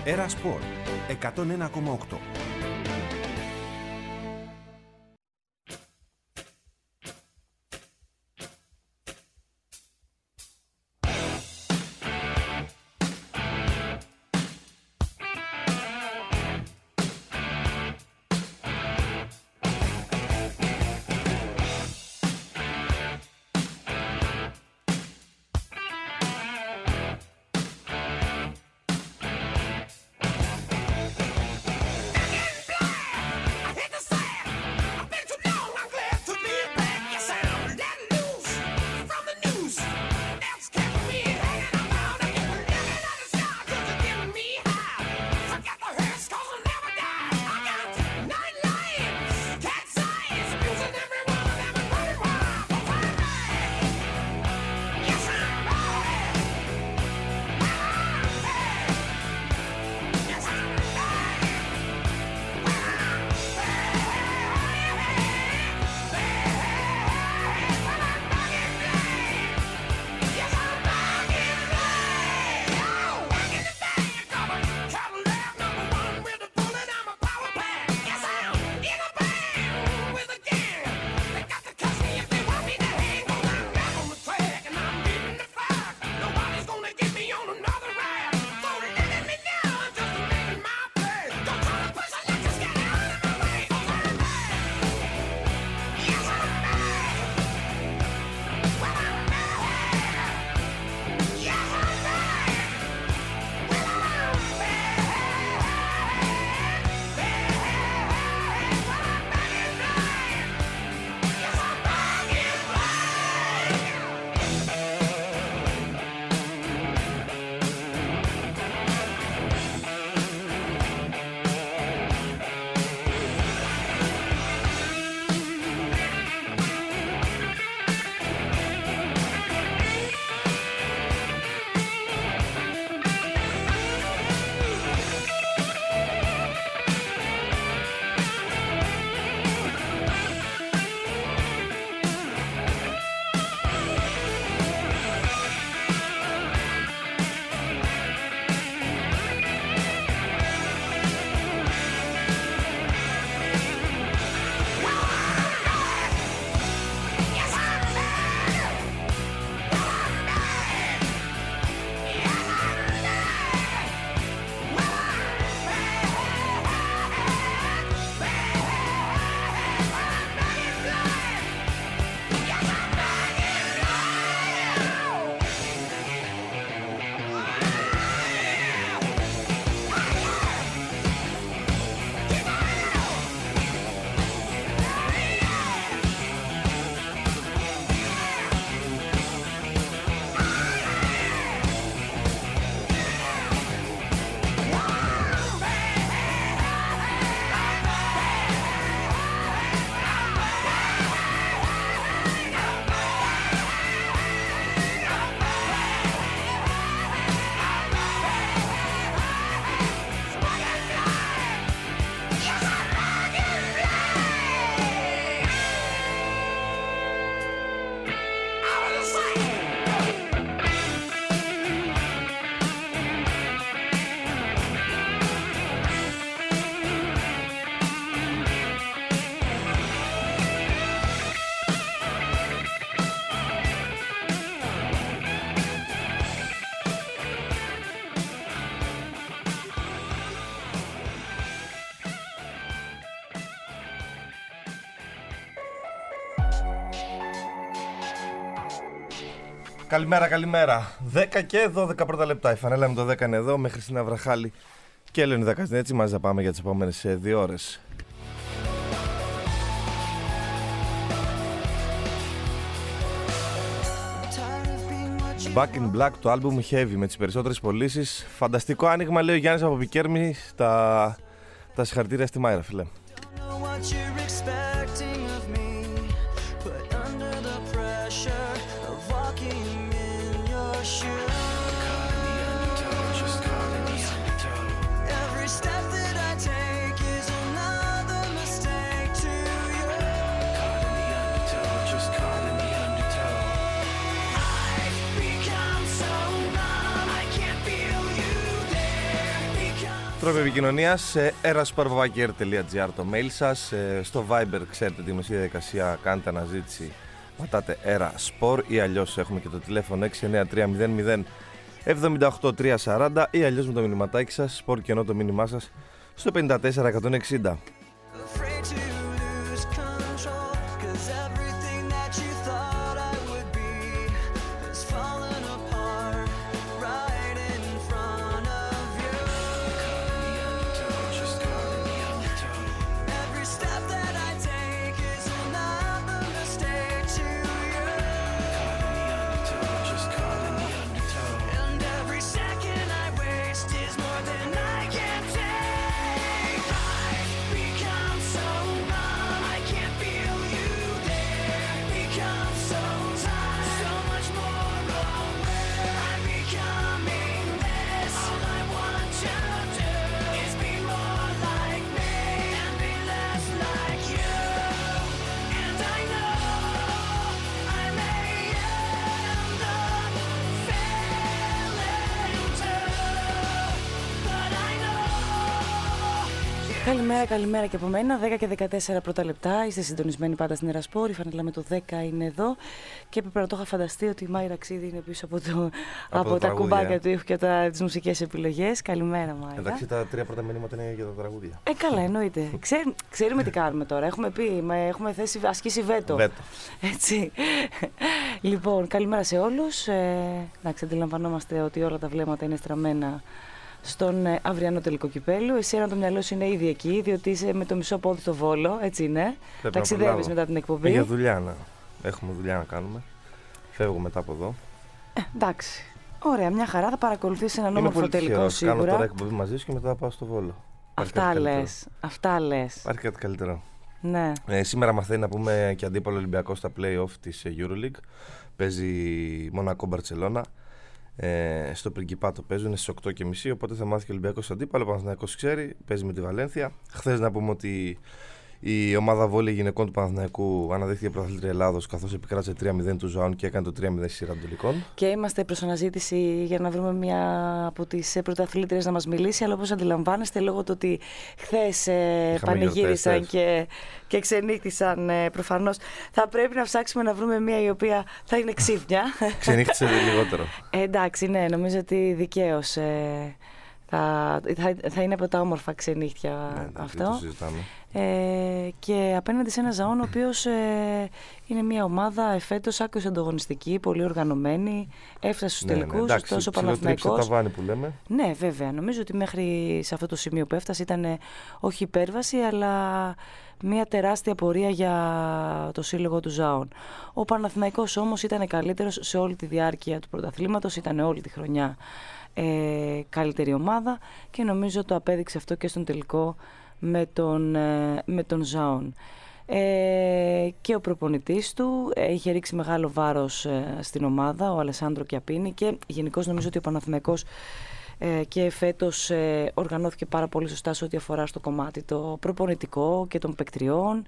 Era Sport 101,8. Καλημέρα, καλημέρα. 10 και 12 πρώτα λεπτά. Η φανέλα με το 10 είναι εδώ με Χριστίνα Βραχάλη και Λεωνίδα έτσι. Μαζί θα πάμε για τις επόμενες 2 ώρες. Back in Black, το άλμπουμ Heavy με τις περισσότερες πωλήσεις. Φανταστικό άνοιγμα, λέει ο Γιάννης από Πικέρμη. Τα συγχαρητήρια στη Μάιρα, φίλε. Τρόποι επικοινωνίας, eraspor.gr το mail σας. Στο Viber ξέρετε τη μεσή διαδικασία, κάντε αναζήτηση, πατάτε Eraspor ή αλλιώς έχουμε και το τηλέφωνο 693-0078340 ή αλλιώς με το μηνυματάκι σας, Sport και ενώ το μήνυμά σας στο 54160. Καλημέρα και από μένα. 10 και 14 πρώτα λεπτά. Είστε συντονισμένοι πάντα στην Ερασπόρ. Η φανελά με το 10 είναι εδώ. Και έπρεπε να το είχα φανταστεί ότι η Μάιρα Ξίδη είναι πίσω από τα κουμπάκια του ήχου και τις μουσικές επιλογές. Καλημέρα, Μάιρα. Εντάξει, τα τρία πρώτα μηνύματα είναι για τα τραγούδια. Καλά, εννοείται. Ξέρουμε τι κάνουμε τώρα. Έχουμε ασκήσει βέτο. Έτσι. Λοιπόν, καλημέρα σε όλους. Εντάξει, αντιλαμβανόμαστε ότι όλα τα βλέμματα είναι στραμμένα στον αυριανό τελικό κυπέλλου. Εσύ αν το μυαλό σου είναι ήδη εκεί, διότι είσαι με το μισό πόδι στο Βόλο, έτσι είναι. Ταξιδεύεις μετά την εκπομπή. Για δουλειά έχουμε δουλειά να κάνουμε. Φεύγω μετά από εδώ. Εντάξει. Ωραία, μια χαρά. Θα παρακολουθήσει έναν όμορφο τελικό σίγουρα. Κάνω τώρα εκπομπή μαζί σου και μετά θα πάω στο Βόλο. Αυτά λες. Υπάρχει κάτι καλύτερο. Ναι. Σήμερα μαθαίνει να πούμε και αντίπαλο Ολυμπιακό στα play-off της EuroLeague. Παίζει Μονακό Μπαρτσελώνα. Στο Πριγκιπάτο παίζουν στις 8.30, οπότε θα μάθει και ο Ολυμπιακός αντίπαλο. Ο Παναθηναϊκός ξέρει, παίζει με τη Βαλένθια. Χθες να πούμε ότι η ομάδα βόλεϊ γυναικών του Παναθηναϊκού αναδείχθηκε πρωταθλήτρια Ελλάδος, καθώς επικράτησε 3-0 του Ζαών και έκανε το 3-0 στη σειρά των τελικών. Και είμαστε προς αναζήτηση για να βρούμε μια από τις πρωταθλήτριες να μας μιλήσει. Αλλά όπως αντιλαμβάνεστε, λόγω του ότι χθες πανηγύρισαν και ξενύχτησαν προφανώς, θα πρέπει να ψάξουμε να βρούμε μια η οποία θα είναι ξύπνια. Ξενύχτησε λιγότερο. Εντάξει, ναι, νομίζω ότι δικαίως. Θα είναι από τα όμορφα ξενύχτια αυτό. Το συζητάμε. Και απέναντι σε ένα Ζαόν ο οποίος είναι μια ομάδα εφέτος άκρως ανταγωνιστική, πολύ οργανωμένη, έφτασε στους τελικούς, ωστόσο ο Παναθηναϊκός. Τα βάνη που λέμε. Ναι, βέβαια. Νομίζω ότι μέχρι σε αυτό το σημείο που έφτασε ήταν όχι υπέρβαση, αλλά μια τεράστια πορεία για το σύλλογο του Ζαόν. Ο Παναθηναϊκός όμως ήταν καλύτερος σε όλη τη διάρκεια του πρωταθλήματος, ήταν όλη τη χρονιά καλύτερη ομάδα και νομίζω το απέδειξε αυτό και στον τελικό με τον Ζαόν. Και ο προπονητής του είχε ρίξει μεγάλο βάρος στην ομάδα, ο Αλεσάνδρο Κιαπίνη, και γενικώς νομίζω ότι ο Παναθηναϊκός και φέτος οργανώθηκε πάρα πολύ σωστά σε ό,τι αφορά στο κομμάτι το προπονητικό και των παικτριών.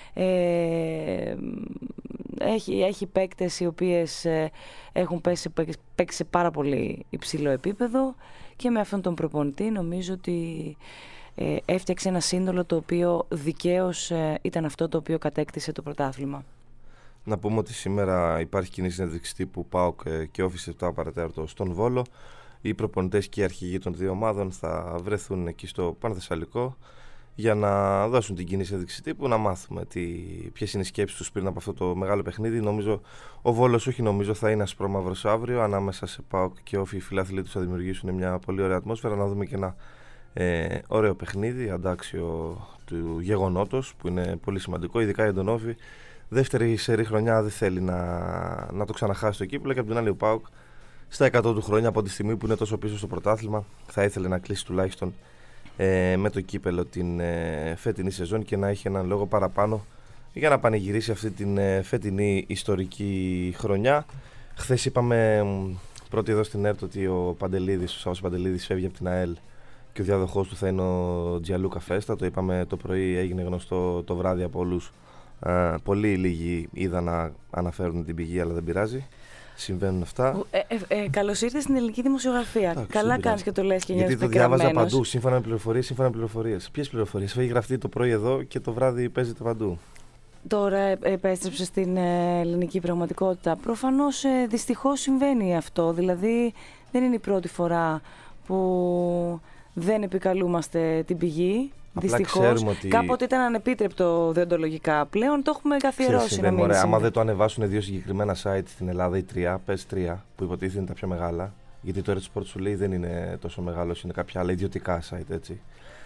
Έχει παίκτες οι οποίες έχουν παίξει σε πάρα πολύ υψηλό επίπεδο και με αυτόν τον προπονητή νομίζω ότι έφτιαξε ένα σύνολο το οποίο δικαίως ήταν αυτό το οποίο κατέκτησε το πρωτάθλημα. Να πούμε ότι σήμερα υπάρχει κοινή συνέντευξη τύπου ΠΑΟΚ και Όφης 7 παρατέταρτο στον Βόλο. Οι προπονητές και οι αρχηγοί των δύο ομάδων θα βρεθούν εκεί στο Πανθεσσαλικό για να δώσουν την κοινή συνέντευξη τύπου, να μάθουμε ποιες είναι οι σκέψεις τους πριν από αυτό το μεγάλο παιχνίδι. Νομίζω ο Βόλος, θα είναι ασπρόμαυρος αύριο. Ανάμεσα σε ΠΑΟΚ και Όφη οι φιλάθλοι τους θα δημιουργήσουν μια πολύ ωραία ατμόσφαιρα. Να δούμε και ένα ωραίο παιχνίδι, αντάξιο του γεγονότος που είναι πολύ σημαντικό, ειδικά για τον Όφη. Δεύτερη σερή χρονιά δεν θέλει να το ξαναχάσει το κύπελλο, και από την άλλη ο ΠΑΟΚ στα 100 του χρόνια, από τη στιγμή που είναι τόσο πίσω στο πρωτάθλημα, θα ήθελε να κλείσει τουλάχιστον με το κύπελλο την φετινή σεζόν και να έχει έναν λόγο παραπάνω για να πανηγυρίσει αυτή την φετινή ιστορική χρονιά. Χθες είπαμε πρώτη εδώ στην ΕΡΤ ότι ο Σάββας Παντελίδης φεύγει από την ΑΕΛ και ο διάδοχός του θα είναι ο Τζιαλούκα Φέστα. Το είπαμε το πρωί, έγινε γνωστό το βράδυ από όλους. Πολύ λίγοι είδα να αναφέρουν την πηγή, αλλά δεν πειράζει. συμβαίνουν αυτά. Καλώς ήρθες στην ελληνική δημοσιογραφία. Καλά κάνεις και το λες και νιώθεις γιατί το διάβαζα παντού, σύμφωνα με πληροφορίες. Ποιες πληροφορίες? Έχει γραφτεί το πρωί εδώ και το βράδυ παίζεται παντού. Τώρα επέστρεψε στην ελληνική πραγματικότητα. Προφανώς δυστυχώς συμβαίνει αυτό. Δηλαδή δεν είναι η πρώτη φορά που δεν επικαλούμαστε την πηγή. Δυστυχώς. Ότι... Κάποτε ήταν ανεπίτρεπτο δεοντολογικά. Πλέον το έχουμε καθιερώσει. Άμα δεν το ανεβάσουν 2 συγκεκριμένα site στην Ελλάδα ή 3, πες 3, που υποτίθεται είναι τα πιο μεγάλα. Γιατί το Red Sport σου λέει δεν είναι τόσο μεγάλο, είναι κάποια άλλα ιδιωτικά site, έτσι.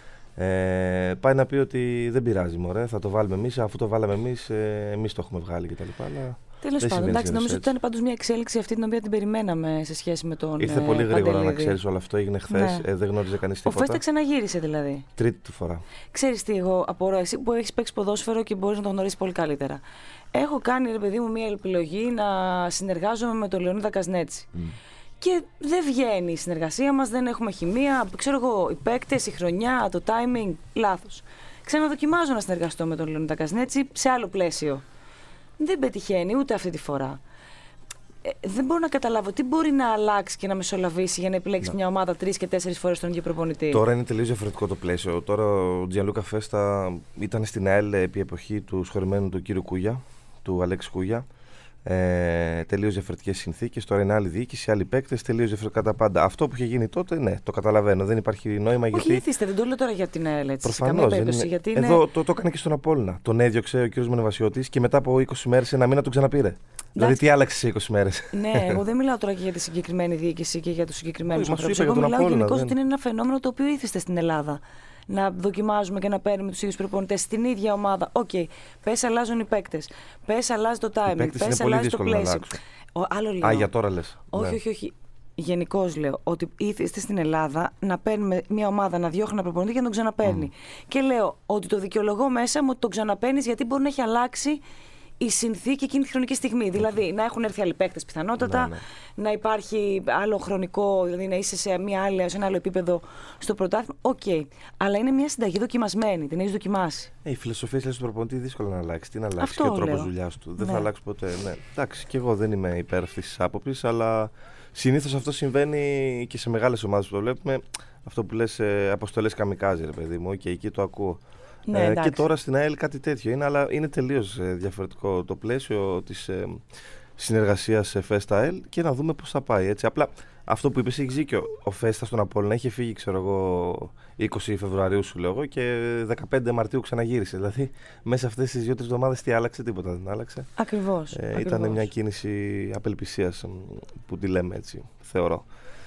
Πάει να πει ότι δεν πειράζει, μωρέ, θα το βάλουμε εμείς, αφού το βάλαμε εμείς το έχουμε βγάλει κτλ. Τέλος πάντων, εντάξει, νομίζω ότι ήταν πάντως μια εξέλιξη αυτή την οποία την περιμέναμε σε σχέση με τον. Ήρθε πολύ γρήγορα, να ξέρεις, όλο αυτό έγινε χθες. Ναι. Δεν γνώριζε κανείς τίποτα. Ο Φέστα ξαναγύρισε δηλαδή. Τρίτη φορά. Ξέρεις τι, εγώ απορώ, εσύ που έχεις παίξει ποδόσφαιρο και μπορείς να το γνωρίσεις πολύ καλύτερα. Έχω κάνει, ρε παιδί μου, μια επιλογή να συνεργάζομαι με τον Λεωνίδα Καζνέτση. Και δεν βγαίνει η συνεργασία μας, δεν έχουμε χημεία. Ξέρω εγώ, οι παίκτες, η χρονιά, το timing, λάθος. Ξαναδοκιμάζω να συνεργαστώ με τον Λεωνίδα Καζνέτση σε άλλο πλαίσιο. Δεν πετυχαίνει ούτε αυτή τη φορά. Δεν μπορώ να καταλάβω τι μπορεί να αλλάξει και να μεσολαβήσει για να επιλέξει μια ομάδα 3 και 4 φορές τον ίδιο προπονητή. Τώρα είναι τελείως διαφορετικό το πλαίσιο. Τώρα ο Τζιανλούκα Φέστα ήταν στην ΑΕΛ επί εποχή του σχολημένου του κύριου Κούγια, του Αλέξη Κούγια. Τελείως διαφορετικές συνθήκες. Τώρα είναι άλλη διοίκηση, άλλοι παίκτες, τελείως διαφορετικά τα πάντα. Αυτό που είχε γίνει τότε, ναι, το καταλαβαίνω. Δεν υπάρχει νόημα. Όχι, γιατί. Ήθιστε, δεν το λέω τώρα για την ΑΕΛ. Προφανώς. Γιατί εδώ το έκανε και στον Απόλλωνα. Τον έδιωξε ο κ. Μονεβασιώτης και μετά από 20 μέρες, ένα μήνα τον ξαναπήρε. Δηλαδή, τι άλλαξε σε 20 μέρες. Ναι, εγώ δεν μιλάω τώρα και για τη συγκεκριμένη διοίκηση και για τους συγκεκριμένους ανθρώπους. Εγώ μιλάω γενικώς ότι είναι ένα φαινόμενο το οποίο ήθιστε στην Ελλάδα. Να δοκιμάζουμε και να παίρνουμε τους ίδιους προπονητές στην ίδια ομάδα. Οκ, πες αλλάζουν οι παίκτες. Πες αλλάζει το timing. Πες αλλάζει το πλαίσιο. Άλλο λέω. Για τώρα λες. Όχι. Γενικώς λέω ότι ήθιστε στην Ελλάδα να παίρνουμε μια ομάδα να διώχνει ένα προπονητή και να τον ξαναπαίρνει. Και λέω ότι το δικαιολογώ μέσα μου ότι τον ξαναπαίρνεις γιατί μπορεί να έχει αλλάξει η συνθήκη εκείνη τη χρονική στιγμή. Δηλαδή, να έχουν έρθει άλλοι παίκτες πιθανότατα, να υπάρχει άλλο χρονικό, δηλαδή να είσαι σε ένα άλλο επίπεδο στο πρωτάθλημα. Οκ. Αλλά είναι μια συνταγή δοκιμασμένη, την έχεις δοκιμάσει. Η φιλοσοφία του προπονητή δύσκολα να αλλάξει. Τι να αλλάξει και ο τρόπος δουλειάς του. Δεν θα αλλάξει ποτέ. Ναι. Εντάξει, και εγώ δεν είμαι υπέρ αυτής της άποψης, αλλά συνήθως αυτό συμβαίνει και σε μεγάλες ομάδες που το βλέπουμε. Αυτό που λες αποστολές καμικάζι, ρε παιδί μου, και εκεί το ακούω. Ναι, και τώρα στην ΑΕΛ κάτι τέτοιο είναι, αλλά είναι τελείως διαφορετικό το πλαίσιο της συνεργασίας Φέστα ΑΕΛ και να δούμε πώς θα πάει. Έτσι. Απλά αυτό που είπες, έχεις δίκιο. Ο Φέστα στον Απόλλωνα είχε φύγει, ξέρω εγώ, 20 Φεβρουαρίου σου λέω και 15 Μαρτίου ξαναγύρισε. Δηλαδή, μέσα αυτές τις 2-3 εβδομάδες τι άλλαξε, τίποτα δεν άλλαξε. Ακριβώς. Ήταν μια κίνηση απελπισίας που τη λέμε έτσι, θεωρώ.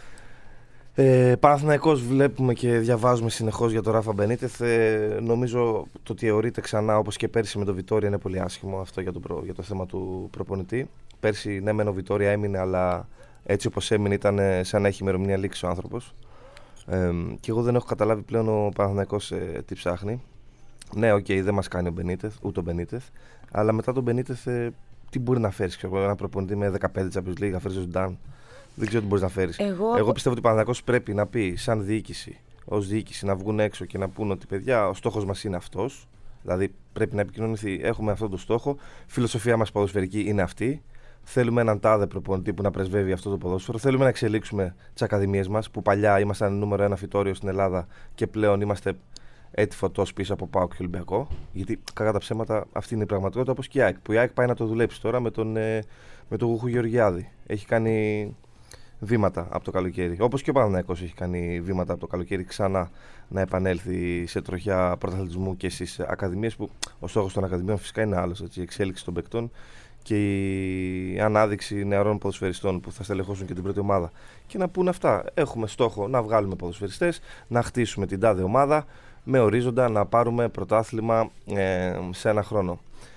Παναθηναϊκός βλέπουμε και διαβάζουμε συνεχώς για τον Ράφα Μπενίτεθ. Νομίζω το ότι αιωρείται ξανά όπως και πέρσι με τον Βιτόρια είναι πολύ άσχημο αυτό για το θέμα του προπονητή. Πέρσι ναι μεν ο Βιτόρια έμεινε, αλλά έτσι όπως έμεινε ήταν σαν να έχει ημερομηνία λήξη ο άνθρωπος. Και εγώ δεν έχω καταλάβει πλέον ο Παναθηναϊκός τι ψάχνει. Ναι, δεν μας κάνει ο Μπενίτεθ, ούτε ο Μπενίτεθ, αλλά μετά τον Μπενίτεθ τι μπορεί να φέρει, ένα προπονητή με 15 Champions League, να φέρει τον Ζουντάν. Δεν ξέρω τι μπορεί να φέρει. Εγώ πιστεύω ότι ο Παναθηναϊκός πρέπει να πει, σαν διοίκηση, ως διοίκηση, να βγουν έξω και να πούνε ότι παιδιά, ο στόχος μας είναι αυτός. Δηλαδή πρέπει να επικοινωνηθεί. Έχουμε αυτόν τον στόχο. Φιλοσοφία μας ποδοσφαιρική είναι αυτή. Θέλουμε έναν τάδε προπονητή που να πρεσβεύει αυτό το ποδόσφαιρο. Θέλουμε να εξελίξουμε τις ακαδημίες μας, που παλιά ήμασταν νούμερο 1 φυτόριο στην Ελλάδα και πλέον είμαστε έτη φωτός πίσω από ΠΑΟΚ και Ολυμπιακό. Γιατί κακά τα ψέματα αυτή είναι η πραγματικότητα, όπως και η ΑΕΚ. Που η ΑΕΚ πάει να το δουλέψει τώρα με τον Γουχού Γεωργιάδη. Έχει κάνει βήματα από το καλοκαίρι. Όπως και ο Παναθηναϊκός έχει κάνει βήματα από το καλοκαίρι ξανά να επανέλθει σε τροχιά πρωταθλητισμού και στις ακαδημίες, που ο στόχος των ακαδημίων φυσικά είναι άλλος. Η εξέλιξη των παικτών και η ανάδειξη νεαρών ποδοσφαιριστών που θα στελεχώσουν και την πρώτη ομάδα. Και να πούνε αυτά. Έχουμε στόχο να βγάλουμε ποδοσφαιριστές, να χτίσουμε την τάδε ομάδα με ορίζοντα να πάρουμε πρωτάθλημα σε ένα χρόνο.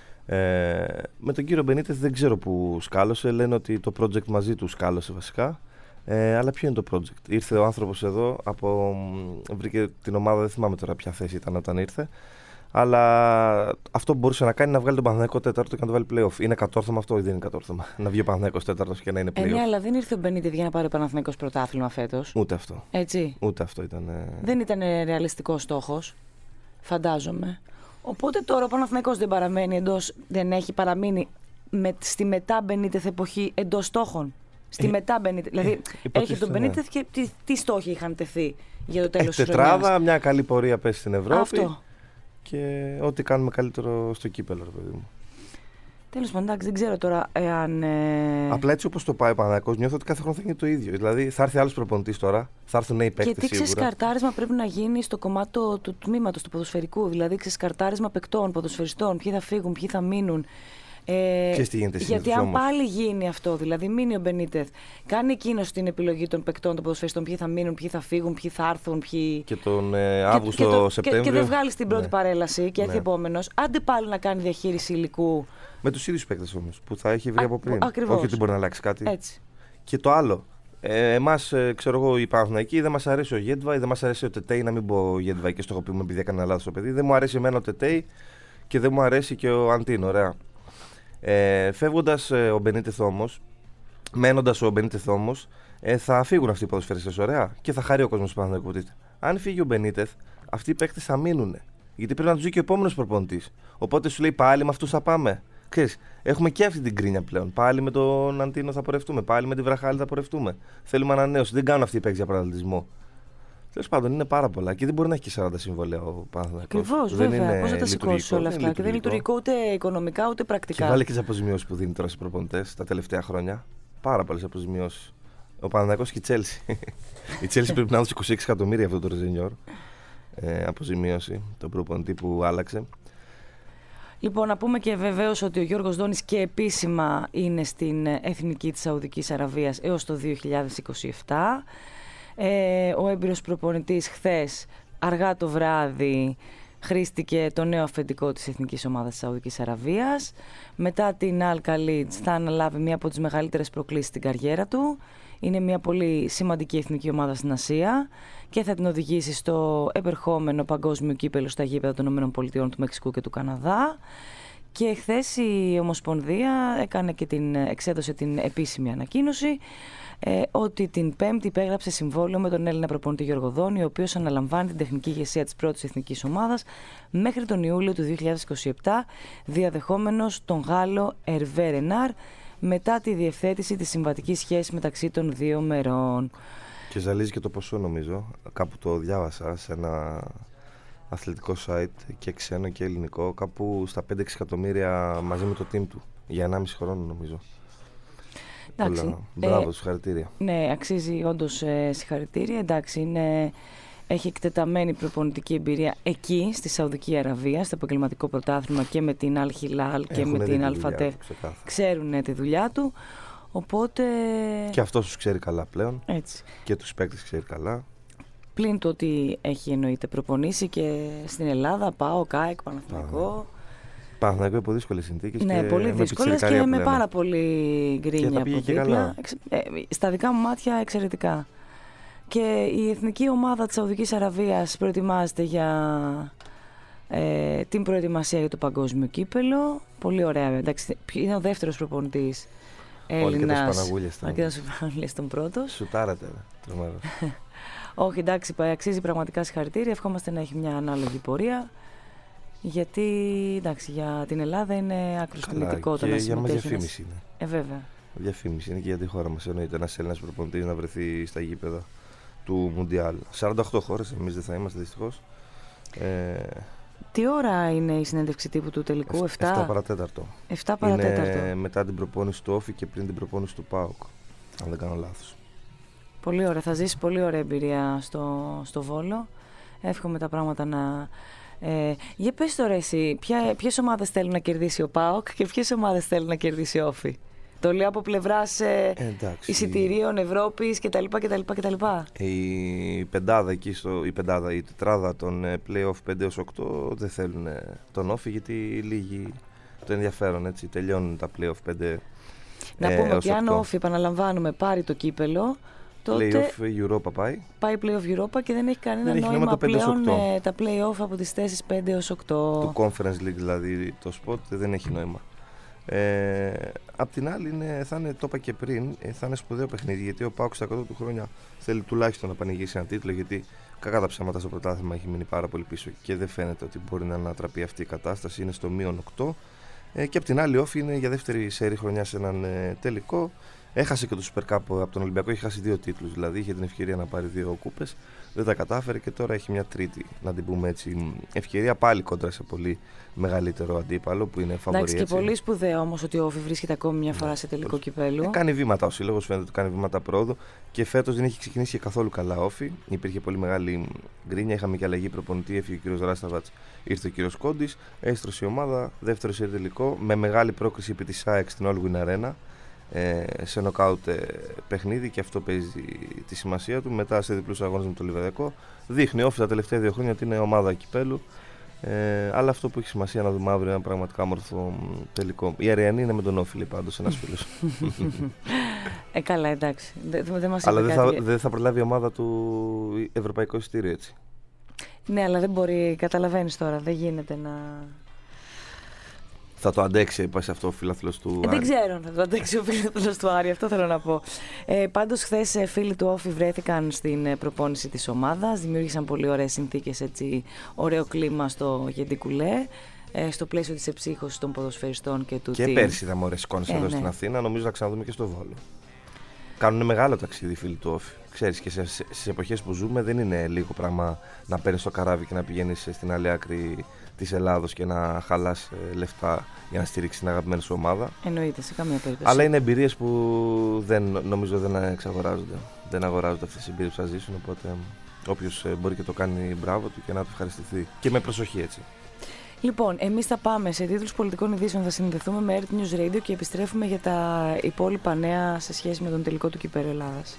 Με τον κύριο Μπενίτεθ δεν ξέρω που σκάλωσε. Λένε ότι το project μαζί του σκάλωσε βασικά. Αλλά ποιο είναι το project? Ήρθε ο άνθρωπος εδώ, βρήκε την ομάδα, δεν θυμάμαι τώρα ποια θέση ήταν όταν ήρθε. Αλλά αυτό που μπορούσε να κάνει είναι να βγάλει τον Παναθηναϊκό τέταρτο και να το βάλει play-off. Είναι κατόρθωμα αυτό ή δεν είναι κατόρθωμα? Να βγει ο Παναθηναϊκός τέταρτος και να είναι play-off. Ναι, αλλά δεν ήρθε ο Μπενίτεθ για να πάρει ο Παναθηναϊκός πρωτάθλημα φέτος. Ούτε αυτό. Έτσι. Ούτε αυτό ήταν. Δεν ήταν ρεαλιστικός στόχος, φαντάζομαι. Οπότε τώρα ο Παναθηναϊκός δεν παραμένει εντός, δεν έχει παραμείνει στη μετά Μπενίτεθ εποχή εντός στόχων. Στη μετά Μπενίτεθ. Δηλαδή, έχει τον Μπενίτεθ και τι στόχοι είχαν τεθεί για το τέλος της χρονιάς. Τετράδα, μια καλή πορεία πέσει στην Ευρώπη. Αυτό. Και ό,τι κάνουμε καλύτερο στο κύπελλο, ρε παιδί μου. Τέλος πάντων, εντάξει, δεν ξέρω τώρα εάν. Απλά έτσι όπως το πάει ο Παναθηναϊκός, νιώθω ότι κάθε χρόνο θα είναι το ίδιο. Δηλαδή θα έρθει άλλος προπονητής τώρα, θα έρθουν νέοι παίκτες. Και τι ξεσκαρτάρισμα πρέπει να γίνει στο κομμάτι του τμήματος του ποδοσφαιρικού. Δηλαδή ξεσκαρτάρισμα παικτών, ποδοσφαιριστών, ποιοι θα φύγουν, ποιοι θα μείνουν. Γιατί αν πάλι γίνει αυτό, δηλαδή μείνει ο Μπενίτεθ, κάνει εκείνος την επιλογή των παικτών, των ποδοσφαιριστών, ποιοι θα μείνουν, ποιοι θα φύγουν, ποιοι θα έρθουν, και τον Αύγουστο-Σεπτέμβριο. Και δεν βγάλει την πρώτη παρέλαση και έρθει επόμενος, άντε πάλι να κάνει διαχείριση υλικού. Με τους ίδιους παίκτες όμως, που θα έχει βρει από πριν. Ακριβώς. Όχι ότι μπορεί να αλλάξει κάτι. Έτσι. Και το άλλο. Εμάς, ξέρω εγώ, οι Παναθηναϊκοί δεν μας αρέσει ο Γέντβαϊ, δεν μας αρέσει ο Τετέι, να μην πω Γέντβαϊ και στοχοποιούμε επειδή έκανε λάθος το παιδί. Δεν μου αρέσει εμένα ο Τετέι και δεν μου αρέσει και ο Αντίν, ωραία. Φεύγοντας ο Μπενίτεθ όμως, μένοντας ο Μπενίτεθ όμως, θα φύγουν αυτοί οι ποδοσφαιριστές, ωραία, και θα χαρεί ο κόσμος του Παναθηναϊκού. Αν φύγει ο Μπενίτεθ, αυτοί οι παίκτες θα μείνουν. Γιατί πρέπει να τους ζει και ο επόμενος προπονητής. Οπότε σου λέει πάλι με αυτούς θα πάμε. Ξέρεις, έχουμε και αυτή την κρίνια πλέον. Πάλι με τον Αντίνο θα πορευτούμε. Πάλι με τη Βραχάλη θα πορευτούμε. Θέλουμε ανανέωση. Δεν κάνουν αυτοί οι παίκτες για παραλληλισμό. Τέλος πάντων, είναι πάρα πολλά και δεν μπορεί να έχει και 40 συμβόλαια ο Παναθηναϊκός. Ακριβώς, βέβαια. Πώς θα τα σηκώσει όλα αυτά. Και δεν είναι λειτουργικό ούτε οικονομικά ούτε πρακτικά. Και βάλε και τις αποζημιώσεις που δίνει τώρα στους προπονητές τα τελευταία χρόνια. Πάρα πολλές αποζημιώσεις. Ο Παναθηναϊκός και η Τσέλσι. Η Τσέλσι πρέπει να δώσει 26 εκατομμύρια αυτό το Ρεζενιόρ. Αποζημίωση, τον προπονητή που άλλαξε. Λοιπόν, να πούμε και βεβαίως ότι ο Γιώργος Δόνης και επίσημα είναι στην Εθνική της Σαουδικής Αραβίας έως το 2027. Ο έμπειρος προπονητής χθες αργά το βράδυ χρήστηκε το νέο αφεντικό της Εθνικής Ομάδας της Σαουδικής Αραβίας. Μετά την Al Khalid θα αναλάβει μία από τις μεγαλύτερες προκλήσεις στην καριέρα του. Είναι μια πολύ σημαντική εθνική ομάδα στην Ασία και θα την οδηγήσει στο επερχόμενο παγκόσμιο κύπελλο στα γήπεδα των ΗΠΑ, του Μεξικού και του Καναδά. Και χθες η Ομοσπονδία εξέδωσε την επίσημη ανακοίνωση ότι την Πέμπτη υπέγραψε συμβόλαιο με τον Έλληνα προπονητή Γιώργο Δόνη, ο οποίος αναλαμβάνει την τεχνική ηγεσία της πρώτης εθνικής ομάδας μέχρι τον Ιούλιο του 2027, διαδεχόμενος τον Γάλλο Ερβέ Ρενάρ, μετά τη διευθέτηση της συμβατικής σχέσης μεταξύ των δύο μερών. Και ζαλίζει και το ποσό, νομίζω. Κάπου το διάβασα σε ένα αθλητικό site, και ξένο και ελληνικό, κάπου στα 5-6 εκατομμύρια μαζί με το team του για 1,5 χρόνο, νομίζω. Εντάξει, μπράβο, συγχαρητήρια. Ναι, αξίζει όντως συγχαρητήρια. Εντάξει, έχει εκτεταμένη προπονητική εμπειρία εκεί στη Σαουδική Αραβία, στο επαγγελματικό πρωτάθλημα και με την Al Hilal και με την Al Fateh. Ξέρουν τη δουλειά του. Οπότε. Και αυτός τους ξέρει καλά πλέον. Έτσι. Και τους παίκτες ξέρει καλά. Πλην το ότι έχει εννοείται προπονήσει και στην Ελλάδα, ΠΑΟΚ, ΑΕΚ, Παναθηναϊκό. Παναθηναϊκό υπό δύσκολες συνθήκες. Ναι, πολύ δύσκολες και με πάρα πολύ γκρίνια από δίπλα. Στα δικά μου μάτια εξαιρετικά. Και η εθνική ομάδα της Σαουδικής Αραβίας προετοιμάζεται για την προετοιμασία για το παγκόσμιο κύπελλο. Πολύ ωραία. Εντάξει, είναι ο δεύτερος προπονητής Έλληνας. Αρκετά Παναγούλιας τον πρώτος. Σουτάρατε, τρομερό. Όχι, εντάξει, αξίζει πραγματικά συγχαρητήρια. Ευχόμαστε να έχει μια ανάλογη πορεία. Γιατί εντάξει, για την Ελλάδα είναι άκρως τιμητικό το να συμμετέχει. Για μας διαφήμιση είναι. Βέβαια. Διαφήμιση είναι και για τη χώρα μας. Εννοείται ένας Έλληνας προπονητής να βρεθεί στα γήπεδα του Μουντιάλ. 48 χώρες, εμείς δεν θα είμαστε δυστυχώς. Τι ώρα είναι η συνέντευξη τύπου του τελικού? 7 παρατέταρτο. 7 παρατέταρτο. Είναι μετά την προπόνηση του Όφη και πριν την προπόνηση του ΠΑΟΚ, αν δεν κάνω λάθος. Πολύ ωραία. Θα ζήσει πολύ ωραία εμπειρία στο Βόλο. Εύχομαι τα πράγματα να... Για πες τώρα εσύ, ποιες ομάδες θέλουν να κερδίσει ο ΠΑΟΚ και ποιες ομάδες θέλουν να κερδίσει ο Όφη? Το λέω από πλευράς εισιτηρίων Ευρώπης κτλ. Η πεντάδα εκεί, η τετράδα των play-off 5-8 δεν θέλουν τον Όφη, γιατί λύγει το ενδιαφέρον, έτσι, τελειώνουν τα play-off 5. Να πούμε ότι αν ο Όφη, επαναλαμβάνουμε, πάρει το κύπελο, τότε play-off Europa πάει play-off Europa και δεν έχει κανένα νόημα πλέον τα play-off από τις θέσεις 5-8. Το Conference League δηλαδή, το spot δεν έχει νόημα. Απ' την άλλη θα είναι, το είπα και πριν, θα είναι σπουδαίο παιχνίδι, γιατί ο ΠΑΟΚ στα 100 του χρόνια θέλει τουλάχιστον να πανηγυρίσει ένα τίτλο, γιατί κακά τα ψέματα στο πρωτάθλημα έχει μείνει πάρα πολύ πίσω και δεν φαίνεται ότι μπορεί να ανατραπεί αυτή η κατάσταση. Είναι στο -8. Και απ' την άλλη, Όφη είναι για δεύτερη σερί χρονιά σε έναν τελικό. Έχασε και το Super Cup από τον Ολυμπιακό, είχε χάσει 2 τίτλους, δηλαδή είχε την ευκαιρία να πάρει 2 κούπες. Δεν τα κατάφερε και τώρα έχει μια τρίτη, να την πούμε έτσι, ευκαιρία πάλι κόντρα σε πολύ μεγαλύτερο αντίπαλο που είναι φαβορί. Εντάξει, και πολύ σπουδαίο όμως ότι ο Όφη βρίσκεται ακόμη μια φορά σε τελικό κυπέλου. Κάνει βήματα ο σύλλογος, φαίνεται ότι κάνει βήματα πρόοδου και φέτος δεν έχει ξεκινήσει καθόλου καλά Όφη. Υπήρχε πολύ μεγάλη γκρίνια, είχαμε και αλλαγή προπονητή, έφυγε ο κύριος Ράσταβατς, ήρθε ο κύριος Κόντης, έστρωσε η ομάδα, δεύτερο σε τελικό, με μεγάλη πρόκριση επί της ΑΕΚ στην All Win Arena. Σε νοκάουτ παιχνίδι και αυτό παίζει τη σημασία του. Μετά σε διπλούς αγώνες με το Λιβαδιακό δείχνει Όφη τα τελευταία 2 χρόνια ότι είναι ομάδα κυπέλου, αλλά αυτό που έχει σημασία να δούμε αύριο είναι ένα πραγματικά όμορφο τελικό. Η Αριανή είναι με τον Όφη, λέει πάντως ένας φίλος. Καλά, εντάξει, δεν μας αλλά δεν θα προλάβει η ομάδα του ευρωπαϊκό εισιτήριο, έτσι. Ναι, αλλά δεν μπορεί, καταλαβαίνεις τώρα, δεν γίνεται να... Θα το αντέξει, είπα σε αυτό ο φίλαθλος του Άρη. Δεν ξέρω αν θα το αντέξει ο φίλαθλος του Άρη, αυτό θέλω να πω. Πάντως, χθες φίλοι του Όφη βρέθηκαν στην προπόνηση της ομάδας, δημιούργησαν πολύ ωραίες συνθήκες, έτσι, ωραίο κλίμα στο Γεντικουλέ, στο πλαίσιο της εψύχωσης των ποδοσφαιριστών και του team. Και πέρσι είδαμε ωραίες εικόνες εδώ στην Αθήνα, νομίζω να ξαναδούμε και στο Βόλο. Κάνουν μεγάλο ταξίδι οι φίλοι του Όφη. Ξέρεις, και στις εποχές που ζούμε δεν είναι λίγο πράγμα να παίρνεις το καράβι και να πηγαίνεις στην άλλη άκρη της Ελλάδος και να χαλάς λεφτά για να στηρίξεις την αγαπημένη σου ομάδα. Εννοείται, σε καμία περίπτωση. Αλλά είναι εμπειρίες που νομίζω δεν εξαγοράζονται. Δεν αγοράζονται αυτές τις εμπειρίες που θα ζήσουν. Οπότε όποιος μπορεί και το κάνει, μπράβο του και να του ευχαριστηθεί. Και με προσοχή, έτσι. Λοιπόν, εμείς θα πάμε σε τίτλους πολιτικών ειδήσεων, θα συνδεθούμε με Earth News Radio και επιστρέφουμε για τα υπόλοιπα νέα σε σχέση με τον τελικό του κυπέλλου Ελλάδας.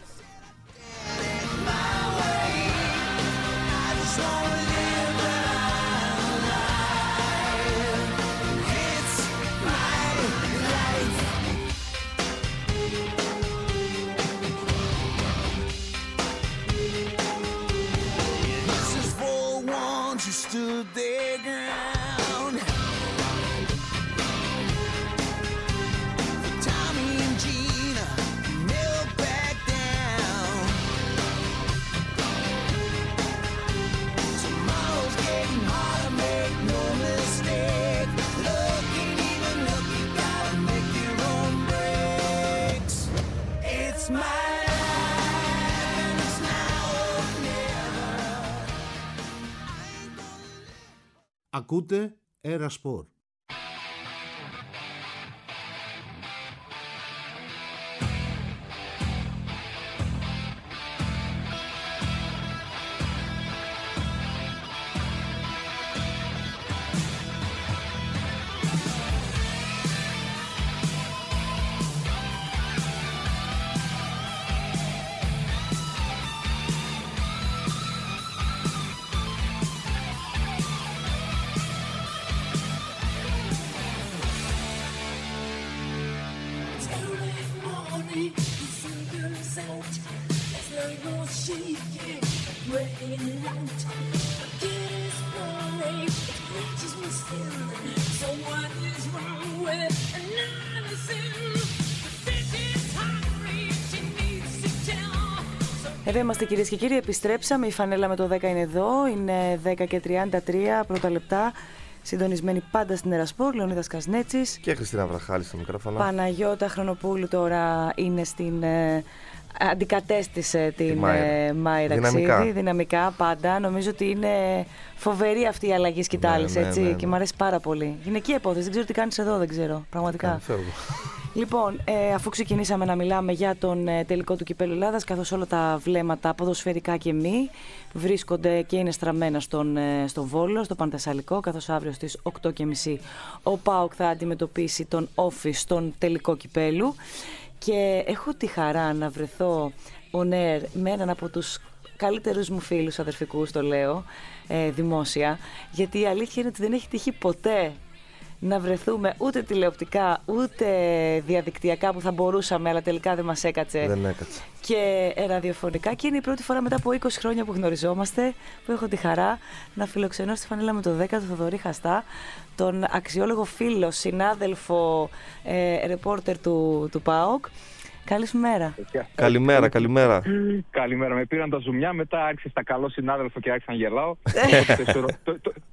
Ακούτε Έρα Σπορ. Εδώ είμαστε, κυρίες και κύριοι, επιστρέψαμε, η φανέλα με το 10 είναι εδώ, είναι 10:33 πρώτα λεπτά, συντονισμένοι πάντα στην Έρα Σπορ, Λεωνίδας Κασνέτσης και Χριστίνα Βραχάλη στο μικρόφωνο. Παναγιώτα Χρονοπούλου τώρα είναι στην... αντικατέστησε την Μάιρα Ξίδη, δυναμικά πάντα. Νομίζω ότι είναι φοβερή αυτή η αλλαγή σκητάλης, έτσι, ναι. Και μου αρέσει πάρα πολύ. Γυναική υπόθεση, δεν ξέρω τι κάνεις εδώ, δεν ξέρω, πραγματικά. Λοιπόν, αφού ξεκινήσαμε να μιλάμε για τον τελικό του κυπέλλου Ελλάδας, καθώς όλα τα βλέμματα, ποδοσφαιρικά και μη, βρίσκονται και είναι στραμμένα στο Βόλο, στο Πανθεσσαλικό, καθώς αύριο στις 8:30 ο ΠΑΟΚ θα αντιμετωπίσει τον Όφη στον τελικό κυπέλλου. Και έχω τη χαρά να βρεθώ on air με έναν από τους καλύτερους μου φίλους αδερφικούς, το λέω δημόσια, γιατί η αλήθεια είναι ότι δεν έχει τύχει ποτέ να βρεθούμε ούτε τηλεοπτικά ούτε διαδικτυακά, που θα μπορούσαμε, αλλά τελικά δεν μας έκατσε. Δεν έκατσε. Και ραδιοφωνικά, και είναι η πρώτη φορά μετά από 20 χρόνια που γνωριζόμαστε που έχω τη χαρά να φιλοξενώ στη φανέλα με το 10 του Θοδωρή Χαστά, τον αξιόλογο φίλο, συνάδελφο, ρεπόρτερ του ΠΑΟΚ. Καλημέρα. Καλημέρα. Καλημέρα. Με πήραν τα ζουμιά, μετά άρχισε στα καλό συνάδελφο και άρχισα να γελάω. Το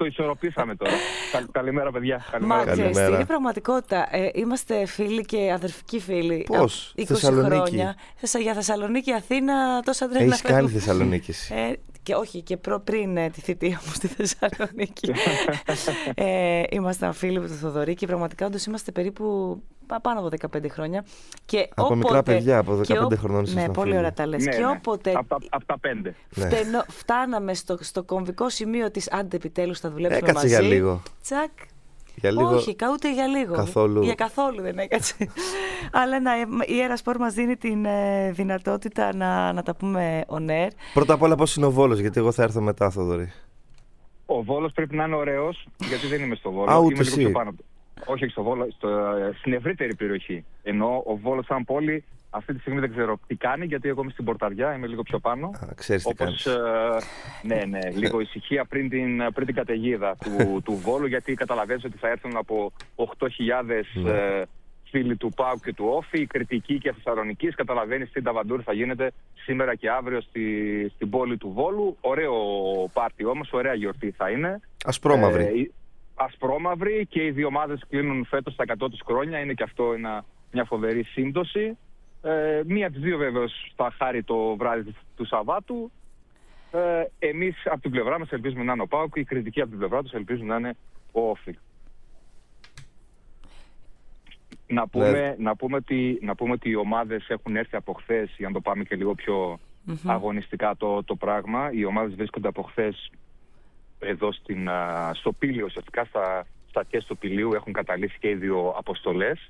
Το ισορροπήσαμε τώρα. Καλημέρα, παιδιά. Μα ξέρεις, είναι πραγματικότητα. Είμαστε φίλοι και αδερφικοί φίλοι. Πώς, 20 Θεσσαλονίκη. χρόνια. Για Θεσσαλονίκη, Αθήνα, τόσα τρένα. Έχεις κάνει Θεσσαλονίκη. Και όχι, και πριν τη θητεία μου στη Θεσσαλονίκη. Ήμασταν φίλοι με τον Θοδωρή και πραγματικά όντως είμαστε περίπου πάνω από 15 χρόνια. Και από όποτε, μικρά παιδιά, από 15 χρονών. Ναι, πολύ ωραία τα λες. Ναι, και όποτε από τα 5. φτάναμε στο κομβικό σημείο της άντε επιτέλους θα δουλέψουμε μαζί. Έκατσε για λίγο. Τσακ. Για λίγο. Όχι, ούτε για λίγο. Καθόλου. Για καθόλου δεν έκατσε. Αλλά η Έρα Σπορ μας δίνει την δυνατότητα να τα πούμε on air. Πρώτα απ' όλα πώς είναι ο Βόλος, γιατί εγώ θα έρθω μετά, Θοδωρή. Ο Βόλος πρέπει να είναι ωραίος, γιατί δεν είμαι στο Βόλο. Α, ούτε είμαι εσύ. λίγο πιο πάνω. Όχι στο Βόλο, στην ευρύτερη περιοχή. Ενώ ο Βόλος σαν πόλη αυτή τη στιγμή δεν ξέρω τι κάνει, γιατί εγώ είμαι στην Πορταριά, είμαι λίγο πιο πάνω. Ξέρεις τι κάνεις. Ναι, λίγο ησυχία πριν την καταιγίδα του Βόλου, γιατί καταλαβαίνεις ότι θα έρθουν από 8.000 φίλοι του ΠΑΟΚ και του Όφη, η κριτική και Θεσσαλονικής. Καταλαβαίνεις τι ταβαντούρ θα γίνεται σήμερα και αύριο στην πόλη του Βόλου. Ωραίο πάρτι όμως, ωραία γιορτή θα είναι. Ασπρόμαυρη. Ασπρόμαυρη, και οι δύο ομάδες κλείνουν φέτος τα 100 τους χρόνια. Είναι και αυτό μια φοβερή σύμπτωση. Μία από τις δύο βέβαιος θα χάρει το βράδυ του Σαββάτου. Εμείς από την πλευρά μας ελπίζουμε να είναι ο ΠΑΟΚ, οι κριτικοί από την πλευρά τους ελπίζουν να είναι ο Όφη. Να πούμε ότι οι ομάδες έχουν έρθει από χθες, για να το πάμε και λίγο πιο αγωνιστικά το πράγμα. Οι ομάδες βρίσκονται από χθες εδώ στο Πήλιο, ουσιαστικά στα αρχές του Πηλίου έχουν καταλήξει και οι δύο αποστολές.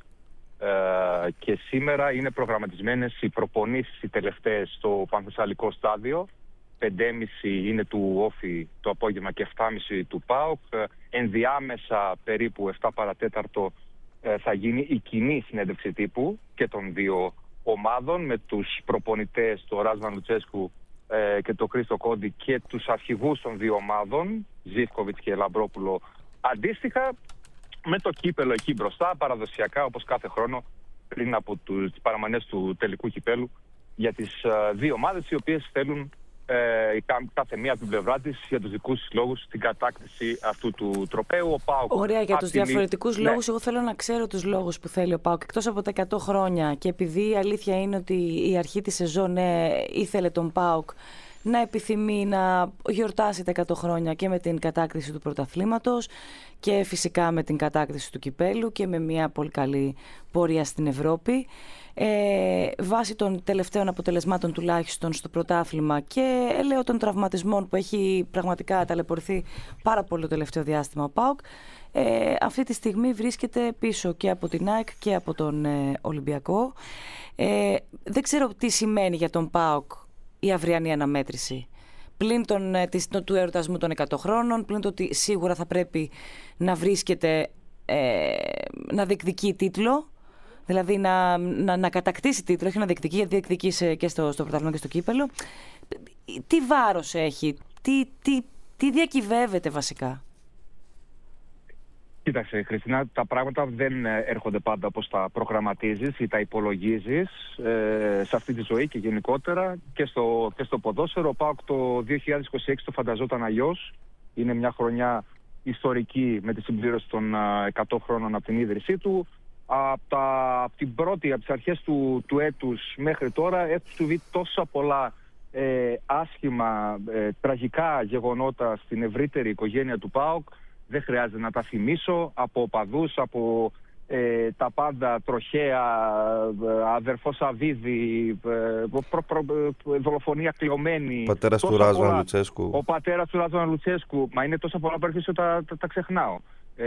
Και σήμερα είναι προγραμματισμένες οι προπονήσεις οι τελευταίες στο πανθεσσαλικό στάδιο. 5.30 είναι του Όφη το απόγευμα και 7.30 του ΠΑΟΚ. Ενδιάμεσα περίπου 7 παρατέταρτο θα γίνει η κοινή συνέντευξη τύπου και των δύο ομάδων με τους προπονητές, τον Ράσβαν Λουτσέσκου και τον Χρήστο Κόντι, και τους αρχηγούς των δύο ομάδων, Ζίβκοβιτς και Λαμπρόπουλο, αντίστοιχα, με το κύπελο εκεί μπροστά, παραδοσιακά όπως κάθε χρόνο πριν από τις παραμονές του τελικού κυπέλου, για τις δύο ομάδες οι οποίες θέλουν κάθε μία από την πλευρά της για τους δικούς της λόγους την κατάκτηση αυτού του τροπαίου. Ωραία, για τους διαφορετικούς λόγους. Εγώ θέλω να ξέρω τους λόγους που θέλει ο ΠΑΟΚ εκτός από τα 100 χρόνια, και επειδή η αλήθεια είναι ότι η αρχή της σεζόν ήθελε τον ΠΑΟΚ να επιθυμεί να γιορτάσει τα 100 χρόνια και με την κατάκτηση του πρωταθλήματος και φυσικά με την κατάκτηση του κυπέλου και με μια πολύ καλή πορεία στην Ευρώπη. Βάσει των τελευταίων αποτελεσμάτων τουλάχιστον στο πρωτάθλημα και λέω των τραυματισμών που έχει πραγματικά ταλαιπωρηθεί πάρα πολύ το τελευταίο διάστημα ο ΠΑΟΚ, αυτή τη στιγμή βρίσκεται πίσω και από την ΑΕΚ και από τον Ολυμπιακό. Δεν ξέρω τι σημαίνει για τον ΠΑΟΚ η αυριανή αναμέτρηση. Πλην του εορτασμού των 100 χρόνων, πλην το ότι σίγουρα θα πρέπει να βρίσκεται, να διεκδικεί τίτλο, δηλαδή να κατακτήσει τίτλο, όχι να διεκδικεί, γιατί διεκδικεί και στο πρωτάθλημα και στο κύπελο. Τι βάρος έχει, τι διακυβεύεται βασικά? Κοίταξε, Χριστίνα, τα πράγματα δεν έρχονται πάντα όπως τα προγραμματίζεις ή τα υπολογίζεις σε αυτή τη ζωή και γενικότερα και στο ποδόσφαιρο. Ο ΠΑΟΚ το 2026 το φανταζόταν αλλιώς. Είναι μια χρονιά ιστορική με τη συμπλήρωση των 100 χρόνων από την ίδρυσή του. Από τις αρχές του έτους μέχρι τώρα έχουν συμβεί τόσα πολλά άσχημα, τραγικά γεγονότα στην ευρύτερη οικογένεια του ΠΑΟΚ. Δεν χρειάζεται να τα θυμίσω, από οπαδούς, από τα πάντα τροχαία, αδερφός Αβίδη, δολοφονία κλειωμένη. Ο πατέρας του Ράσβαν Λουτσέσκου. Ο πατέρας του Ράσβαν Λουτσέσκου. Μα είναι τόσα πολλά που αρχίσω τα ξεχνάω.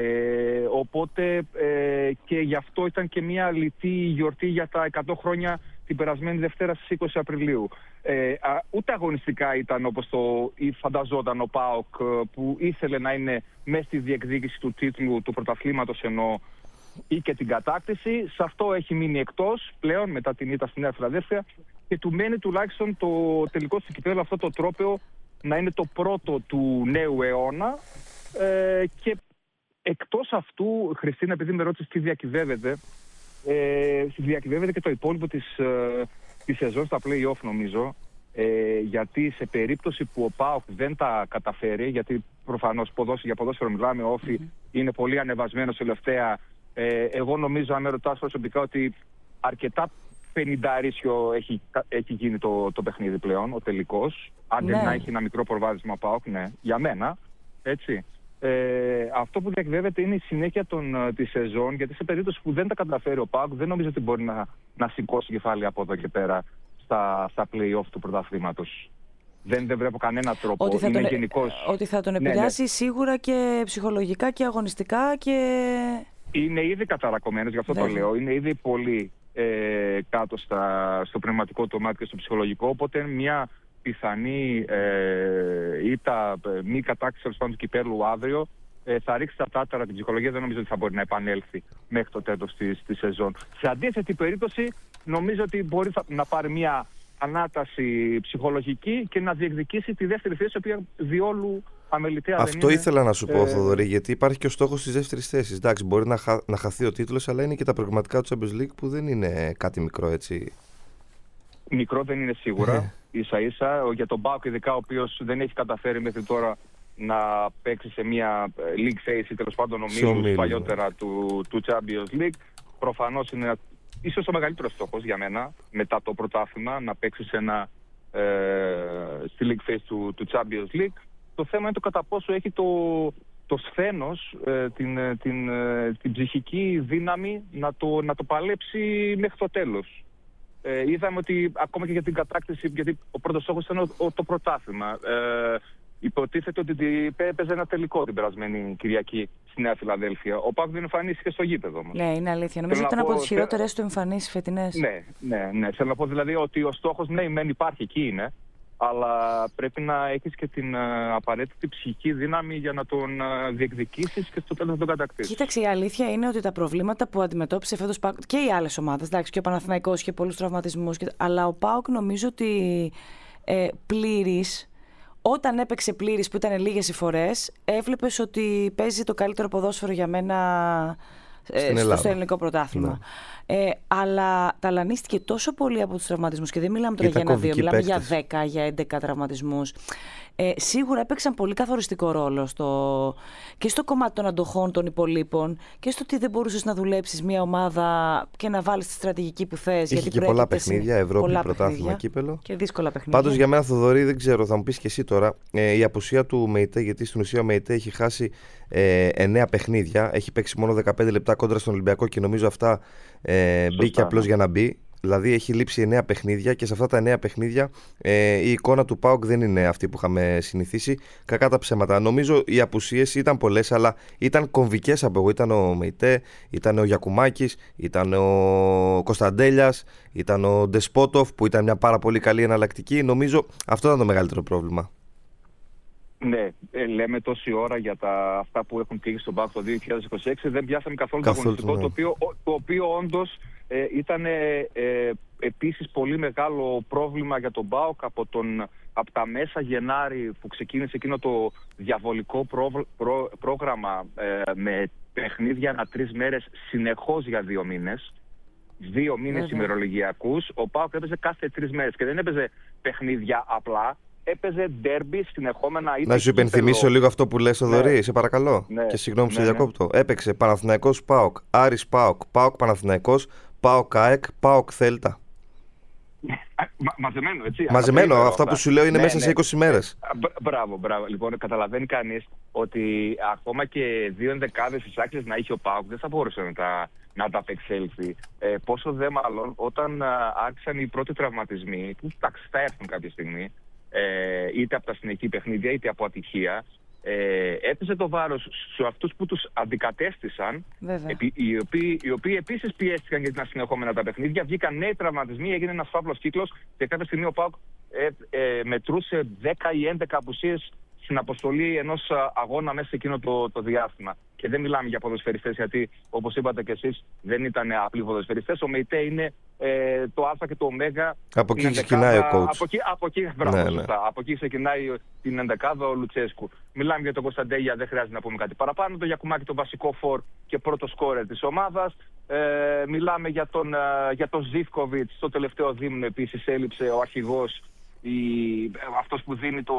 Οπότε και γι' αυτό ήταν και μια λιτή γιορτή για τα 100 χρόνια την περασμένη Δευτέρα στις 20 Απριλίου. Ούτε αγωνιστικά ήταν όπως το φανταζόταν ο ΠΑΟΚ, που ήθελε να είναι μέσα στη διεκδίκηση του τίτλου του πρωταθλήματος ενώ ή και την κατάκτηση. Σε αυτό έχει μείνει εκτός πλέον μετά την ήττα στη Νέα Φιλαδέλφια και του μένει τουλάχιστον το τελικό του κυπέλλου, αυτό το τρόπαιο, να είναι το πρώτο του νέου αιώνα. Και εκτός αυτού, Χριστίνα, επειδή με ρώτησες τι διακυβεύεται, διακυβεύεται και το υπόλοιπο της σεζόν στα play-off, νομίζω, γιατί σε περίπτωση που ο ΠΑΟΚ δεν τα καταφέρει, γιατί προφανώς για ποδόσφαιρο μιλάμε, ο Όφη είναι πολύ ανεβασμένος τελευταία. Εγώ νομίζω, αν με ρωτάς προσωπικά, ότι αρκετά 50 έχει γίνει το παιχνίδι πλέον, ο τελικός. Αν δεν να έχει ένα μικρό προβάδισμα ΠΑΟΚ, ναι, για μένα, έτσι. Αυτό που διακυβεύεται είναι η συνέχεια της σεζόν, γιατί σε περίπτωση που δεν τα καταφέρει ο ΠΑΟΚ, δεν νομίζω ότι μπορεί να σηκώσει κεφάλι από εδώ και πέρα στα play-off του πρωταθλήματος. Δεν βλέπω κανένα τρόπο. Ότι θα τον επηρεάσει σίγουρα και ψυχολογικά και αγωνιστικά και... Είναι ήδη καταρακωμένος, γι' αυτό το λέω. Είναι ήδη πολύ κάτω στο πνευματικό του μάτι και στο ψυχολογικό, οπότε μια πιθανή ήττα, μη κατάκτηση του κυπέλλου αύριο θα ρίξει τα τάταρα την ψυχολογία. Δεν νομίζω ότι θα μπορεί να επανέλθει μέχρι το τέλος της σεζόν. Σε αντίθετη περίπτωση, νομίζω ότι μπορεί να πάρει μια ανάταση ψυχολογική και να διεκδικήσει τη δεύτερη θέση, η οποία διόλου αμεληταία δεν είναι. Αυτό ήθελα να σου πω, Θοδωρή, γιατί υπάρχει και ο στόχος της δεύτερης θέσης. Εντάξει, μπορεί να χαθεί ο τίτλος, αλλά είναι και τα προγραμματικά του Champions League που δεν είναι κάτι μικρό, έτσι. Μικρό δεν είναι σίγουρα. Ίσα-ίσα για τον ΠΑΟΚ, ειδικά, ο οποίος δεν έχει καταφέρει μέχρι τώρα να παίξει σε μια league phase ή τέλος πάντων ομίλους παλιότερα του Champions League. Προφανώς είναι ίσως ο μεγαλύτερος στόχος για μένα μετά το πρωτάθλημα να παίξει στη league phase του Champions League. Το θέμα είναι το κατά πόσο έχει το σθένος, την ψυχική δύναμη να το παλέψει μέχρι το τέλος. Είδαμε ότι ακόμα και για την κατάκτηση, γιατί ο πρώτος στόχος ήταν το πρωτάθλημα. Υποτίθεται ότι έπαιζε ένα τελικό την περασμένη Κυριακή στη Νέα Φιλαδέλφια. Ο ΠΑΟΚ δεν εμφανίστηκε στο γήπεδο όμως. Ναι, είναι αλήθεια. Νομίζω ότι ήταν από τις χειρότερες του εμφανίσεις φετινές. Ναι. Θέλω να πω δηλαδή ότι ο στόχος, ναι, μεν υπάρχει, εκεί είναι. Αλλά πρέπει να έχεις και την απαραίτητη ψυχική δύναμη για να τον διεκδικήσεις και στο τέλος να τον κατακτήσεις. Κοίταξε, η αλήθεια είναι ότι τα προβλήματα που αντιμετώπισε φέτος ΠΑΟΚ και οι άλλες ομάδες, εντάξει, και ο Παναθηναϊκός είχε πολλούς τραυματισμούς, αλλά ο ΠΑΟΚ νομίζω ότι πλήρης, όταν έπαιξε πλήρης, που ήταν λίγες οι φορές, έβλεπες ότι παίζει το καλύτερο ποδόσφαιρο για μένα στο ελληνικό πρωτάθλημα. Ναι. Αλλά ταλανίστηκε τόσο πολύ από τους τραυματισμούς, και δεν μιλάμε τώρα για ένα-δύο, μιλάμε για 10, για 11 τραυματισμούς. Σίγουρα έπαιξαν πολύ καθοριστικό ρόλο και στο κομμάτι των αντοχών των υπολείπων και στο ότι δεν μπορούσες να δουλέψεις μια ομάδα και να βάλεις τη στρατηγική που θες. Είχε και πολλά παιχνίδια, Ευρώπη, πρωτάθλημα, κύπελο. Και δύσκολα παιχνίδια. Πάντως για μένα, Θοδωρή, δεν ξέρω, θα μου πεις και εσύ τώρα, η απουσία του ΜΕΙΤΕ, γιατί στην ουσία ο ΜΕΙΤΕ έχει χάσει 9 παιχνίδια, έχει παίξει μόνο 15 λεπτά κόντρα στον Ολυμπιακό και νομίζω αυτά μπήκε απλώς για να μπει. Δηλαδή έχει λείψει 9 παιχνίδια και σε αυτά τα 9 παιχνίδια η εικόνα του ΠΑΟΚ δεν είναι αυτή που είχαμε συνηθίσει. Κακά τα ψέματα. Νομίζω οι απουσίες ήταν πολλές, αλλά ήταν κομβικές από εγώ. Ήταν ο ΜΕΙΤΕ, ήταν ο Γιακουμάκης, ήταν ο Κωνσταντέλιας, ήταν ο Ντεσπότοφ που ήταν μια πάρα πολύ καλή εναλλακτική. Νομίζω αυτό ήταν το μεγαλύτερο πρόβλημα. Ναι, λέμε τόση ώρα για αυτά που έχουν τύχει στον ΠΑΟΚ το 2026. Δεν πιάσαμε καθόλου το αγωνιστικό, ναι. το οποίο όντως ήταν επίσης πολύ μεγάλο πρόβλημα για τον ΠΑΟΚ από τα μέσα Γενάρη που ξεκίνησε εκείνο το διαβολικό πρόγραμμα με παιχνίδια ανά 3 μέρες συνεχώς για 2 μήνες. 2 μήνες ημερολογιακούς. Ο ΠΑΟΚ έπαιζε κάθε 3 μέρες και δεν έπαιζε παιχνίδια απλά. Έπαιζε ντέρμπι συνεχόμενα. Να σου υπενθυμίσω λίγο αυτό που λες, Θοδωρή, σε παρακαλώ. Ναι. Και συγγνώμη που σε διακόπτω. Έπαιξε Παναθηναϊκός ΠΑΟΚ, Άρης ΠΑΟΚ, ΠΑΟΚ Παναθηναϊκός, ΠΑΟΚ ΑΕΚ, ΠΑΟΚ Θέλτα. Μαζεμένο, έτσι. Μαζεμένο, αυτά που σου λέω είναι μέσα σε 20 μέρες. Μπράβο. Λοιπόν, καταλαβαίνει κανείς ότι ακόμα και 2 ενδεκάδες εισάξεις να είχε ο ΠΑΟΚ δεν θα μπορούσε να τα απεξέλθει. Πόσο δε μάλλον όταν άρχισαν οι πρώτοι τραυματισμοί, που θα έρθουν κάποια στιγμή, είτε από τα συνεχή παιχνίδια είτε από ατυχία, έπαιζε το βάρος σε αυτούς που τους αντικατέστησαν, οι οποίοι επίσης πιέστηκαν για να συνεχόμενα τα παιχνίδια. Βγήκαν νέοι τραυματισμοί, έγινε ένας φαύλος κύκλος και κάποια στιγμή ο ΠΑΟΚ μετρούσε 10 ή 11 απουσίες στην αποστολή ενός αγώνα μέσα σε εκείνο το διάστημα. Και δεν μιλάμε για ποδοσφαιριστές, γιατί όπως είπατε και εσείς δεν ήταν απλοί ποδοσφαιριστές. Ο ΜΕΙΤΕ είναι το Α και το Ω. Από εκεί ξεκινάει ο coach. Από εκεί ξεκινάει την ενδεκάδα ο Λουτσέσκου. Μιλάμε για τον Κωνσταντέλια, δεν χρειάζεται να πούμε κάτι παραπάνω. Το Γιακουμάκη, τον βασικό φορ και πρώτο σκόρερ της ομάδας. Μιλάμε για τον Ζίβκοβιτς. Στο τελευταίο δίμηνο επίσης έλειψε ο αρχηγός, αυτός που δίνει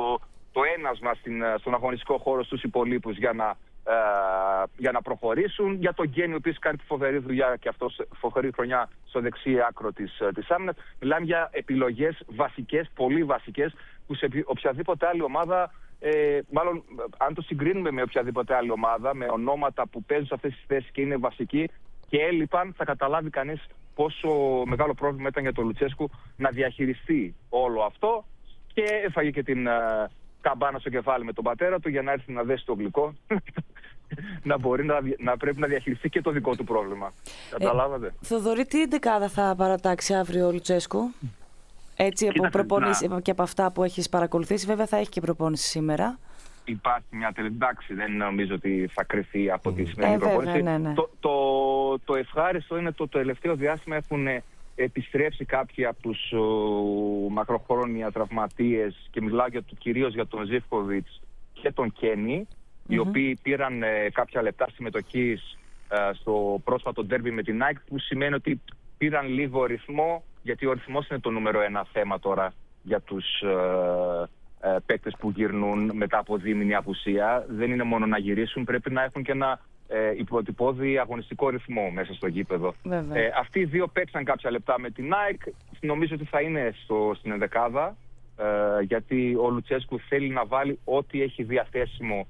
το ένασμα στον αγωνιστικό χώρο στους υπολείπους για να προχωρήσουν. Για τον Γκένι, ο οποίος κάνει τη φοβερή δουλειά και αυτός φοβερή χρονιά στο δεξί άκρο της άμυνας. Μιλάμε για επιλογές βασικές, πολύ βασικές, που σε οποιαδήποτε άλλη ομάδα, μάλλον αν το συγκρίνουμε με οποιαδήποτε άλλη ομάδα, με ονόματα που παίζουν σε αυτές τις θέσεις και είναι βασικοί και έλειπαν, θα καταλάβει κανείς πόσο μεγάλο πρόβλημα ήταν για τον Λουτσέσκου να διαχειριστεί όλο αυτό, και έφαγε και την καμπάνα στο κεφάλι με τον πατέρα του για να έρθει να δέσει το γλυκό να μπορεί να πρέπει να διαχειριστεί και το δικό του πρόβλημα. Καταλάβατε. Θοδωρή, τι εντεκάδα θα παρατάξει αύριο ο Λουτσέσκου? Έτσι, από προπονήσεις και από αυτά που έχεις παρακολουθήσει, βέβαια θα έχει και προπόνηση σήμερα. Υπάρχει μια εντάξει, δεν νομίζω ότι θα κρυφθεί από τη σημερινή προπόνηση. Ναι. Το ευχάριστο είναι το τελευταίο διάστημα έχουν επιστρέψει κάποιοι από τους μακροχρόνια τραυματίες, και μιλάω κυρίως για τον Ζίβκοβιτς και τον Κένι, οι οποίοι πήραν κάποια λεπτά συμμετοχής στο πρόσφατο ντέρμπι με την ΑΕΚ, που σημαίνει ότι πήραν λίγο ρυθμό, γιατί ο ρυθμός είναι το νούμερο ένα θέμα τώρα για τους παίκτες που γυρνούν μετά από δίμηνη απουσία. Δεν είναι μόνο να γυρίσουν, πρέπει να έχουν και ένα υποτυπώδη αγωνιστικό ρυθμό μέσα στο γήπεδο. Αυτοί οι δύο παίξαν κάποια λεπτά με την ΑΕΚ. Νομίζω ότι θα είναι στην ενδεκάδα, γιατί ο Λουτσέσκου θέλει να βάλει ό,τι έχει διαθέσιμο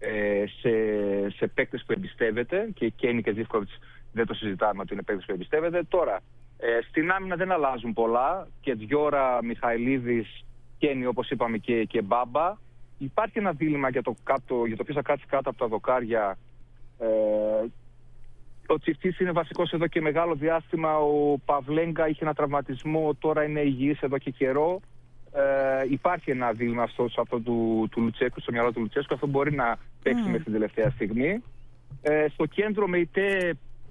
σε παίκτες που εμπιστεύεται, και Κένι και Ζίβκοβιτς δεν το συζητάμε ότι είναι παίκτες που εμπιστεύεται. Τώρα, στην άμυνα δεν αλλάζουν πολλά, και Διόρα, Μιχαηλίδης, Κένι, όπως είπαμε, και Μπάμπα. Υπάρχει ένα δίλημμα για το ποιος θα κάτσει κάτω από τα δοκάρια. Ο Τσιφτής είναι βασικός εδώ και μεγάλο διάστημα. Ο Παυλέγκα είχε ένα τραυματισμό, τώρα είναι υγιής εδώ και καιρό. Υπάρχει ένα δίλημμα σε αυτό του Λουτσέσκου, στο μυαλό του Λουτσέσκου. Αυτό μπορεί να παίξει μέχρι την τελευταία στιγμή. Στο κέντρο ΜΕΙΤΕ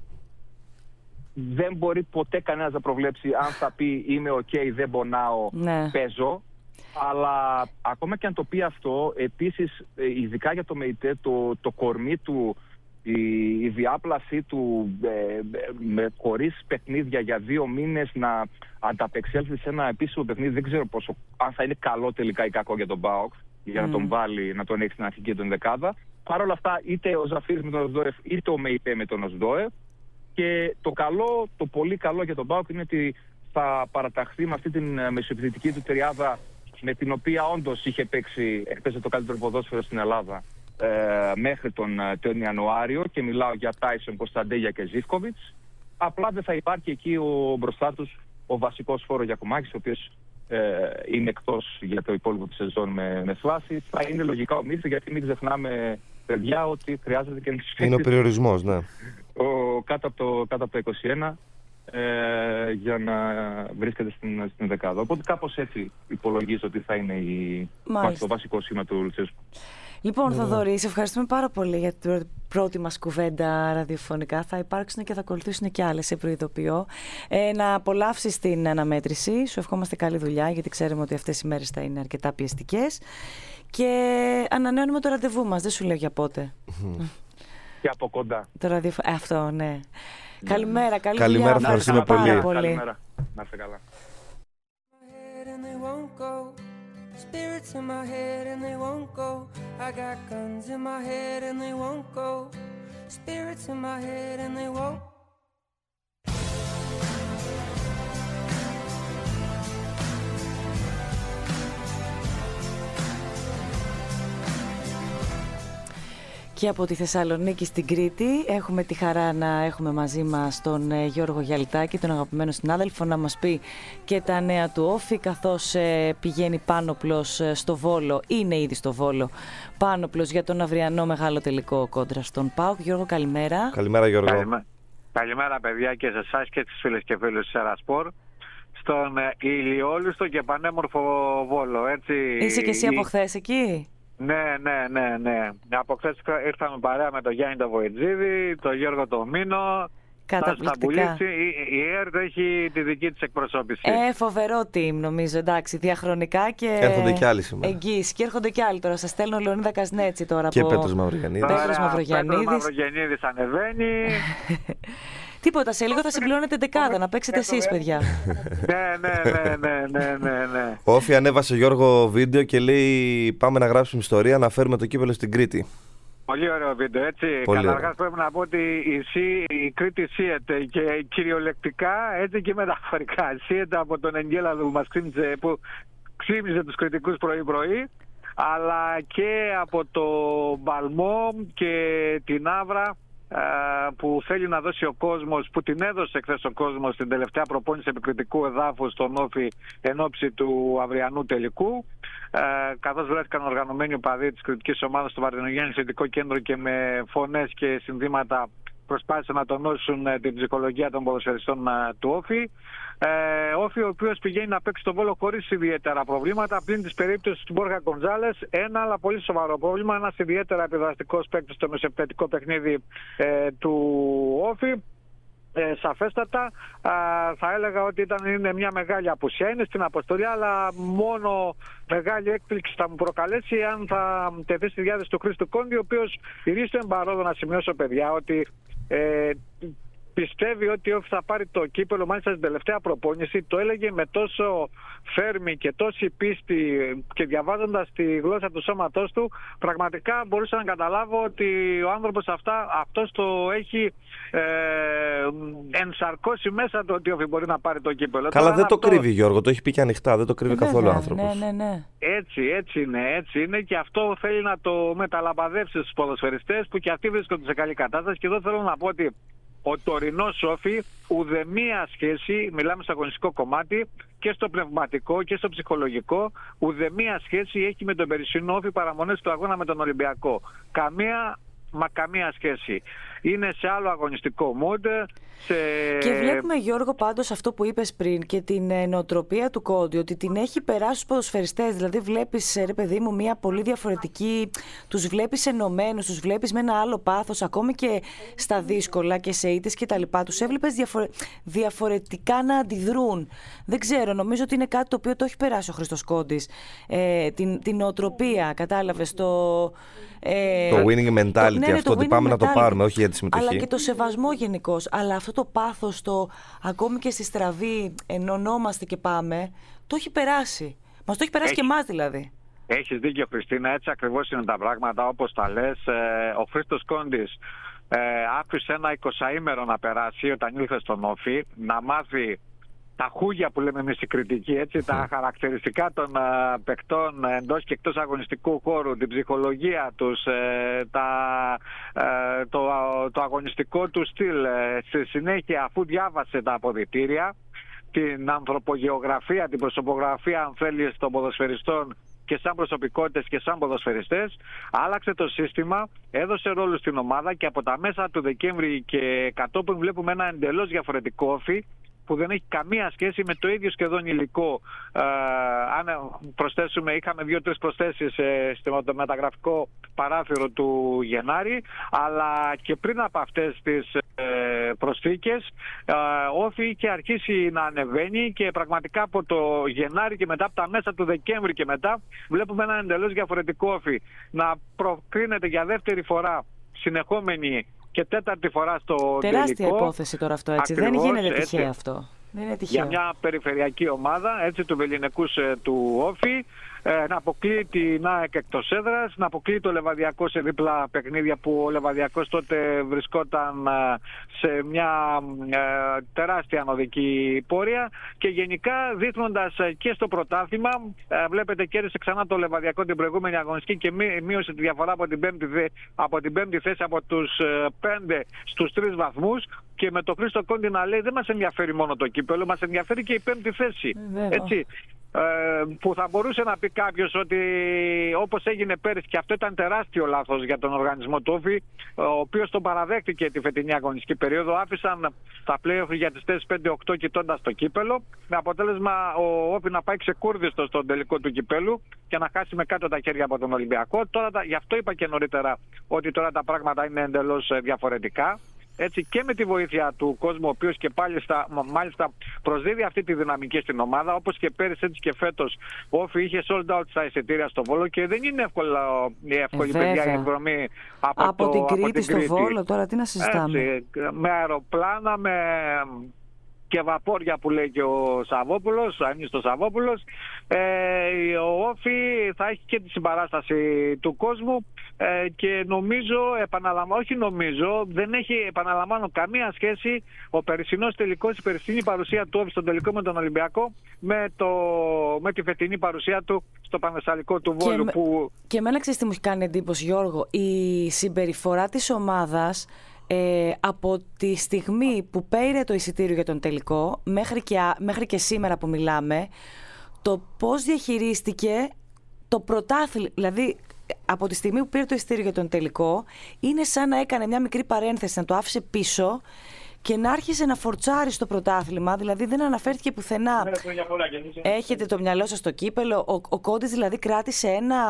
δεν μπορεί ποτέ κανένας να προβλέψει αν θα πει είμαι ok, δεν πονάω, παίζω. Αλλά ακόμα και αν το πει αυτό, επίσης, ειδικά για το ΜΕΙΤΕ, το κορμί του, η διάπλασή του χωρίς παιχνίδια για 2 μήνες να ανταπεξέλθει σε ένα επίσημο παιχνίδι, δεν ξέρω αν θα είναι καλό τελικά ή κακό για τον ΠΑΟΚ, για να τον βάλει, να τον έχει στην αρχική του ενδεκάδα. Παρ' όλα αυτά, είτε ο Ζαφίρης με τον Οσδόεφ, είτε ο ΜΕΙΤΕ με τον Οσδόεφ. Και το πολύ καλό για τον ΠΑΟΚ είναι ότι θα παραταχθεί με αυτή την μεσοεπιθετική του τριάδα, με την οποία όντως έπαιζε το καλύτερο ποδόσφαιρο στην Ελλάδα μέχρι τον Ιανουάριο, και μιλάω για Τάισον, Κωνσταντέλια και Ζίβκοβιτς. Απλά δεν θα υπάρχει εκεί μπροστά τους ο βασικός Φόρο Γιακουμάκης, ο οποίος είναι εκτός για το υπόλοιπο της σεζόν με θλάση. Θα είναι λογικά ο Μίτσο, γιατί μην ξεχνάμε, παιδιά, ότι χρειάζεται και είναι ο περιορισμός, ναι. Κάτω από το 21 για να βρίσκεται στην δεκάδα. Οπότε κάπως έτσι υπολογίζω ότι θα είναι το βασικό σήμα του Λουτσέσκου. Λοιπόν, Θοδωρή, σε ευχαριστούμε πάρα πολύ για την πρώτη μας κουβέντα ραδιοφωνικά. Θα υπάρξουν και θα ακολουθήσουν και άλλες, σε προειδοποιώ. Να απολαύσεις την αναμέτρηση. Σου ευχόμαστε καλή δουλειά, γιατί ξέρουμε ότι αυτές οι μέρες θα είναι αρκετά πιεστικές. Και ανανεώνουμε το ραντεβού μας. Δεν σου λέω για πότε. Και από κοντά. Αυτό, ναι. Καλημέρα, καλημέρα, ευχαριστούμε πολύ. Καλημέρα. Να είστε καλά. Spirits in my head and they won't go. I got guns in my head and they won't go. Spirits in my head and they won't. Και από τη Θεσσαλονίκη στην Κρήτη έχουμε τη χαρά να έχουμε μαζί μας τον Γιώργο Γιαλτάκη, τον αγαπημένο συνάδελφο, να μας πει και τα νέα του όφη, καθώς πηγαίνει Πάνοπλος στο Βόλο, είναι ήδη στο Βόλο Πάνοπλος για τον αυριανό μεγάλο τελικό κόντρα στον ΠΑΟΚ. Γιώργο, καλημέρα. Καλημέρα, Γιώργο. Καλημέρα, παιδιά, και σε εσάς και τις φίλες και φίλους της Ερασπορ. Στον ηλιόλουστο και πανέμορφο Βόλο, έτσι. Είσαι και εσύ από χθες εκεί? Ναι. Από χθες ήρθαμε παρέα με τον Γιάννη τον Βοητζίδη, τον Γιώργο τον Μίνο. Καταπληκτικά. Η ΕΡΤ έχει τη δική της εκπροσώπηση. Φοβερό team, νομίζω, εντάξει, διαχρονικά και έρχονται και άλλοι σήμερα. Εγγύηση. Και έρχονται και άλλοι τώρα. Σας στέλνω Λεωνίδα Κασνέτσι τώρα. Και Πέτρος Μαυρογιαννίδης. Πέτρος Μαυρογιαννίδης ανεβαίνει. Τίποτα, σε λίγο θα συμπληρώνετε δεκάδα, να παίξετε εσείς, παιδιά. Ναι. Ο Όφη ανέβασε, Γιώργο, βίντεο και λέει πάμε να γράψουμε ιστορία, να φέρουμε το κύπελλο στην Κρήτη. Πολύ ωραίο βίντεο, έτσι. Καταρχάς πρέπει να πω ότι η Κρήτη σύεται και κυριολεκτικά, έτσι και μεταφορικά. Σύεται από τον Εγγέλαδο που ξύμιζε τους κριτικούς πρωί-πρωί, αλλά και από το Μπαλμό και την Άβρα που θέλει να δώσει ο κόσμος, που την έδωσε χθες ο κόσμος στην τελευταία προπόνηση επικριτικού εδάφους στον Όφη εν ώψη του αυριανού τελικού, καθώς βρέθηκαν οργανωμένοι οπαδοί της κριτικής ομάδας στο Βαρδινογέννη Ειδικό Κέντρο και με φωνές και συνθήματα προσπάθησαν να τονώσουν την ψυχολογία των ποδοσφαιριστών του Όφη. Όφη, ο οποίος πηγαίνει να παίξει τον Βόλο χωρίς ιδιαίτερα προβλήματα, πλην της περίπτωσης του Μπόργα Γκοντζάλες. Ένα αλλά πολύ σοβαρό πρόβλημα, ένας ιδιαίτερα επιδραστικός παίκτης στο μεσοεπιθετικό παιχνίδι του Όφη. Σαφέστατα θα έλεγα ότι είναι μια μεγάλη απουσία, είναι στην αποστολή, αλλά μόνο μεγάλη έκπληξη θα μου προκαλέσει αν θα τεθεί στη διάθεση του Χρήστου Κόντι, ο οποίος ηρίστο εμπαρόδο να σημειώσω, παιδιά, ότι πιστεύει ότι θα πάρει το κύπελλο. Μάλιστα στην τελευταία προπόνηση το έλεγε με τόσο φέρμη και τόση πίστη, και διαβάζοντας τη γλώσσα του σώματός του, πραγματικά μπορούσα να καταλάβω ότι ο άνθρωπος αυτός το έχει ενσαρκώσει μέσα το ότι μπορεί να πάρει το κύπελλο. Καλά, δεν το κρύβει, Γιώργο, το έχει πει και ανοιχτά, δεν το κρύβει καθόλου ο άνθρωπος. Ναι. Έτσι είναι, και αυτό θέλει να το μεταλαμπαδεύσει στους ποδοσφαιριστές που και αυτοί βρίσκονται σε καλή κατάσταση. Και εδώ θέλω να πω ότι ο τωρινός Όφη ουδεμία σχέση, μιλάμε στο αγωνιστικό κομμάτι και στο πνευματικό και στο ψυχολογικό, ουδεμία σχέση έχει με τον περσινό Όφη παραμονές του αγώνα με τον Ολυμπιακό. Καμία σχέση. Είναι σε άλλο αγωνιστικό mood. Και βλέπουμε, Γιώργο, πάντως αυτό που είπες πριν και την νοοτροπία του Κόντι, ότι την έχει περάσει στους ποδοσφαιριστές. Δηλαδή βλέπεις, ρε παιδί μου, μια πολύ διαφορετική, τους βλέπεις ενωμένους, τους βλέπεις με ένα άλλο πάθος, ακόμη και στα δύσκολα και σε ήττες και τα λοιπά. Τους έβλεπες διαφορετικά να αντιδρούν. Δεν ξέρω, νομίζω ότι είναι κάτι το οποίο το έχει περάσει ο Χρήστος Κόντις. Την νοοτροπία, κατάλαβες, το winning mentality, αυτό ότι πάμε να το πάρουμε, όχι για τη συμμετοχή. Αλλά και το σεβασμό γενικώς. Αλλά αυτό το πάθος, ακόμη και στη στραβή ενωνόμαστε και πάμε, το έχει περάσει. Μας το έχει περάσει και εμάς δηλαδή. Έχεις δίκιο, Χριστίνα, έτσι ακριβώς είναι τα πράγματα όπως τα λες. Ο Χρήστος Κόντις άφησε ένα 20ημερο να περάσει όταν ήλθε στον Όφη, να μάθει τα χούγια που λέμε εμείς στην κριτική, έτσι, τα χαρακτηριστικά των παικτών εντός και εκτός αγωνιστικού χώρου, την ψυχολογία τους, το αγωνιστικό του στυλ. Στη συνέχεια, αφού διάβασε τα αποδυτήρια, την ανθρωπογεωγραφία, την προσωπογραφία, αν θέλεις, των ποδοσφαιριστών και σαν προσωπικότητες και σαν ποδοσφαιριστές, άλλαξε το σύστημα, έδωσε ρόλο στην ομάδα και από τα μέσα του Δεκέμβρη και κατόπιν βλέπουμε ένα εντελώς διαφορετικό Όφη, που δεν έχει καμία σχέση με το ίδιο σχεδόν υλικό. Αν προσθέσουμε, είχαμε 2-3 προσθέσεις στο μεταγραφικό παράθυρο του Γενάρη, αλλά και πριν από αυτές τις προσθήκες, Όφη είχε αρχίσει να ανεβαίνει και πραγματικά από το Γενάρη και μετά, από τα μέσα του Δεκέμβρη και μετά, βλέπουμε ένα εντελώς διαφορετικό Όφη να προκρίνεται για δεύτερη φορά συνεχόμενη και τέταρτη φορά στο τεράστια τελικό. Υπόθεση τώρα αυτό, έτσι. Ακριβώς, δεν γίνεται τυχαίο αυτό. Δεν είναι τυχαίο. Για μια περιφερειακή ομάδα, έτσι, του Βεληνικούς του Όφη, να αποκλείει την ΑΕΚ εκτός έδρας, να αποκλείει το Λεβαδιακό σε δίπλα παιχνίδια που ο Λεβαδιακός τότε βρισκόταν σε μια τεράστια ανωδική πορεία, και γενικά δείχνοντας και στο πρωτάθλημα, βλέπετε, κέρδισε ξανά το Λεβαδιακό την προηγούμενη αγωνιστική και μείωσε τη διαφορά από την πέμπτη θέση από τους 5 στους 3 βαθμούς, και με τον Χρήστο Κόντι να λέει δεν μας ενδιαφέρει μόνο το κύπελλο, μας ενδιαφέρει και η 5η θέση. Έτσι. Που θα μπορούσε να πει κάποιος ότι όπως έγινε πέρυσι, και αυτό ήταν τεράστιο λάθος για τον οργανισμό του Όφη, ο οποίος τον παραδέχτηκε τη φετινή αγωνιστική περίοδο, άφησαν τα play-off για τις θέσεις 5-8 κοιτώντας το κύπελλο, με αποτέλεσμα ο Όφη να πάει ξεκούρδιστο στον τελικό του κυπέλλου και να χάσει με κάτω τα χέρια από τον Ολυμπιακό. Τώρα, γι' αυτό είπα και νωρίτερα ότι τώρα τα πράγματα είναι εντελώς διαφορετικά. έτσι, και με τη βοήθεια του κόσμου, ο οποίος και μάλιστα προσδίδει αυτή τη δυναμική στην ομάδα, όπως και πέρυσι έτσι και φέτος. Ο Όφη είχε sold out στα εισιτήρια στο Βόλο και δεν είναι εύκολη παιδιά η εκδρομή από την Κρήτη στο Βόλο. Τώρα τι να συζητάμε. Έτσι, με αεροπλάνα, και βαπόρια που λέει και ο Σαββόπουλος, Ανίστος Σαββόπουλος. Ο Όφη θα έχει και τη συμπαράσταση του κόσμου και δεν έχει, επαναλαμβάνω, καμία σχέση ο περσινός τελικός, η περσινή παρουσία του Όφη στον τελικό με τον Ολυμπιακό με τη φετινή παρουσία του στο Πανθεσσαλικό του Βόλου. Και εμένα ξέρεις τι μου έχει κάνει εντύπωση, Γιώργο, η συμπεριφορά της ομάδας από τη στιγμή που πήρε το εισιτήριο για τον τελικό μέχρι και σήμερα που μιλάμε, το πώς διαχειρίστηκε το πρωτάθλημα, δηλαδή από τη στιγμή που πήρε το εισιτήριο για τον τελικό, είναι σαν να έκανε μια μικρή παρένθεση, να το άφησε πίσω και να άρχισε να φορτσάρει στο πρωτάθλημα, δηλαδή δεν αναφέρθηκε πουθενά. Έχετε το μυαλό σας στο κύπελο, ο Κόντης δηλαδή κράτησε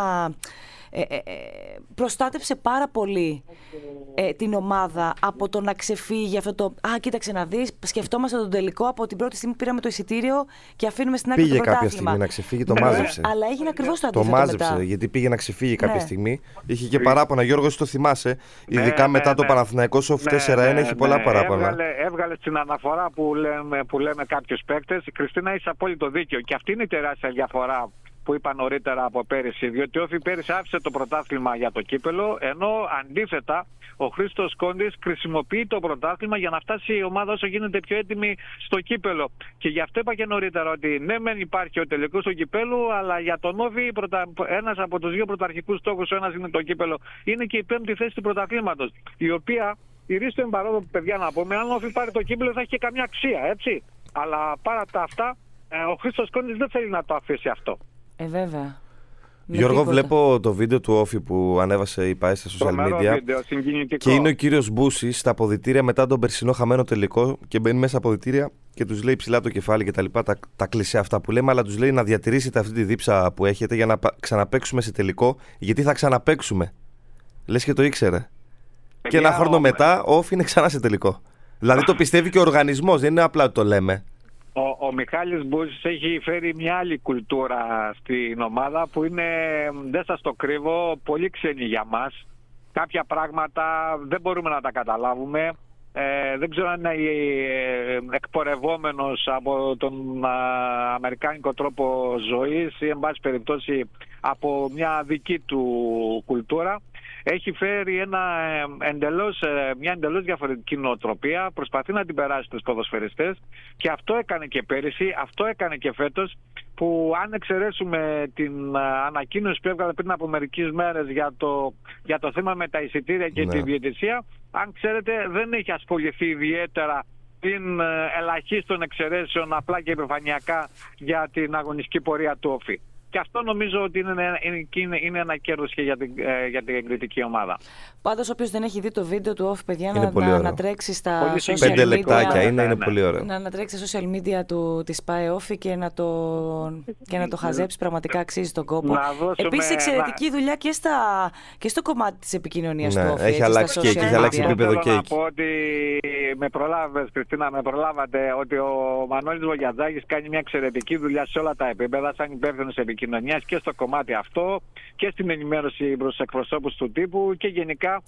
προστάτευσε πάρα πολύ την ομάδα από το να ξεφύγει αυτό το κοίταξε να δεις, σκεφτόμαστε τον τελικό από την πρώτη στιγμή που πήραμε το εισιτήριο και αφήνουμε στην άκρη το πρωτάθλημα. Πήγε κάποια στιγμή να ξεφύγει, το μάζεψε. Αλλά έγινε ακριβώς το αντίθετο. Το μάζεψε μετά. Γιατί πήγε να ξεφύγει κάποια στιγμή. Είχε και παράπονα, Γιώργο, εσύ το θυμάσαι. Ειδικά μετά το Παναθηναϊκό Σοφ 4-1 έχει πολλά παράπονα. Έβγαλε στην αναφορά που λέμε κάποιους παίκτες. Κριστίνα, έχει απόλυτο δίκιο. Και αυτή είναι η τεράστια διαφορά που είπα νωρίτερα από πέρυσι, διότι ο Όφη πέρυσι άφησε το πρωτάθλημα για το κύπελο, ενώ αντίθετα ο Χρήστος Κόντης χρησιμοποιεί το πρωτάθλημα για να φτάσει η ομάδα όσο γίνεται πιο έτοιμη στο κύπελο. Και γι' αυτό είπα και νωρίτερα ότι ναι, μεν υπάρχει ο τελικός του κυπέλου, αλλά για τον Όφη ένας από τους δύο πρωταρχικούς στόχους, ο ένας είναι το κύπελο, είναι και η 5η θέση του πρωταθλήματος, η οποία η ρίστο εμπαρόδο, παιδιά, να πούμε, αν ο Όφη πάρει το κύπελο θα έχει και καμιά αξία, έτσι. Αλλά παρά τα αυτά, ο Χρήστος Κόντης δεν θέλει να το αφήσει αυτό. Βέβαια. Γιώργο, βλέπω το βίντεο του Όφη που ανέβασε η ΠΑΕ στα social media και είναι ο κύριος Μπούσης στα αποδυτήρια μετά τον περσινό χαμένο τελικό και μπαίνει μέσα στα αποδυτήρια και τους λέει ψηλά το κεφάλι και τα λοιπά, τα κλισέ αυτά που λέμε, αλλά τους λέει να διατηρήσετε αυτή τη δίψα που έχετε για να ξαναπαίξουμε σε τελικό, γιατί θα ξαναπαίξουμε. Λες και το ήξερε. Και ένα χρόνο μετά ο Όφη είναι ξανά σε τελικό. Δηλαδή το πιστεύει και ο οργανισμός, δεν είναι απλά ότι το λέμε. Ο Μιχάλης Μπούζης έχει φέρει μια άλλη κουλτούρα στην ομάδα που είναι, δεν σας το κρύβω, πολύ ξένη για μας. Κάποια πράγματα δεν μπορούμε να τα καταλάβουμε. Δεν ξέρω αν είναι εκπορευόμενος από τον αμερικάνικο τρόπο ζωής ή εν πάση περιπτώσει από μια δική του κουλτούρα. Έχει φέρει μια εντελώς διαφορετική νοοτροπία, προσπαθεί να την περάσει στους ποδοσφαιριστές και αυτό έκανε και πέρυσι, αυτό έκανε και φέτος, που αν εξαιρέσουμε την ανακοίνωση που έβγαλε πριν από μερικές μέρες για το θέμα με τα εισιτήρια και τη διαιτησία, αν ξέρετε δεν έχει ασχοληθεί ιδιαίτερα την ελαχίστων εξαιρέσεων απλά και επιφανειακά για την αγωνιστική πορεία του Όφη. Και αυτό νομίζω ότι είναι ένα κέρδος και για την εγκριτική ομάδα. Πάντως, όποιος δεν έχει δει το βίντεο του Όφη, παιδιά, να τρέξει στα social media. 5 λεπτάκια είναι πολύ ωραίο. Να τρέξει στα social media της ΠΑΕ Όφη και να το χαζέψει. Πραγματικά αξίζει τον κόπο. Επίσης, εξαιρετική δουλειά και στο κομμάτι της επικοινωνίας του Όφη. Έχει αλλάξει και έχει αλλάξει επίπεδο και εκεί. Να πω ότι με προλάβες, Κριστίνα, προλάβατε ότι ο Μανώλης Βογιατζάκης κάνει μια εξαιρετική δουλειά σε όλα τα επίπεδα, σαν υπεύθυνος επικοινωνίας και στο κομμάτι αυτό και στην ενημέρωση προς τους εκπροσώπους του τύπου και γενικά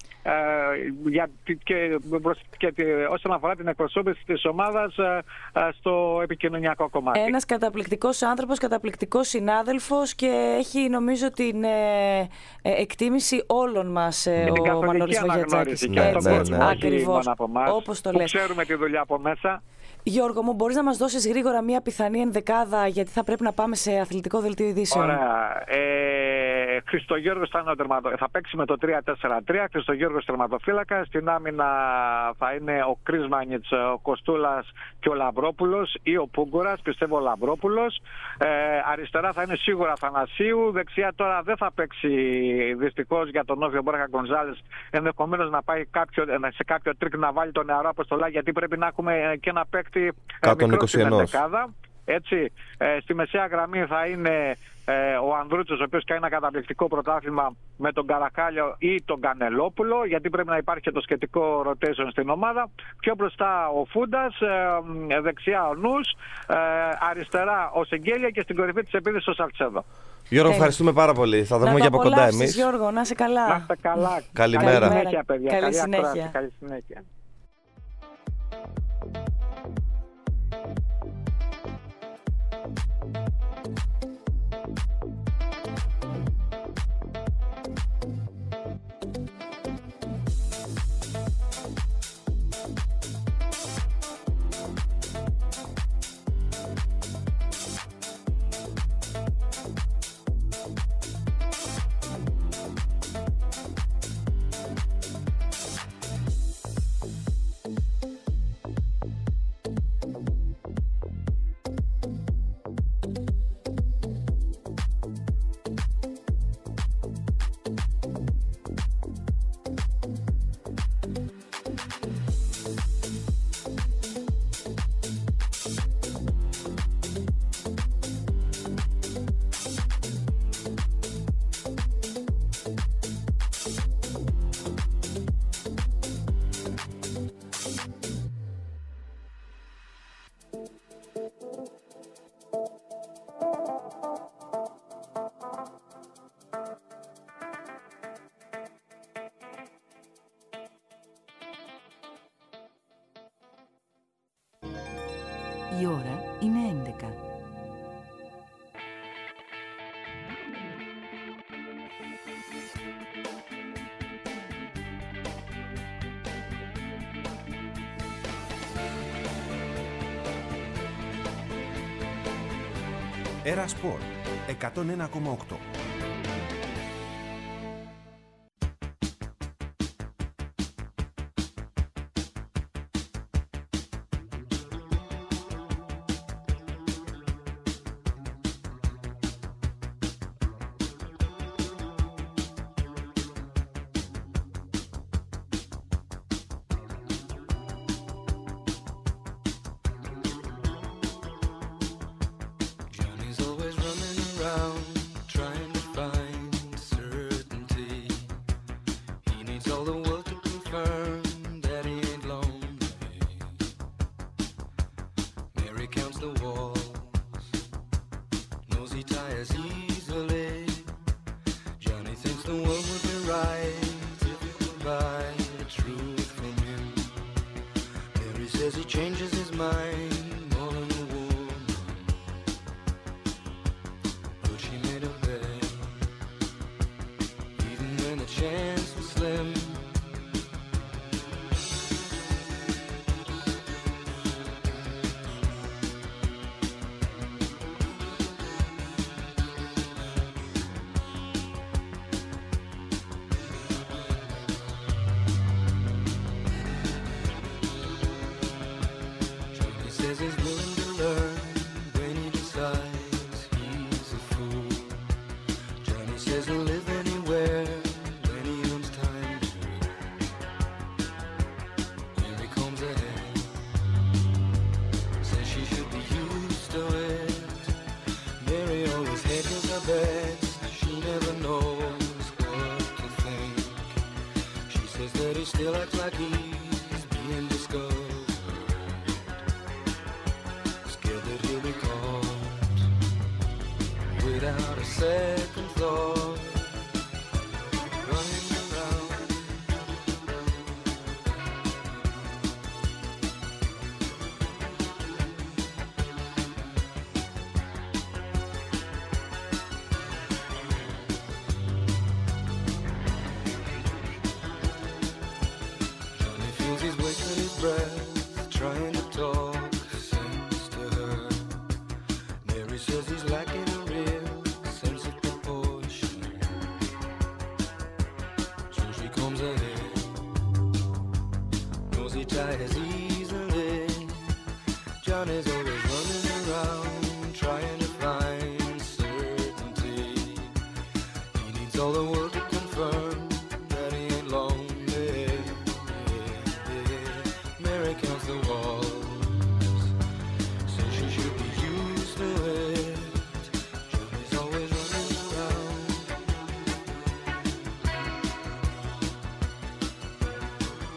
όσον αφορά την εκπροσώπηση της ομάδας στο επικοινωνιακό κομμάτι. Ένας καταπληκτικός άνθρωπος, καταπληκτικός συνάδελφος και έχει νομίζω την εκτίμηση όλων μας ο Μανώλης Βογιατζάκης. Ακριβώς, όπως το λες. Ξέρουμε τη δουλειά από μέσα. Γιώργο μου, μπορείς να μας δώσεις γρήγορα μια πιθανή ενδεκάδα, γιατί θα πρέπει να πάμε σε αθλητικό δελτίο ειδήσεων. Ωραία. Χριστογιώργος θα παίξει με το 3-4-3. Χριστογιώργος τερματοφύλακα. Στην άμυνα θα είναι ο Κρίσμανιτς, ο Κοστούλας και ο Λαμπρόπουλος ή ο Πούγκουρας. Πιστεύω ο Λαμπρόπουλος. Αριστερά θα είναι σίγουρα Θανασίου. Δεξιά τώρα δεν θα παίξει δυστυχώς για τον Όφιο Μπόρχα Γκονζάλες. Ενδεχομένως να πάει σε κάποιο τρίκ να βάλει τον νεαρό Αποστολά, γιατί πρέπει να έχουμε και ένα παίκτη κάτω των 21. Έτσι, στη μεσαία γραμμή θα είναι ο Ανδρούτσος, ο οποίος κάνει ένα καταπληκτικό πρωτάθλημα με τον Καρακάλιο ή τον Κανελόπουλο, γιατί πρέπει να υπάρχει και το σχετικό rotation στην ομάδα. Πιο μπροστά ο Φούντας, δεξιά ο Νους, αριστερά ο Σεγγέλια και στην κορυφή της επίθεσης ο Σαλτσέδο. Γιώργο, ευχαριστούμε πάρα πολύ. Θα δούμε και από κοντά εμείς. Γιώργο, να είσαι καλά. Να είστε καλά. Καλημέρα. Καλή συνέχεια, παιδιά. Καλή συνέχεια. Καλή συνέχεια. Η ώρα είναι 11. Έρα Σπορ 101,8.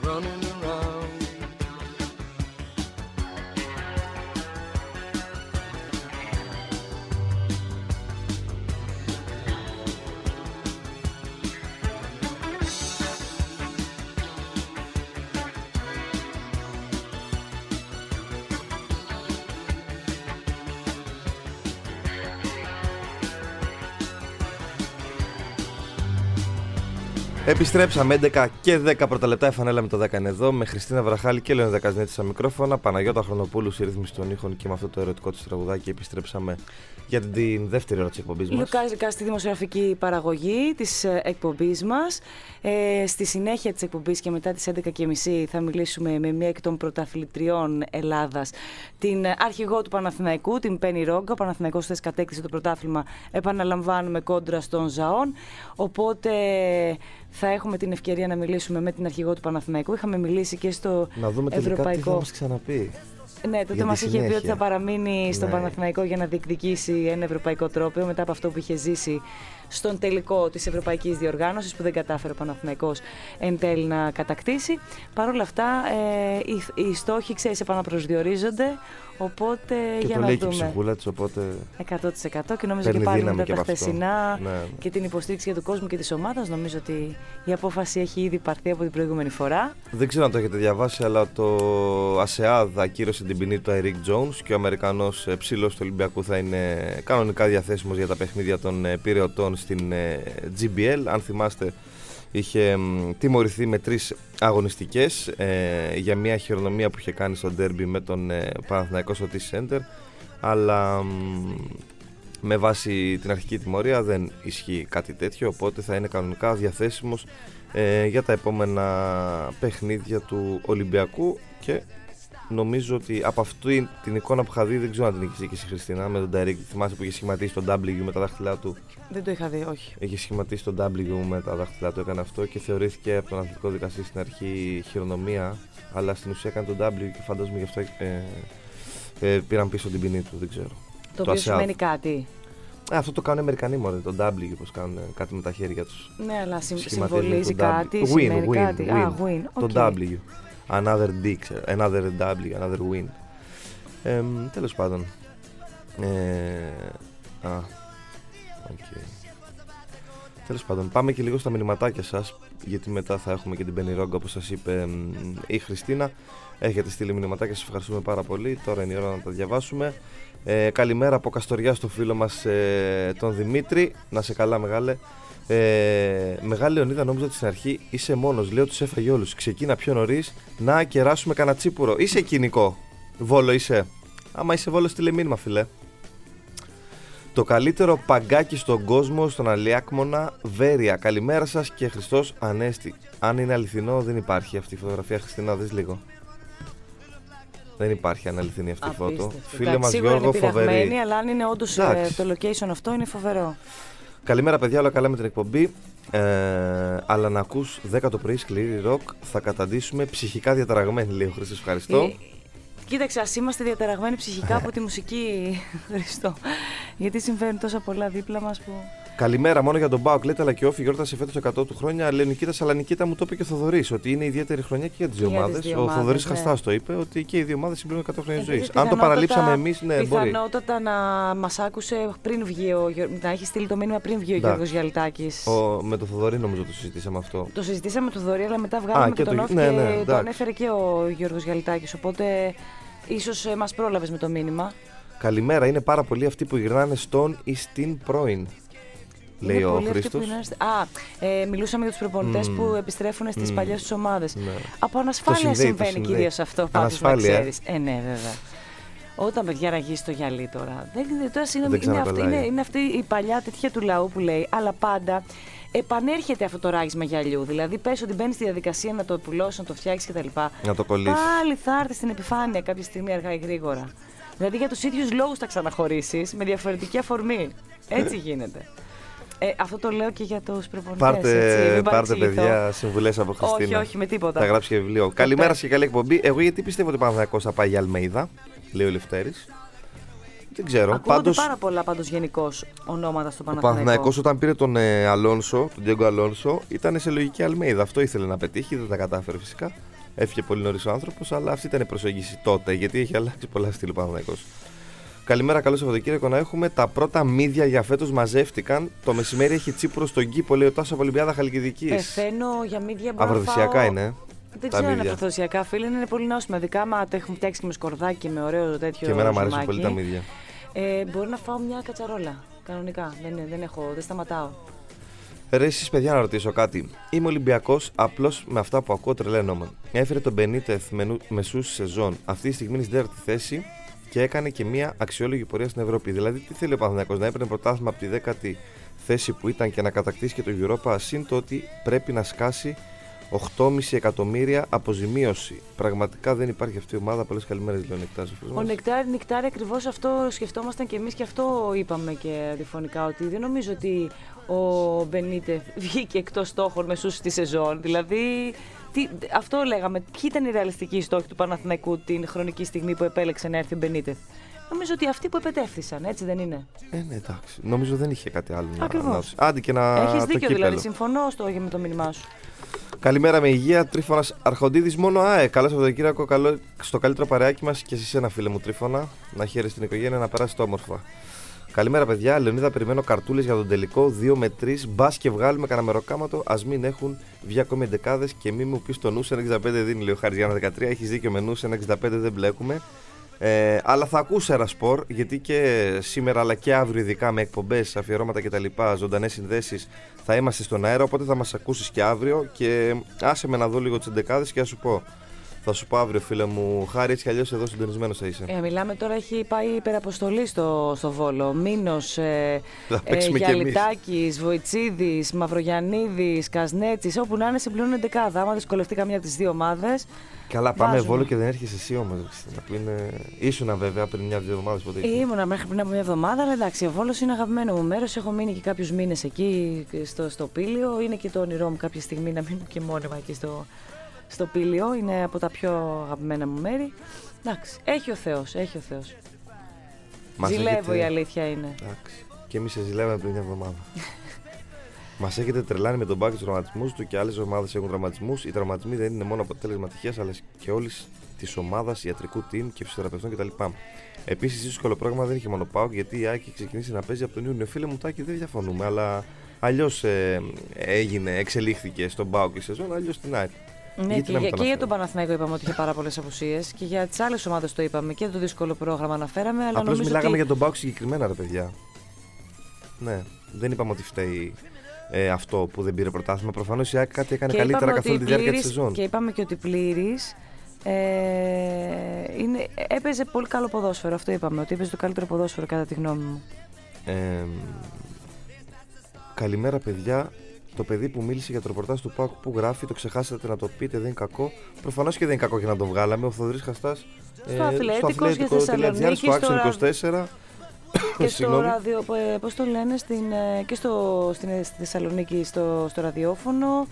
running around. Επιστρέψαμε 11 και 10 πρώτα λεπτά. Η φανέλα με το 10 είναι εδώ. Με Χριστίνα Βραχάλη και Λέων Δεκασνέτη στα μικρόφωνα. Παναγιώτα Χρονοπούλου στη ρύθμιση των ήχων και με αυτό το ερωτικό του τραγουδάκι επιστρέψαμε για την δεύτερη ώρα τη εκπομπή μα. Λουκάς Ζικά στη δημοσιογραφική παραγωγή τη εκπομπή μα. Στη συνέχεια τη εκπομπή και μετά τι 11.30 θα μιλήσουμε με μία εκ των πρωταθλητριών Ελλάδα, την αρχηγό του Παναθηναϊκού, την Πέννη Ρόγκα. Ο Παναθηναϊκός χθες κατέκτησε το πρωτάθλημα, επαναλαμβάνουμε, κόντρα στον Ζαόν. Οπότε θα έχουμε την ευκαιρία να μιλήσουμε με την αρχηγό του Παναθηναϊκού. Είχαμε μιλήσει και στο να δούμε ευρωπαϊκό. Τι θα μας ξαναπεί. Ναι, τότε μας είχε πει ότι θα παραμείνει στον Παναθηναϊκό για να διεκδικήσει ένα ευρωπαϊκό τρόπαιο μετά από αυτό που είχε ζήσει στον τελικό της Ευρωπαϊκής Διοργάνωσης που δεν κατάφερε ο Παναθηναϊκός εν τέλει να κατακτήσει. Παρ' όλα αυτά, οι στόχοι, ξέρεις, επαναπροσδιορίζονται. Οπότε και για το να λέει δούμε. Και η ψυχούλα της, οπότε 100% και νομίζω και πάλι μετά τα χθεσινά και την υποστήριξη για του κόσμου και της ομάδας, νομίζω ότι η απόφαση έχει ήδη πάρθει από την προηγούμενη φορά. Δεν ξέρω αν το έχετε διαβάσει, αλλά το ΑΣΕΑΔ ακύρωσε την ποινή του Eric Jones και ο Αμερικανός ψήλος του Ολυμπιακού θα είναι κανονικά διαθέσιμος για τα παιχνίδια των πυρεωτών στην GBL. Αν θυμάστε, είχε τιμωρηθεί με 3 αγωνιστικές για μια χειρονομία που είχε κάνει στο ντέρμπι με τον Παναθηναϊκό στο T Center, αλλά με βάση την αρχική τιμωρία δεν ισχύει κάτι τέτοιο, οπότε θα είναι κανονικά διαθέσιμος για τα επόμενα παιχνίδια του Ολυμπιακού. Και νομίζω ότι από αυτή την εικόνα που είχα δει, δεν ξέρω αν την είχε και εσύ, Χριστίνα, με τον Νταρίκ. Θυμάσαι που είχε σχηματίσει τον W με τα δάχτυλά του? Δεν το είχα δει, όχι. Είχε σχηματίσει τον W με τα δάχτυλά του, έκανε αυτό και θεωρήθηκε από τον αθλητικό δικαστή στην αρχή χειρονομία, αλλά στην ουσία έκανε τον W και φαντάζομαι γι' αυτό πήραν πίσω την ποινή του, δεν ξέρω. Το οποίο σημαίνει κάτι. Αυτό το κάνουν οι Αμερικανοί μόνο, τον W, πως κάνουν κάτι με τα χέρια τους. Ναι, αλλά συμβολίζει κάτι, σημαίνει κάτι. Win. Το W. Another D, another W, another win. Τέλος πάντων. Τέλος πάντων, πάμε και λίγο στα μηνυματάκια σας, γιατί μετά θα έχουμε και την Πέννη Ρόγκα, όπως σας είπε η Χριστίνα. Έχετε στείλει μηνυματάκια, σας ευχαριστούμε πάρα πολύ. Τώρα είναι η ώρα να τα διαβάσουμε. Καλημέρα από Καστοριά στο φίλο μας τον Δημήτρη. Να σε καλά, μεγάλε. Μεγάλη Λεωνίδα, νόμιζα ότι στην αρχή είσαι μόνος. Λέω τους έφαγε όλους. Ξεκίνα πιο νωρίς να κεράσουμε κανένα τσίπουρο. Είσαι κοινικό. Βόλο είσαι. Άμα είσαι Βόλο, στείλε μήνυμα, φιλέ. Το καλύτερο παγκάκι στον κόσμο, στον Αλιάκμονα, Βέρεια. Καλημέρα σας και Χριστός Ανέστη. Αν είναι αληθινό, δεν υπάρχει αυτή η φωτογραφία. Χριστίνα, δεις λίγο. Δεν υπάρχει αναλυθινή αυτή η φώτο. Φίλε μας Γιώργο, φοβερή. Αλλά αν είναι όντως το location αυτό, είναι φοβερό. Καλημέρα, παιδιά, όλα καλά με την εκπομπή. Αλλά να ακούς 10 το πρωί σκληρή ροκ, θα καταντήσουμε ψυχικά διαταραγμένοι, λέει ο Χρήστος. Ευχαριστώ. Κοίταξε, ας είμαστε διαταραγμένοι ψυχικά από τη μουσική, Χριστό. Γιατί συμβαίνουν τόσα πολλά δίπλα μας που. Καλημέρα, μόνο για τον Μπάουκ λέτε, αλλά και όφη γιόρτασε φέτος 100 του χρόνια. Λέει Νικήτας, αλλά Νικήτα μου το είπε και ο Θοδωρής, ότι είναι ιδιαίτερη χρονιά και για τις δύο ομάδες. Ο Θοδωρής Χαστάς το είπε, ότι και οι δύο ομάδες συμπληρώνουν 100 χρόνια ζωής. Αν το παραλείψαμε εμείς, ναι, μπορεί. Πιθανότατα να μας άκουσε πριν βγει να έχει στείλει το μήνυμα πριν βγει ο Γιώργος Γιαλτάκης. Με το Θοδωρή νομίζω το συζητήσαμε αυτό. Το συζητήσαμε με το Θοδωρή, αλλά μετά βγάλαμε και τον Όφη και το ανέφερε και ο Γιώργος Γιαλτάκης. Οπότε ίσως μας πρόλαβες με το μήνυμα. Καλημέρα, είναι πάρα πολλοί αυτοί που γυρνάνε στον ή στην πρώην. Λέει ο Χρήστος. Μιλούσαμε για τους προπονητές που επιστρέφουν στις παλιές τους ομάδες. Ναι. Από ανασφάλεια συμβαίνει κυρίως αυτό. Ανασφάλεια. Ναι, βέβαια. Όταν παιδιά ραγείς το γυαλί τώρα. Είναι αυτή η παλιά τέτοια του λαού που λέει, αλλά πάντα επανέρχεται αυτό το ράγισμα γυαλιού. Δηλαδή, πες ότι μπαίνει στη διαδικασία να το πουλώσει, να το φτιάξει κτλ. Να το κολλήσει. Πάλι θα έρθει στην επιφάνεια κάποια στιγμή αργά ή γρήγορα. Δηλαδή, για τους ίδιους λόγους θα ξαναχωρήσεις με διαφορετική αφορμή. Έτσι γίνεται. Αυτό το λέω και για τους προπονητές. Πάρτε παιδιά συμβουλές από Χριστίνα. Όχι, με τίποτα. Θα γράψει και βιβλίο. Καλημέρα και καλή εκπομπή. Εγώ γιατί πιστεύω ότι ο Παναθηναϊκός θα πάει για Αλμέιδα, λέει ο Λευτέρης. Δεν ξέρω. Ακούγονται πάρα πολλά πάντως γενικώς ονόματα στο Παναθηναϊκό. Ο Παναθηναϊκός όταν πήρε τον Αλόνσο, τον Ντιέγκο Αλόνσο, ήταν σε λογική Αλμέιδα. Αυτό ήθελε να πετύχει, δεν τα κατάφερε φυσικά. Έφυγε πολύ νωρίς ο άνθρωπος, αλλά αυτή ήταν η προσέγγιση τότε, γιατί έχει αλλάξει πολλά στυλ ο Παναθηναϊκός. Καλημέρα, καλό Σαββατοκύριακο να έχουμε. Τα πρώτα μύδια για φέτος μαζεύτηκαν. Το μεσημέρι έχει Τσίπουρο στον κήπο, λέει ο Τάσος από Ολυμπιάδα Χαλκιδικής. Πεθαίνω για μύδια. Αφροδισιακά είναι. Δεν ξέρω αν είναι αφροδισιακά, φίλε, είναι πολύ νόστιμα. Ειδικά μα τα έχουμε φτιάξει και με σκορδάκι, με ωραίο τέτοιο. Και εμένα μου αρέσουν πολύ τα μύδια. Μπορεί να φάω μια κατσαρόλα. Κανονικά. Δεν σταματάω. Ρε, εσείς παιδιά, να ρωτήσω κάτι. Είμαι Ολυμπιακός, απλώς με αυτά που ακούω τρελαίνομαι. Έφερε τον Μπενίτεθ μεσούς σεζόν. Αυτή τη στιγμή είναι στην 4η θέση και έκανε και μια αξιόλογη πορεία στην Ευρώπη. Δηλαδή, τι θέλει ο Παναθηναϊκός, να έπαιρνε πρωτάθλημα από τη 10η θέση που ήταν και να κατακτήσει και το Europa, συν το ότι πρέπει να σκάσει 8,5 εκατομμύρια αποζημίωση. Πραγματικά δεν υπάρχει αυτή η ομάδα. Πολλές καλημέρες, λέει ο Νεκτάρης. Ο Νεκτάρη, ακριβώς αυτό σκεφτόμασταν και εμείς και αυτό είπαμε και αντιφωνικά. Ότι δεν νομίζω ότι ο Μπενίτεθ βγήκε εκτός στόχων μεσούς στη σεζόν. Δηλαδή, αυτό λέγαμε. Ποιοι ήταν οι ρεαλιστικοί στόχοι του Παναθηναϊκού την χρονική στιγμή που επέλεξε να έρθει ο Μπενίτεθ? Νομίζω ότι αυτοί που επετέφθησαν, έτσι δεν είναι? Ναι, εντάξει. Νομίζω δεν είχε κάτι άλλο. Ακριβώς. Άντε και να. Έχεις δίκιο, δηλαδή. Συμφωνώ με το μήνυμά σου. Καλημέρα με υγεία, Τρίφωνας Αρχοντίδης, μόνο ΑΕ. Καλό Σαββατοκύριακο, καλό στο καλύτερο παρεάκι μας και σε σένα, φίλε μου Τρίφωνα. Να χαίρεσαι την οικογένεια, να περάσει το όμορφα. Καλημέρα, παιδιά. Λεωνίδα, περιμένω καρτούλες για τον τελικό 2 με 3. Μπας και βγάλουμε κανένα μεροκάματο. Ας μην έχουν βγει ακόμη εντεκάδες και μην μου πει το νους 1,65 δίνει, λέει ο Χαριζιάννα 13. Έχεις δίκιο, με νους 1,65 δεν μπλέκουμε. Αλλά θα ακούσει ένα σπορ, γιατί και σήμερα αλλά και αύριο, ειδικά με εκπομπές, αφιερώματα κτλ., ζωντανές συνδέσεις, θα είμαστε στον αέρα. Οπότε θα μας ακούσεις και αύριο. Και άσε με να δω λίγο τις εντεκάδες και θα σου πω. Θα σου πω αύριο, φίλε μου. Χάρη, έτσι κι αλλιώς εδώ συντονισμένος θα είσαι. Μιλάμε τώρα, έχει πάει υπεραποστολή στο Βόλο. Μήνος, Γιαλιτάκης, Βοητσίδης, Μαυρογιαννίδης, Κασνέτσης. Όπου να είναι, συμπληρώνουν εντεκάδα. Άμα δυσκολευτεί καμιά από τις δύο ομάδες. Καλά, πάμε Βόλο και δεν έρχεσαι εσύ όμως. Ήσουνα βέβαια πριν 1-2 εβδομάδες. Ήμουνα μέχρι πριν από 1 εβδομάδα, αλλά εντάξει, ο Βόλος είναι αγαπημένο μου μέρος. Έχω μείνει και κάποιους μήνες εκεί στο Πήλιο. Είναι και το όνειρό μου κάποια στιγμή να μείνω και μόνιμα εκεί στο Πήλιο. Είναι από τα πιο αγαπημένα μου μέρη. Εντάξει, έχει ο Θεός. Ζηλεύω, η αλήθεια είναι. Εντάξει. Και εμείς σε ζηλεύαμε πριν 1 εβδομάδα. Μας έχετε τρελάνει με τον μπάκ του τραυματισμού του και άλλες ομάδες έχουν τραυματισμούς. Οι τραυματισμοί δεν είναι μόνο αποτέλεσμα τυχαίας, αλλά και όλης της ομάδας, ιατρικού team και φυσιοθεραπευτών κτλ. Επίσης, δύσκολο πρόγραμμα δεν είχε μόνο ΠΑΟΚ, γιατί η ΑΕΚ έχει ξεκινήσει να παίζει από τον Ιούνιο. Φίλε μου, Τάκη, δεν διαφωνούμε, αλλά εξελίχθηκε στον ΠΑΟΚ η σεζόν, αλλιώς στην ΑΕΚ. Ναι, και για τον Παναθηναϊκό είπαμε ότι είχε πάρα πολλές απουσίες και για τις άλλες ομάδες το είπαμε και το δύσκολο πρόγραμμα αναφέραμε. Απλώς μιλάγαμε για τον ΠΑΟΚ συγκεκριμένα, ρε παιδιά. Ναι, δεν είπαμε ότι φταίει αυτό που δεν πήρε πρωτάθλημα. Προφανώς η ΑΕΚ κάτι έκανε καλύτερα καθ' όλη τη διάρκεια της σεζόν. Και είπαμε και ότι Πλήρης έπαιζε πολύ καλό ποδόσφαιρο. Αυτό είπαμε, ότι έπαιζε το καλύτερο ποδόσφαιρο κατά τη γνώμη μου. Καλημέρα, παιδιά. Το παιδί που μίλησε για το ρεπορτάζ του ΠΑΟΚ που γράφει, το ξεχάσατε να το πείτε, δεν είναι κακό. Προφανώς και δεν είναι κακό και να το βγάλαμε. Ο Θοδωρής Χαστάς στο Αθλητικό, στο Action 24. Και στο ραδιο, πώς το λένε, και στη Θεσσαλονίκη στο ραδιόφωνο.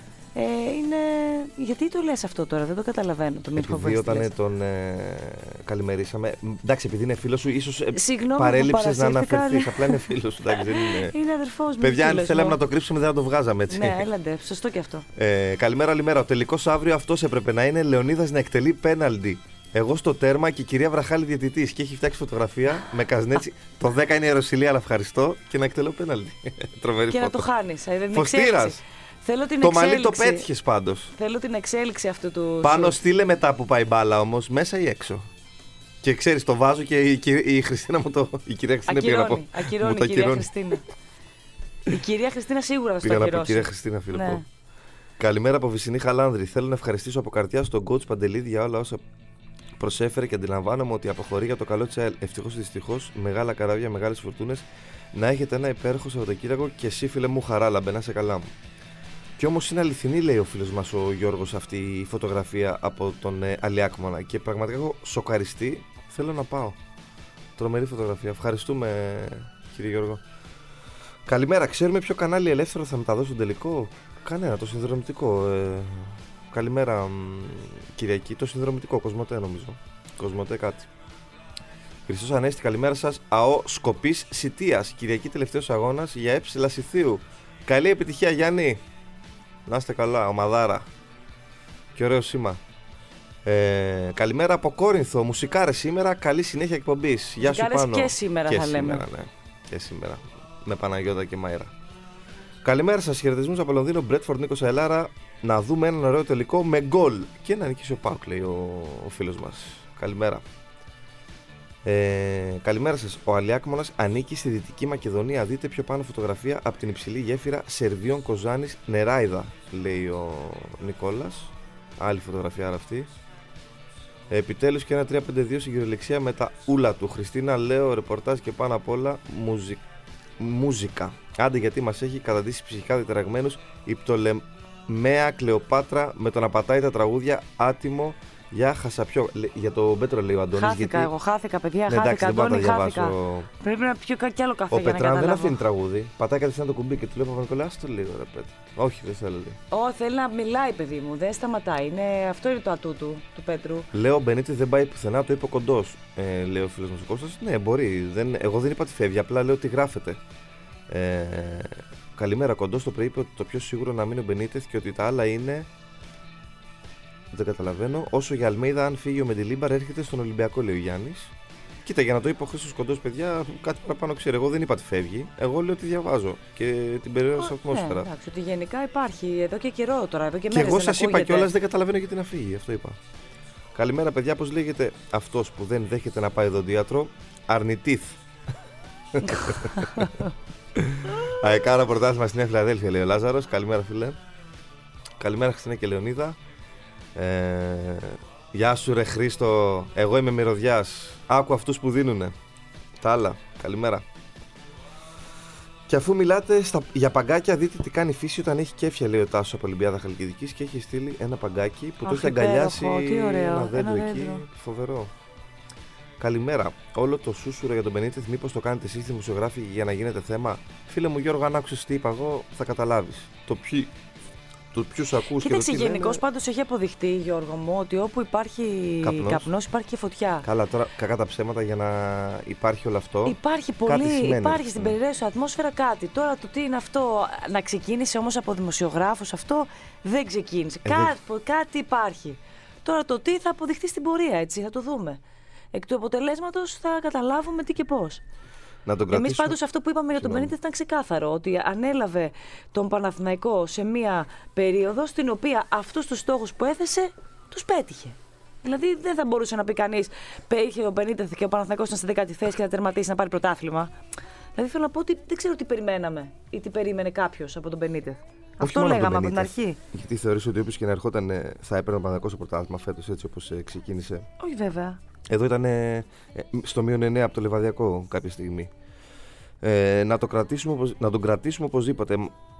Γιατί το λες αυτό τώρα, δεν το καταλαβαίνω. Επειδή όταν τον καλημερίσαμε. Εντάξει, επειδή είναι φίλος σου, ίσως παρέλειψες να αναφερθείς. Απλά είναι φίλος σου. Είναι αδερφός μου. Παιδιά, αν θέλαμε να το κρύψουμε, δεν θα το βγάζαμε έτσι. Ναι, έλαντε, σωστό και αυτό. Καλημέρα. Ο τελικός αύριο αυτός έπρεπε να είναι. Λεωνίδας να εκτελεί πέναλντι. Εγώ στο τέρμα και η κυρία Βραχάλη διαιτητής. Και έχει φτιάξει φωτογραφία με Κασνέτσι. Το 10 είναι η Ιεροσυλία, αλλά ευχαριστώ. Και να εκτελώ πέναλντι. Τρομερή και φώτο. Να το χάνεις. Φωστήρας. Το μαλλί το πέτυχες πάντως. Θέλω την εξέλιξη αυτού του. Πάνω στείλε μετά που πάει μπάλα όμως, μέσα ή έξω. Και ξέρεις, το βάζω και η Χριστίνα μου το. Η κυρία Χριστίνα πήγα να πω. Ακυρώνει η κυρία Χριστίνα. Η κυρία Χριστίνα σίγουρα θα στο ακυρώσει. Πήγα να πω κυρία Χριστίνα, φίλο. Ναι. Καλημέρα από Βυσσινή Χαλάνδρη. Θέλω να ευχαριστήσω από καρδιάς τον coach Παντελίδη για όλα όσα προσέφερε και αντιλαμβάνομαι ότι αποχωρεί για το καλό της ΑΕΛ. Ευτυχώς ή δυστυχώς, μεγάλα καράβια, μεγάλες φορτούνες. Να έχετε ένα υπέροχο Σαββατοκύριακο και εσύ, φίλε μου, χαράλαμπε, να σε καλά μου. Και όμως είναι αληθινή, λέει ο φίλος μας ο Γιώργος, αυτή η φωτογραφία από τον Αλιάκμονα. Και πραγματικά έχω σοκαριστεί. Θέλω να πάω. Τρομερή φωτογραφία. Ευχαριστούμε, κύριε Γιώργο. Καλημέρα. Ξέρουμε ποιο κανάλι ελεύθερο θα μεταδώσει τον τελικό? Κανένα, το συνδρομητικό. Καλημέρα, Κυριακή. Το συνδρομητικό, Κοσμοτέ νομίζω. Κοσμοτέ κάτι. Χριστός Ανέστη, καλημέρα σας. ΑΟ Σκοπής Σιτίας. Κυριακή τελευταίος αγώνας για έψιλα Σιθίου. Καλή επιτυχία, Γιάννη. Να είστε καλά, ομαδάρα. Και ωραίο σήμα. Καλημέρα από Κόρινθο. Μουσικάρες σήμερα. Καλή συνέχεια εκπομπής. Γεια σου Πάνο. Και σήμερα θα λέμε. Ναι. Και σήμερα. Με Παναγιώτα και Μαΐρα. Καλημέρα σας. Χαιρετισμούς από Λονδίνο. Μπρέτφορντ, Νίκος Αελάρα. Να δούμε έναν ωραίο τελικό με γκολ. Και να νικήσει ο ΠΑΟΚ, λέει ο φίλος μας. Καλημέρα. Καλημέρα σας. Ο Αλιάκμονας ανήκει στη Δυτική Μακεδονία. Δείτε πιο πάνω φωτογραφία από την υψηλή γέφυρα Σερβίων Κοζάνης Νεράιδα, λέει ο Νικόλας. Άλλη φωτογραφία αυτή. Επιτέλους και ένα 352 στην κυριολεξία με τα ούλα του. Χριστίνα, λέω, ρεπορτάζ και πάνω απ' όλα μούζικα. Άντε, γιατί μας έχει καταντήσει ψυχικά διταραγμένους η Πτολεμαία Κλεοπάτρα με το να πατάει τα τραγούδια άτιμο. Για χασαπιό. Για το Πέτρο, λέει ο Αντώνης. Χάθηκα, παιδιά. Ναι, χάθηκα, Αντώνη, χάθηκα. Πρέπει να πιω κι άλλο καφέ. Ο για Πετράν να δεν αφήνει τραγούδι. Πατάει κατευθείαν το κουμπί και του λέει: Παπα-Νικολά, το λίγο, ρε Πέτρο. Όχι, δεν θέλω. Θέλει να μιλάει, παιδί μου. Δεν σταματάει. Αυτό είναι το ατού του Πέτρου. Λέω: Μπενίτη δεν πάει πουθενά, το είπε ο Κοντός. Λέει ο φίλος μας ο Κώστας. Ναι, μπορεί. Εγώ δεν είπα ότι φεύγει, απλά λέω ότι γράφεται. Καλημέρα, Κοντός. Το είπε ότι το πιο σίγουρο να μείνει ο Μπενίτεθ και ότι τα άλλα είναι. Δεν καταλαβαίνω. Όσο για Αλμέιδα, αν φύγει ο Μεντιλίμπαρ, έρχεται στον Ολυμπιακό, λέει ο Γιάννης. Κοίτα, για να το είπε ο Χρήστος Κοντός, παιδιά, κάτι παραπάνω ξέρω. Εγώ δεν είπα ότι φεύγει. Εγώ λέω ότι διαβάζω και την περίοδο ατμόσφαιρα. Ναι, εντάξει, ότι γενικά υπάρχει εδώ και καιρό τώρα. Εδώ και εγώ σας είπα κιόλας, δεν καταλαβαίνω γιατί να φύγει. Αυτό είπα. Καλημέρα, παιδιά. Πώς λέγεται αυτός που δεν δέχεται να πάει δοντίατρο? Αρνητήθ. Αεκάρα πρωτάθλημα στη Νέα Φιλαδέλφια, λέει ο Λάζαρος. Καλημέρα, φίλε. Καλημέρα, Χριστίνα και Λεωνίδα. Γεια σου, ρε Χρήστο. Εγώ είμαι μυρωδιάς. Άκου αυτούς που δίνουνε. Τα άλλα. Καλημέρα. Και αφού μιλάτε για παγκάκια, δείτε τι κάνει η φύση όταν έχει κέφια, λέει ο Τάσος από Ολυμπιάδα Χαλκιδικής και έχει στείλει ένα παγκάκι που το έχει αγκαλιάσει ένα δέντρο εκεί. Φοβερό. Καλημέρα. Όλο το σούσουρο για τον Μπενίτεθ, μήπως το κάνετε εσείς δημοσιογράφοι για να γίνετε θέμα? Φίλε μου Γιώργο, αν άκουσες τι είπα εγώ, θα καταλάβεις. Το ποιους ακούς. Κοίταξε, γενικώς πάντως έχει αποδειχτεί, Γιώργο μου, ότι όπου υπάρχει καπνός υπάρχει και φωτιά. Καλά, τώρα κακά τα ψέματα, για να υπάρχει όλο αυτό. Υπάρχει πολύ, υπάρχει στην περιραίουσα ατμόσφαιρα κάτι. Τώρα το τι είναι αυτό, να ξεκίνησε όμως από δημοσιογράφους, αυτό δεν ξεκίνησε. Κάτι υπάρχει. Τώρα το τι θα αποδειχτεί στην πορεία, έτσι, θα το δούμε. Εκ του αποτελέσματος θα καταλάβουμε τι και πώς. Εμείς πάντως αυτό που είπαμε για τον Μπενίτεθ ήταν ξεκάθαρο, ότι ανέλαβε τον Παναθηναϊκό σε μία περίοδο στην οποία αυτούς τους στόχους που έθεσε τους πέτυχε. Δηλαδή δεν θα μπορούσε να πει κανείς είχε ο Μπενίτεθ και ο Παναθηναϊκός ήταν στη 10η θέση και θα τερματίσει να πάρει πρωτάθλημα. Δηλαδή θέλω να πω ότι δεν ξέρω τι περιμέναμε ή τι περίμενε κάποιος από τον Μπενίτεθ. Αυτό λέγαμε από την αρχή. Γιατί θεωρείς ότι όποιος και να ερχόταν θα έπαιρνε ο Παναθηναϊκός στο πρωτάθλημα φέτος, έτσι όπως ξεκίνησε? Όχι, βέβαια. Εδώ ήταν στο -9 από το Λεβαδιακό κάποια στιγμή. Να τον κρατήσουμε οπωσδήποτε.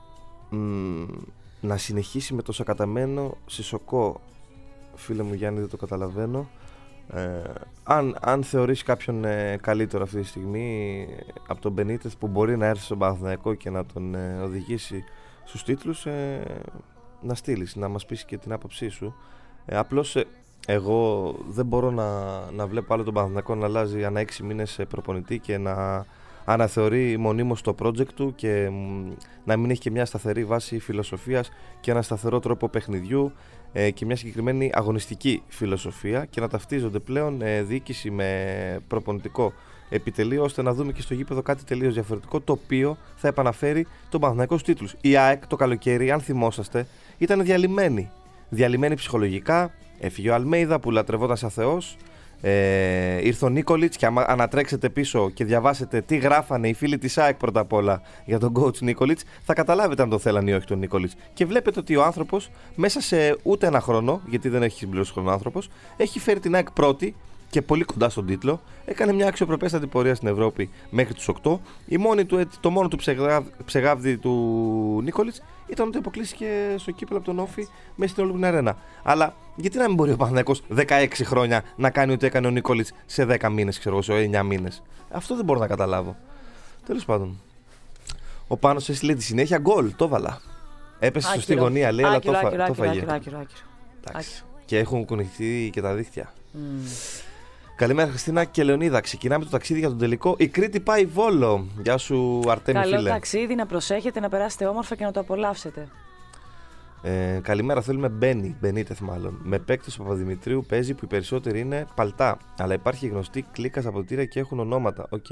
Να συνεχίσει με το σακαταμένο Σισοκό. Φίλε μου Γιάννη, δεν το καταλαβαίνω. Αν θεωρείς κάποιον καλύτερο αυτή τη στιγμή από τον Μπενίτεθ που μπορεί να έρθει στον Παναθηναϊκό και να τον οδηγήσει στους τίτλους, να στείλεις, να μας πεις και την άποψή σου. Απλώς εγώ δεν μπορώ να βλέπω άλλο τον Παναθηναϊκό να αλλάζει ανά 6 μήνες προπονητή και να αναθεωρεί μονίμως το project του και να μην έχει και μια σταθερή βάση φιλοσοφίας και ένα σταθερό τρόπο παιχνιδιού και μια συγκεκριμένη αγωνιστική φιλοσοφία και να ταυτίζονται πλέον διοίκηση με προπονητικό επιτελείο, ώστε να δούμε και στο γήπεδο κάτι τελείως διαφορετικό, το οποίο θα επαναφέρει τον Παναθηναϊκό στους τίτλους. Η ΑΕΚ το καλοκαίρι, αν θυμόσαστε, ήταν διαλυμένη ψυχολογικά. Έφυγε ο Αλμέιδα που λατρευόταν σαν θεός. Ήρθε ο Νίκολιτς και άμα ανατρέξετε πίσω και διαβάσετε τι γράφανε οι φίλοι της ΑΕΚ πρώτα απ' όλα για τον coach Νίκολιτς, θα καταλάβετε αν το θέλανε ή όχι τον Νίκολιτς. Και βλέπετε ότι ο άνθρωπος μέσα σε ούτε ένα χρόνο, γιατί δεν έχει συμπληρώσει χρόνο άνθρωπος, έχει φέρει την ΑΕΚ πρώτη και πολύ κοντά στον τίτλο. Έκανε μια αξιοπρεπέστατη πορεία στην Ευρώπη μέχρι τους 8. Το μόνο του ψεγάβδι του Νίκολιτς ήταν ότι αποκλείστηκε στο κύπελλο από τον Όφη μέσα στην Ολυμπιακή Αρένα. Αλλά γιατί να μην μπορεί ο Παναθηναϊκός 16 χρόνια να κάνει ό,τι έκανε ο Νίκολιτς σε 10 μήνες, ξέρω εγώ, σε 9 μήνες? Αυτό δεν μπορώ να καταλάβω. Τέλος πάντων. Ο Πάνος έστειλε τη συνέχεια γκολ, το βάλα. Έπεσε σωστή γωνία, λέει, αλλά το φαγε. Και έχουν κουνηθεί και τα δίχτυα. Καλημέρα Χριστίνα και Λεωνίδα. Ξεκινάμε το ταξίδι για τον τελικό. Η Κρήτη πάει Βόλο. Γεια σου Αρτέμι, φίλε. Καλό ταξίδι, να προσέχετε, να περάσετε όμορφα και να το απολαύσετε. Καλημέρα, θέλουμε Μπενίτεθ μάλλον. Με παίκτες του Παπαδημητρίου παίζει που οι περισσότεροι είναι παλτά. Αλλά υπάρχει γνωστή κλίκα στα ποτήρια και έχουν ονόματα. Οκ.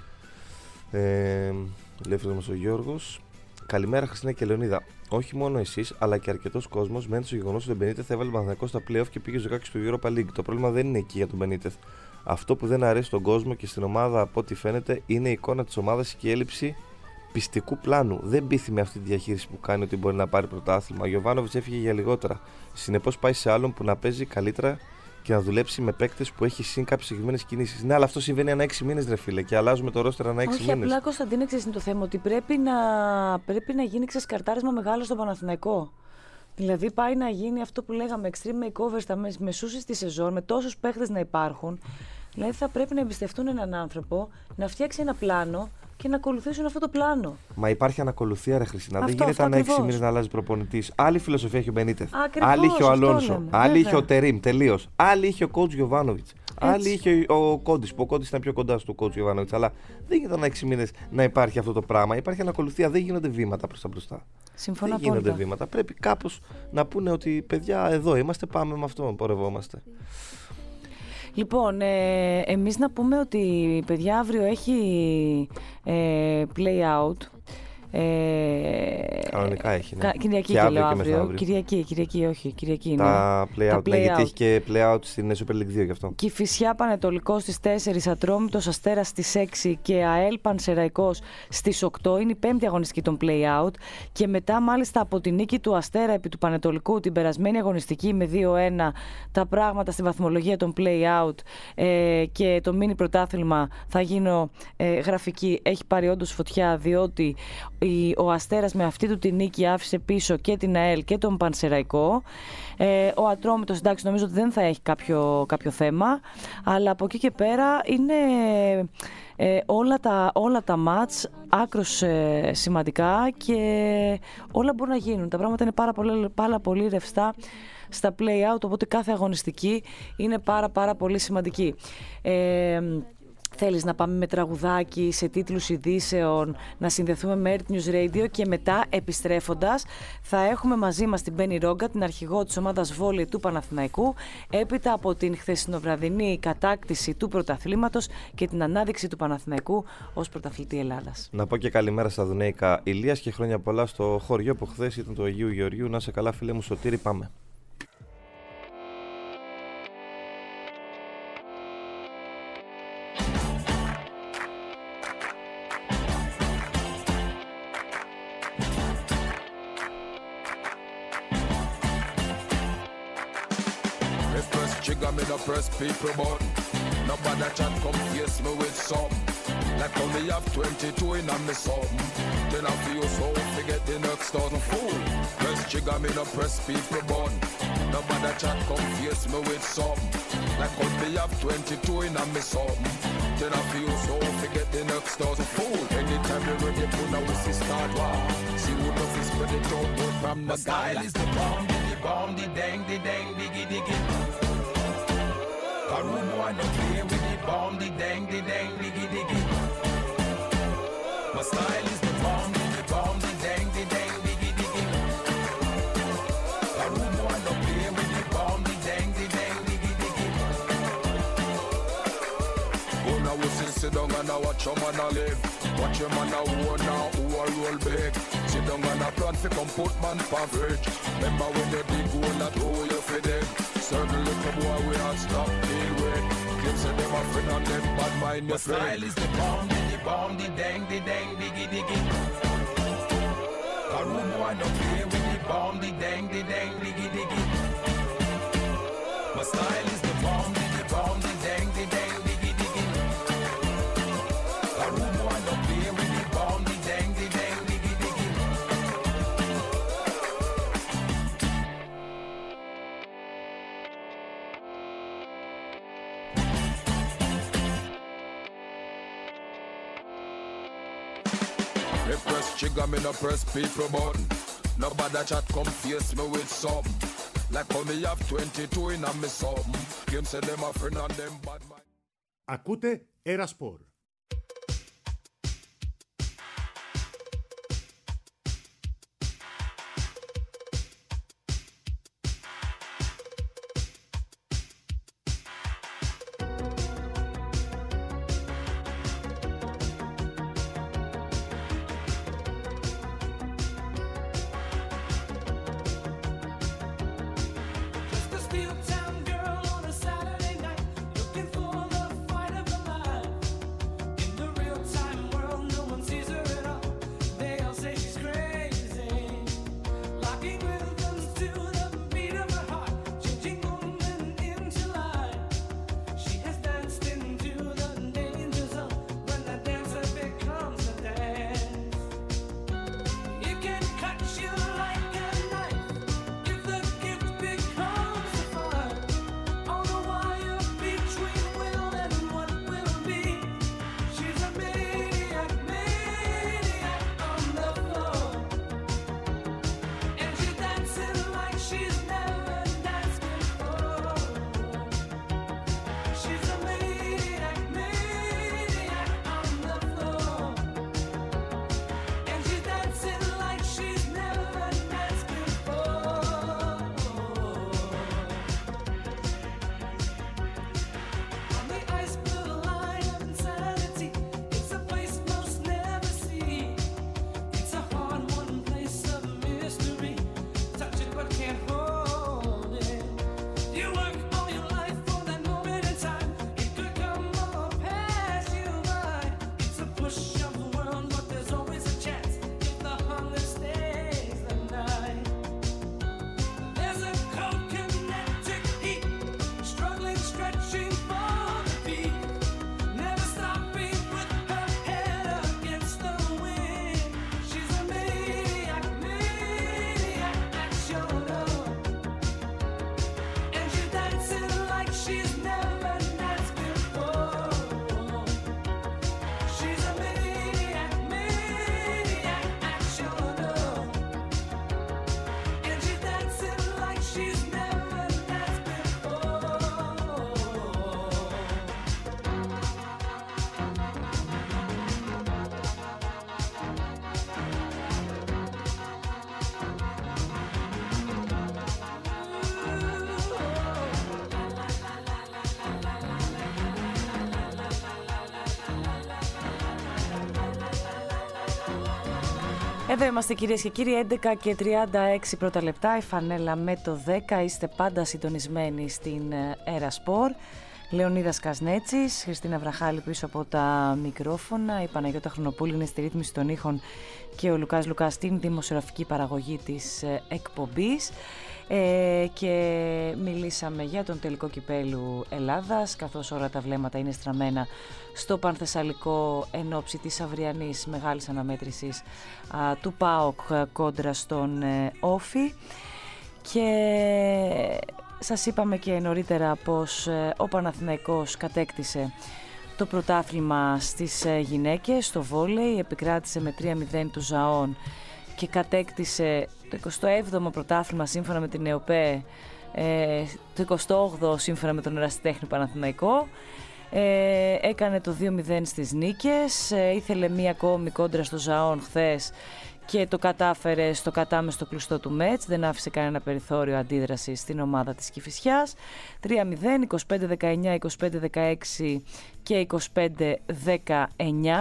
Ελεύθερος μας ο Γιώργος. Καλημέρα, Χριστίνα και Λεωνίδα. Όχι μόνο εσείς, αλλά και αρκετός κόσμος μένει στο γεγονός ότι ο Μπενίτεθ έβαλε Παναθηναϊκό στα playoff και πήγε ζωγάκι στο Europa League. Το πρόβλημα δεν είναι εκεί για τον Μπενίτεθ. Αυτό που δεν αρέσει στον κόσμο και στην ομάδα, από ό,τι φαίνεται, είναι η εικόνα της ομάδας και η έλλειψη πιστικού πλάνου. Δεν πείθει με αυτή τη διαχείριση που κάνει ότι μπορεί να πάρει πρωτάθλημα. Ο Γιοβάνοβιτς έφυγε για λιγότερα. Συνεπώς πάει σε άλλον που να παίζει καλύτερα και να δουλέψει με παίκτες που έχει συν κάποιες συγκεκριμένες κινήσεις. Ναι, αλλά αυτό συμβαίνει ανά 6 μήνες, ρε φίλε, και αλλάζουμε το ρόστερ ανά 6 μήνες. Όχι, απλά Κωνσταντίνε, ξέρεις είναι το θέμα, ότι πρέπει να γίνει ξεσκαρτάρισμα μεγάλο στο Παναθηναϊκό. Δηλαδή πάει να γίνει αυτό που λέγαμε extreme makeover στα μεσούσεις τη σεζόν, με τόσους παίκτες να υπάρχουν. Δηλαδή θα πρέπει να εμπιστευτούν έναν άνθρωπο, να φτιάξει ένα πλάνο και να ακολουθήσουν αυτό το πλάνο. Μα υπάρχει ανακολουθία, ρε Χριστίνα. Δεν γίνεται ανά 6 μήνες να αλλάζει προπονητής. Άλλη φιλοσοφία έχει ο Μπενίτεθ. Άλλη είχε ο Αλόνσο. Άλλη είχε ο Τερίμ. Τελείως. Άλλη είχε ο coach Γιοβάνοβιτς. Άλλη είχε ο Κόντις. Που ο Κόντις ήταν πιο κοντά στο coach Γιοβάνοβιτς. Αλλά δεν γίνεται ανά 6 μήνες να υπάρχει αυτό το πράγμα. Υπάρχει ανακολουθία. Δεν γίνονται βήματα προς τα μπροστά. Συμφωνώ δεν γίνονται βήματα. Πρέπει κάπως να πούνε ότι παιδιά, εδώ είμαστε, πάμε με αυτό, πορευόμαστε. Λοιπόν, εμείς να πούμε ότι παιδιά αύριο έχει play out. Κανονικά έχει. Ναι. Κυριακή και λέω αύριο. Κυριακή, όχι. Κυριακή είναι. Τα play out, ναι, γιατί έχει και play out στην Super League 2 γι' αυτό. Κηφισιά Πανετολικός στις 4, Ατρόμητος Αστέρας στις 6 και ΑΕΛ Πανσεραϊκός στις 8. Είναι η 5η αγωνιστική των play out. Και μετά, μάλιστα, από τη νίκη του Αστέρα επί του Πανετολικού την περασμένη αγωνιστική με 2-1, τα πράγματα στη βαθμολογία των play out και το μίνι πρωτάθλημα θα γίνω γραφική. Έχει πάρει όντως φωτιά, διότι ο Αστέρας με αυτή του τη νίκη άφησε πίσω και την ΑΕΛ και τον Πανσεραϊκό. Ο Ατρόμητος, εντάξει, νομίζω ότι δεν θα έχει κάποιο θέμα, αλλά από εκεί και πέρα είναι όλα τα μάτς άκρως σημαντικά και όλα μπορούν να γίνουν. Τα πράγματα είναι πάρα πολύ ρευστά στα play out, οπότε κάθε αγωνιστική είναι πάρα πολύ σημαντική. Θέλεις να πάμε με τραγουδάκι, σε τίτλους ειδήσεων, να συνδεθούμε με Earth News Radio και μετά, επιστρέφοντας, θα έχουμε μαζί μας την Μπέννη Ρόγκα, την αρχηγό της ομάδας βόλεϊ του Παναθηναϊκού, έπειτα από την χθεσινοβραδινή κατάκτηση του πρωταθλήματος και την ανάδειξη του Παναθηναϊκού ως πρωταθλητή Ελλάδας. Να πω και καλημέρα στα Δουνέικα Ηλίας και χρόνια πολλά στο χωριό που χθες ήταν του Αγίου Γεωργίου. Να σε καλά, φίλε μου Σωτήρη, πάμε. Press people button. Nobody chat come face me with something. Like how me have 22 in on me something. Then I feel so forget the next 1,000 fool. Press trigger me no press people button. Nobody chat come face me with something. Like how me have 22 in on me something. Then I feel so forget the next 1,000 fool. Anytime you ready put a whistle start war. See who knows is spread it out from the style is the bomb, the dang, diggy diggy. A room boy no play with the bomb, the dang, diggy diggy. My style is the bomb, the dang, diggy diggy. A room boy no play with the bomb, the dang, diggy diggy. Go now we sit down and now watch your man a live. Watch your man a own now who a roll big. Sit down and a plan fi come put man for bridge. Remember when you dig hole that hole you fi dig. Certain little boy we have stop deal with. Clips and them a friend and them bad mind your friend. My style is the bomb, the dang, diggy diggy. A room boy no play with the bomb, the dang, diggy diggy. My style is the bomb, the dang, diggy diggy. A room boy no play with the bomb, the dang, diggy diggy. Press trigger, me no press people button. Nobody chat come face me with something. Like how me have 22 in a me something. Claim say them a friend and them bad mind. Ακούτε Ερασπορ. Εδώ είμαστε κυρίες και κύριοι, 11 και 36 πρώτα λεπτά, η φανέλα με το 10, είστε πάντα συντονισμένοι στην Ερασπορ. Λεωνίδας Κασνέτσης, Χριστίνα Βραχάλη πίσω από τα μικρόφωνα, η Παναγιώτα Χρονοπούλη είναι στη ρύθμιση των ήχων και ο Λουκάς Λουκάς στην δημοσιογραφική παραγωγή της εκπομπής. Και μιλήσαμε για τον τελικό κυπέλου Ελλάδας, καθώς όλα τα βλέμματα είναι στραμμένα στο Πανθεσσαλικό εν ώψη της αυριανής μεγάλης αναμέτρησης του ΠΑΟΚ κόντρα στον Όφη. Και σας είπαμε και νωρίτερα πως ο Παναθηναϊκός κατέκτησε το πρωτάθλημα στις γυναίκες στο βόλεϊ, επικράτησε με 3-0 του Ζαών και κατέκτησε το 27ο πρωτάθλημα σύμφωνα με την ΕΟΠΕ, το 28ο σύμφωνα με τον Ερασιτέχνη Παναθηναϊκό. Έκανε το 2-0 στις νίκες, ήθελε μία ακόμη κόντρα στο Ζαών χθες και το κατάφερε στο κατάμεστο κλειστό του μέτς, δεν άφησε κανένα περιθώριο αντίδρασης στην ομάδα της Κηφισιάς. 3-0, 25-19, 25-16 και 25-19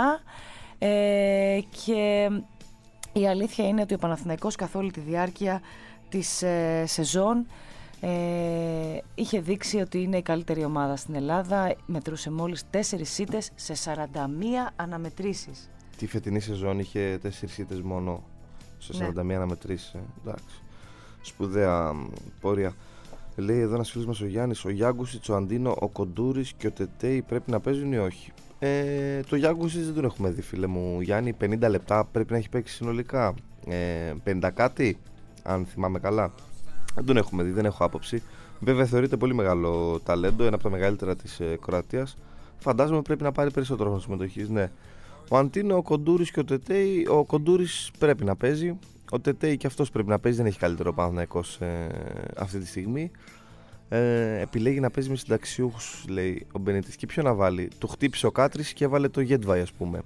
και η αλήθεια είναι ότι ο Παναθηναϊκός καθ' όλη τη διάρκεια της σεζόν είχε δείξει ότι είναι η καλύτερη ομάδα στην Ελλάδα, μετρούσε μόλις 4 ήττες σε 41 αναμετρήσεις. Τη φετινή σεζόν είχε 4 ήττες μόνο σε 41 αναμετρήσεις. Εντάξει. Σπουδαία πορεία. Λέει εδώ ένας φίλος μας ο Γιάννης, ο Γιάγκουσιτς, ο Αντίνο, ο Κοντούρης και ο Τετέι πρέπει να παίζουν ή όχι? Το Γιάγκουσιτς δεν τον έχουμε δει, φίλε μου Γιάννη. 50 λεπτά πρέπει να έχει παίξει συνολικά, 50 κάτι αν θυμάμαι καλά. Δεν τον έχουμε δει, δεν έχω άποψη. Βέβαια θεωρείται πολύ μεγάλο ταλέντο, ένα από τα μεγαλύτερα της Κροατίας. Φαντάζομαι πρέπει να πάρει περισσότερο χρόνο συμμετοχής. Ναι. Ο Αντίνο, ο Κοντούρης και ο Τετέι. Ο Κοντούρης πρέπει να παίζει. Ο Τετέι και αυτός πρέπει να παίζει. Δεν έχει καλύτερο Παναθηναϊκός αυτή τη στιγμή. Επιλέγει να παίζει με συνταξιούχους, λέει ο Μπενίτης. Και ποιο να βάλει? Το χτύπησε ο Κάτρης και έβαλε το Γέντβαϊ, ας πούμε.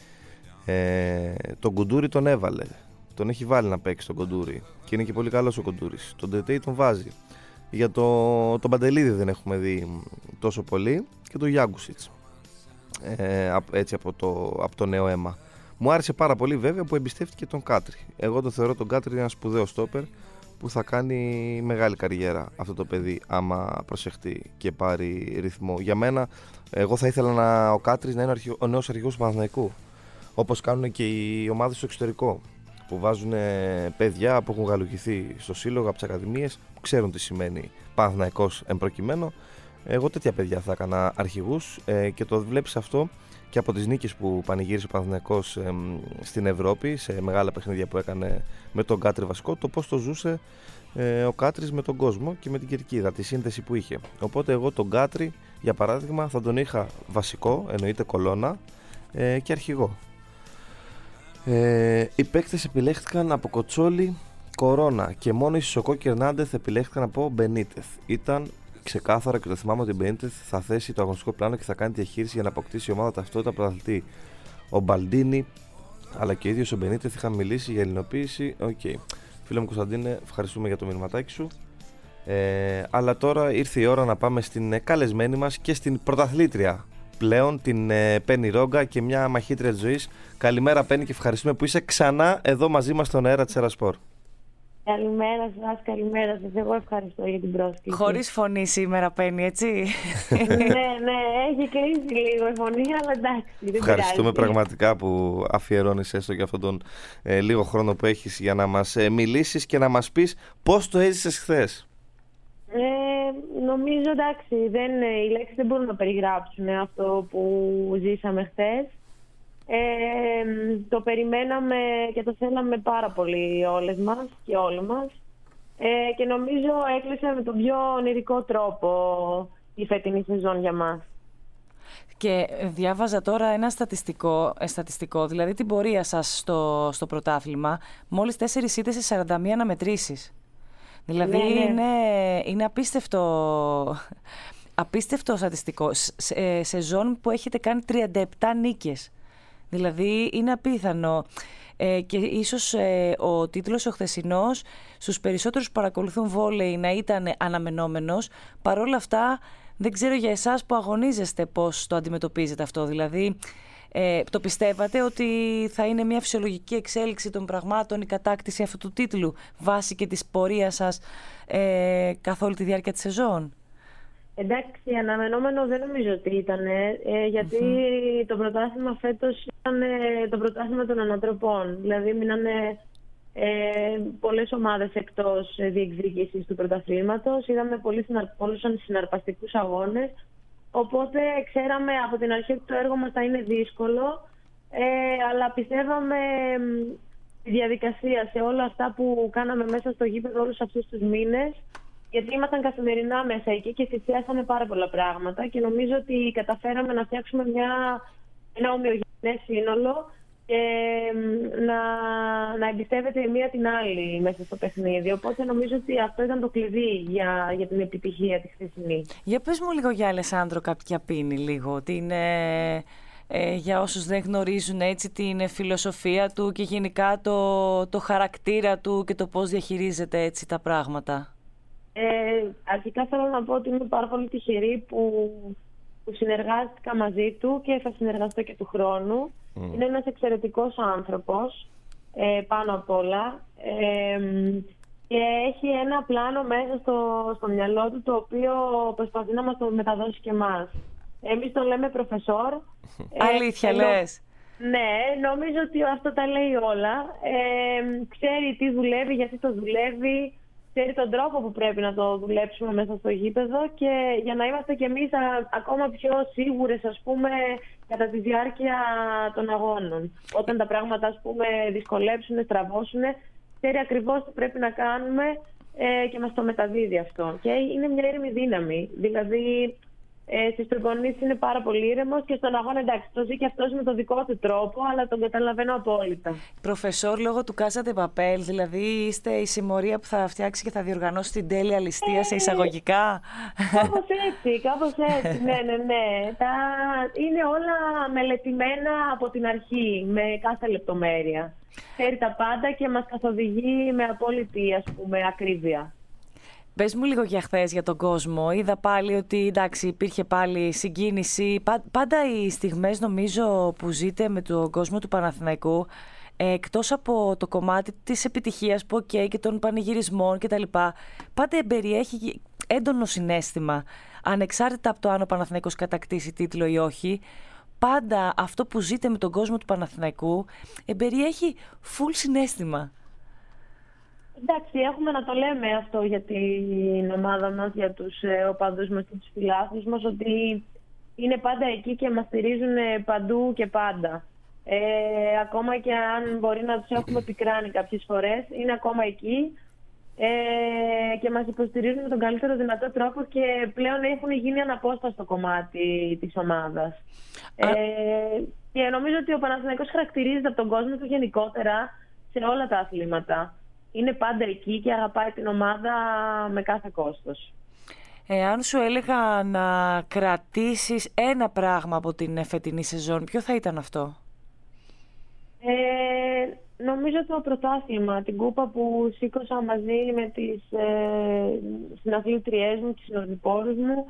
Τον Κοντούρη τον έβαλε. Τον έχει βάλει να παίξει τον Κοντούρη. Και είναι και πολύ καλός ο Κοντούρης. Τον Τετέι τον βάζει. Για τον Παντελίδη δεν έχουμε δει τόσο πολύ. Και τον Γιάγκουσιτς. Έτσι από το νέο αίμα. Μου άρεσε πάρα πολύ βέβαια που εμπιστεύτηκε τον Κάτρη. Εγώ τον θεωρώ τον Κάτρη ένα σπουδαίο στόπερ που θα κάνει μεγάλη καριέρα αυτό το παιδί άμα προσεχτεί και πάρει ρυθμό. Για μένα, εγώ θα ήθελα ο Κάτρης να είναι ο νέος αρχηγός του Παναθηναϊκού, όπως κάνουν και οι ομάδες στο εξωτερικό, που βάζουν παιδιά που έχουν γαλουχηθεί στο σύλλογο από τις ακαδημίες, που ξέρουν τι σημαίνει Παναθηναϊκός εμπροκειμένο. Εγώ τέτοια παιδιά θα έκανα αρχηγούς και το βλέπεις αυτό και από τις νίκες που πανηγύρισε ο Παναθηναϊκός στην Ευρώπη, σε μεγάλα παιχνίδια που έκανε με τον Κάτρη βασικό, το πώς το ζούσε ο Κάτρης με τον κόσμο και με την κερκίδα, τη σύνθεση που είχε. Οπότε εγώ τον Κάτρη, για παράδειγμα, θα τον είχα βασικό, εννοείται κολόνα, και αρχηγό. Οι παίκτες επιλέχθηκαν από Κοτσόλη, Κορώνα και μόνο η Σισοκό και Ερνάντεθ επιλέχθηκαν από Μπενίτεθ. Ήταν ξεκάθαρα και το θυμάμαι ότι ο Μπενίτεθ θα θέσει το αγωνιστικό πλάνο και θα κάνει διαχείριση για να αποκτήσει η ομάδα ταυτότητα πρωταθλητή. Ο Μπαλντίνη αλλά και ο ίδιος ο Μπενίτεθ είχαν μιλήσει για ελληνοποίηση. Φίλε μου Κωνσταντίνε, ευχαριστούμε για το μηνυματάκι σου. Αλλά τώρα ήρθε η ώρα να πάμε στην καλεσμένη μας και στην πρωταθλήτρια πλέον, την Πέννη Ρόγκα, και μια μαχήτρια της ζωής. Καλημέρα Πέννη και ευχαριστούμε που είσαι ξανά εδώ μαζί μας στον αέρα της Ερασπορ. Καλημέρα σας, καλημέρα σας. Εγώ ευχαριστώ για την πρόσκληση. Χωρίς φωνή σήμερα, Πέννη, έτσι? Ναι, έχει κλείσει λίγο η φωνή, αλλά εντάξει. Ευχαριστούμε πραγματικά που αφιερώνεις έστω και αυτόν τον λίγο χρόνο που έχεις για να μας μιλήσεις και να μας πεις πώς το έζησες χθες. Νομίζω εντάξει, οι λέξεις δεν μπορούν να περιγράψουν αυτό που ζήσαμε χθες. Το περιμέναμε και το θέλαμε πάρα πολύ όλες μας και όλοι μας, και νομίζω έκλεισε με τον πιο ονειρικό τρόπο η φετινή σεζόν για μας. Και διάβαζα τώρα ένα στατιστικό, δηλαδή την πορεία σας στο πρωτάθλημα, μόλις 4 ήττες σε 41 αναμετρήσεις. Δηλαδή είναι απίστευτο στατιστικό. Σεζόν που έχετε κάνει 37 νίκες. Δηλαδή είναι απίθανο, και ίσως ο τίτλος ο χθεσινός στους περισσότερους που παρακολουθούν βόλεϊ να ήταν αναμενόμενος. Παρόλα αυτά δεν ξέρω για εσάς που αγωνίζεστε πώς το αντιμετωπίζετε αυτό. Δηλαδή Το πιστεύατε ότι θα είναι μια φυσιολογική εξέλιξη των πραγμάτων η κατάκτηση αυτού του τίτλου βάσει και της πορείας σας καθ' όλη τη διάρκεια της σεζόν? Εντάξει, αναμενόμενο δεν νομίζω ότι ήταν, γιατί το πρωτάθλημα φέτος ήταν το πρωτάθλημα των ανατροπών. Δηλαδή μείνανε πολλές ομάδες εκτός διεκδίκησης του πρωταθλήματος. Είδαμε πολλούς συναρπαστικούς αγώνες. Οπότε ξέραμε από την αρχή ότι το έργο μας θα είναι δύσκολο, αλλά πιστεύαμε τη διαδικασία σε όλα αυτά που κάναμε μέσα στο γήπεδο όλους αυτούς τους μήνες, γιατί ήμασταν καθημερινά μέσα εκεί και θυσιάσαμε πάρα πολλά πράγματα και νομίζω ότι καταφέραμε να φτιάξουμε ένα ομοιογενές σύνολο και να εμπιστεύεται η μία την άλλη μέσα στο παιχνίδι. Οπότε νομίζω ότι αυτό ήταν το κλειδί για την επιτυχία της χθεσινή. Για πες μου λίγο για Αλεσάνδρο Καπιαπίνη λίγο, για όσους δεν γνωρίζουν έτσι την φιλοσοφία του και γενικά το χαρακτήρα του και το πώς διαχειρίζεται έτσι τα πράγματα. Αρχικά θέλω να πω ότι είμαι πάρα πολύ τυχερή που συνεργάστηκα μαζί του και θα συνεργαστώ και του χρόνου. Είναι ένας εξαιρετικός άνθρωπος, πάνω απ' όλα, και έχει ένα πλάνο μέσα στο μυαλό του, το οποίο προσπαθεί να μας το μεταδώσει και εμάς. Εμείς τον λέμε προφεσόρ. Αλήθεια λες? Ναι, νομίζω ότι αυτό τα λέει όλα. Ξέρει τι δουλεύει, γιατί το δουλεύει, ξέρει τον τρόπο που πρέπει να το δουλέψουμε μέσα στο γήπεδο και για να είμαστε κι εμείς ακόμα πιο σίγουρες, ας πούμε, κατά τη διάρκεια των αγώνων. Όταν τα πράγματα, ας πούμε, δυσκολέψουν, στραβώσουν, ξέρει ακριβώς τι πρέπει να κάνουμε και μας το μεταδίδει αυτό. Και είναι μια ήρεμη δύναμη. Δηλαδή, στις προπονήσεις είναι πάρα πολύ ήρεμος και στον αγώνα, εντάξει, το ζει και αυτός με τον δικό του τρόπο, αλλά τον καταλαβαίνω απόλυτα. Προφεσόρ, λόγω του Casa de Papel, δηλαδή είστε η συμμορία που θα φτιάξει και θα διοργανώσει την τέλεια ληστεία σε εισαγωγικά. Κάπως έτσι, ναι. Είναι όλα μελετημένα από την αρχή, με κάθε λεπτομέρεια. Ξέρει τα πάντα και μας καθοδηγεί με απόλυτη, ας πούμε, ακρίβεια. Πες μου λίγο για χθες, για τον κόσμο. Είδα πάλι ότι εντάξει, υπήρχε πάλι συγκίνηση. Πάντα οι στιγμές, νομίζω, που ζείτε με τον κόσμο του Παναθηναϊκού, εκτός από το κομμάτι της επιτυχίας που και των πανηγυρισμών κτλ., πάντα περιέχει έντονο συναίσθημα. Ανεξάρτητα από το αν ο Παναθηναϊκός κατακτήσει τίτλο ή όχι, πάντα αυτό που ζείτε με τον κόσμο του Παναθηναϊκού περιέχει full συναίσθημα. Εντάξει, έχουμε να το λέμε αυτό για την ομάδα μας, για τους οπαδούς μας και τους φιλάθλους μας, ότι είναι πάντα εκεί και μας στηρίζουν παντού και πάντα. Ακόμα και αν μπορεί να τους έχουμε πικράνει κάποιες φορές, είναι ακόμα εκεί και μας υποστηρίζουν με τον καλύτερο δυνατό τρόπο και πλέον έχουν γίνει αναπόσπαστο κομμάτι της ομάδας. Και νομίζω ότι ο Παναθηναϊκός χαρακτηρίζεται από τον κόσμο του γενικότερα σε όλα τα αθλήματα. Είναι πάντα εκεί και αγαπάει την ομάδα με κάθε κόστος. Αν σου έλεγα να κρατήσεις ένα πράγμα από την φετινή σεζόν, ποιο θα ήταν αυτό? Νομίζω το πρωτάθλημα, την κούπα που σήκωσα μαζί με τις συναθλήτριές μου, τις συνοδοιπόρους μου.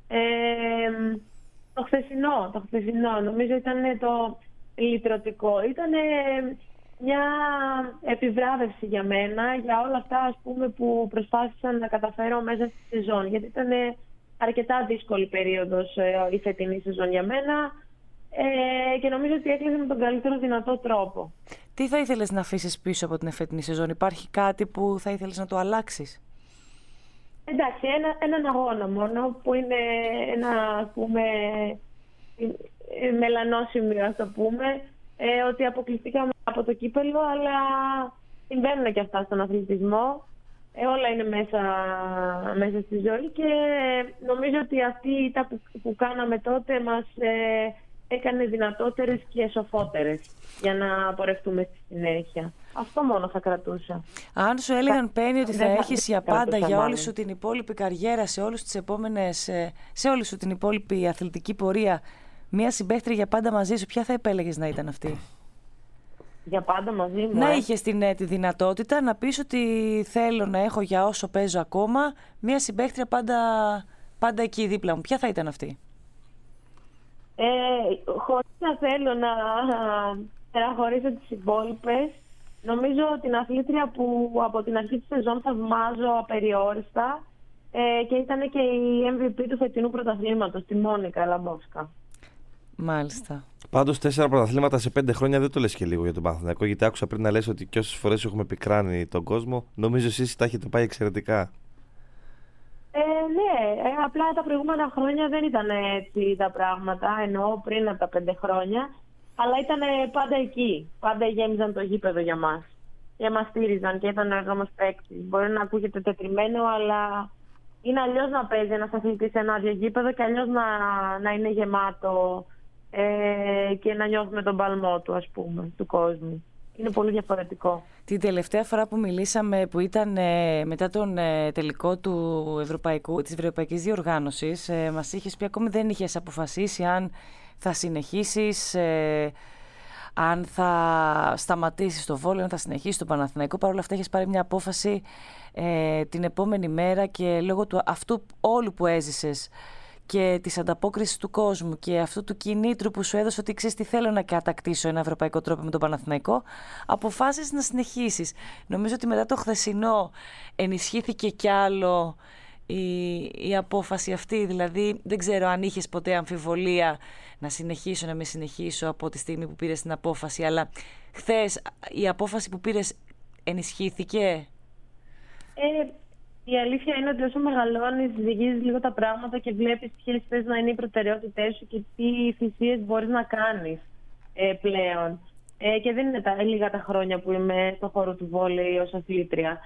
Το χθεσινό, νομίζω ήταν το λυτρωτικό. Ήταν μια επιβράβευση για μένα, για όλα αυτά, ας πούμε, που προσπάθησα να καταφέρω μέσα στη σεζόν. Γιατί ήταν αρκετά δύσκολη περίοδος η φετινή σεζόν για μένα και νομίζω ότι έκλεισε με τον καλύτερο δυνατό τρόπο. Τι θα ήθελες να αφήσεις πίσω από την φετινή σεζόν? Υπάρχει κάτι που θα ήθελες να το αλλάξεις? Εντάξει, έναν αγώνα μόνο, που είναι ένα, ας πούμε, μελανό σημείο, ας το πούμε, ότι αποκλειστήκαμε από το κύπελλο, αλλά συμβαίνουν και αυτά στον αθλητισμό. Όλα είναι μέσα στη ζωή και νομίζω ότι αυτή η ήττα που κάναμε τότε μας έκανε δυνατότερες και σοφότερες για να πορευτούμε στη συνέχεια. Αυτό μόνο θα κρατούσα. Αν σου έλεγαν, Πέννη, ότι θα έχεις για πάντα για όλη σου την υπόλοιπη καριέρα, σε όλη σου την υπόλοιπη αθλητική πορεία, μία συμπαίχτρια για πάντα μαζί σου, ποια θα επέλεγες να ήταν αυτή? Για πάντα μαζί μου. Να είχες τη δυνατότητα να πεις ότι θέλω να έχω για όσο παίζω ακόμα μία συμπαίχτρια πάντα εκεί δίπλα μου. Ποια θα ήταν αυτή? Χωρίς να θέλω να παραχωρήσω τις υπόλοιπες, νομίζω την αθλήτρια που από την αρχή της σεζόν θαυμάζω απεριόριστα και ήταν και η MVP του φετινού πρωταθλήματος, τη Μόνικα Λαμπόφσκα. Μάλιστα. Πάντως 4 πρωταθλήματα σε 5 χρόνια δεν το λες και λίγο για τον Παναθηναϊκό, γιατί άκουσα πριν να λες ότι και όσες φορές έχουμε πικράνει τον κόσμο, νομίζω εσείς τα έχετε πάει εξαιρετικά. Ναι, απλά τα προηγούμενα χρόνια δεν ήταν έτσι τα πράγματα, εννοώ πριν από τα 5 χρόνια, αλλά ήταν πάντα εκεί. Πάντα γέμιζαν το γήπεδο για μας. Και μας στήριζαν και ήταν εργόμος παίκτης. Μπορεί να ακούγεται τετριμένο, αλλά είναι αλλιώς να παίζει ένας αθλητής σε ένα άδειο γήπεδο και αλλιώς να είναι γεμάτο και να νιώθουμε τον παλμό του, ας πούμε, του κόσμου. Είναι πολύ διαφορετικό. Την τελευταία φορά που μιλήσαμε, που ήταν μετά τον τελικό της Ευρωπαϊκής Διοργάνωσης, μας είχες πει ακόμη δεν είχες αποφασίσει αν θα συνεχίσεις, αν θα σταματήσεις το βόλεϊ, αν θα συνεχίσεις το Παναθηναϊκό. Παρ' όλα αυτά έχεις πάρει μια απόφαση την επόμενη μέρα και λόγω του αυτού όλου που έζησες και της ανταπόκρισης του κόσμου και αυτού του κινήτρου που σου έδωσε ότι ξέρεις τι, θέλω να κατακτήσω ένα ευρωπαϊκό τρόπο με τον Παναθηναϊκό, αποφάσισες να συνεχίσεις. Νομίζω ότι μετά το χθεσινό ενισχύθηκε κι άλλο η απόφαση αυτή, δηλαδή δεν ξέρω αν είχες ποτέ αμφιβολία να συνεχίσω, να μην συνεχίσω από τη στιγμή που πήρες την απόφαση, αλλά χθες η απόφαση που πήρες ενισχύθηκε. Η αλήθεια είναι ότι όσο μεγαλώνεις, ζυγίζεις λίγο τα πράγματα και βλέπεις ποιες θες να είναι οι προτεραιότητές σου και τι θυσίες μπορείς να κάνεις πλέον. Και δεν είναι λίγα τα χρόνια που είμαι στον χώρο του βόλεϊ ως αθλήτρια.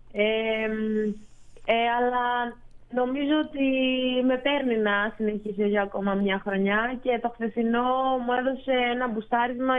Αλλά νομίζω ότι με παίρνει να συνεχίσω για ακόμα μια χρονιά και το χθεσινό μου έδωσε ένα μπουστάρισμα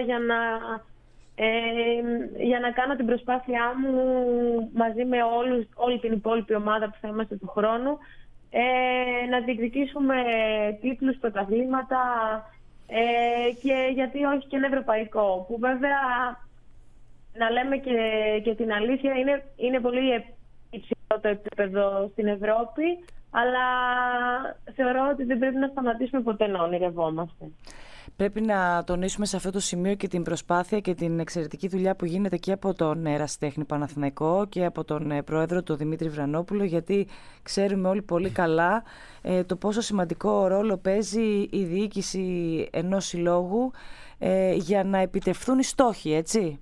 για να κάνω την προσπάθειά μου μαζί με όλη την υπόλοιπη ομάδα που θα είμαστε του χρόνου, να διεκδικήσουμε τίτλους, πρωταθλήματα και γιατί όχι και ένα ευρωπαϊκό, που βέβαια να λέμε και την αλήθεια είναι πολύ υψηλό το επίπεδο στην Ευρώπη, αλλά θεωρώ ότι δεν πρέπει να σταματήσουμε ποτέ να ονειρευόμαστε. Πρέπει να τονίσουμε σε αυτό το σημείο και την προσπάθεια και την εξαιρετική δουλειά που γίνεται και από τον ερασιτέχνη Παναθηναϊκό και από τον πρόεδρο, τον Δημήτρη Βρανόπουλο, γιατί ξέρουμε όλοι πολύ καλά το πόσο σημαντικό ρόλο παίζει η διοίκηση ενός συλλόγου για να επιτευχθούν οι στόχοι, έτσι.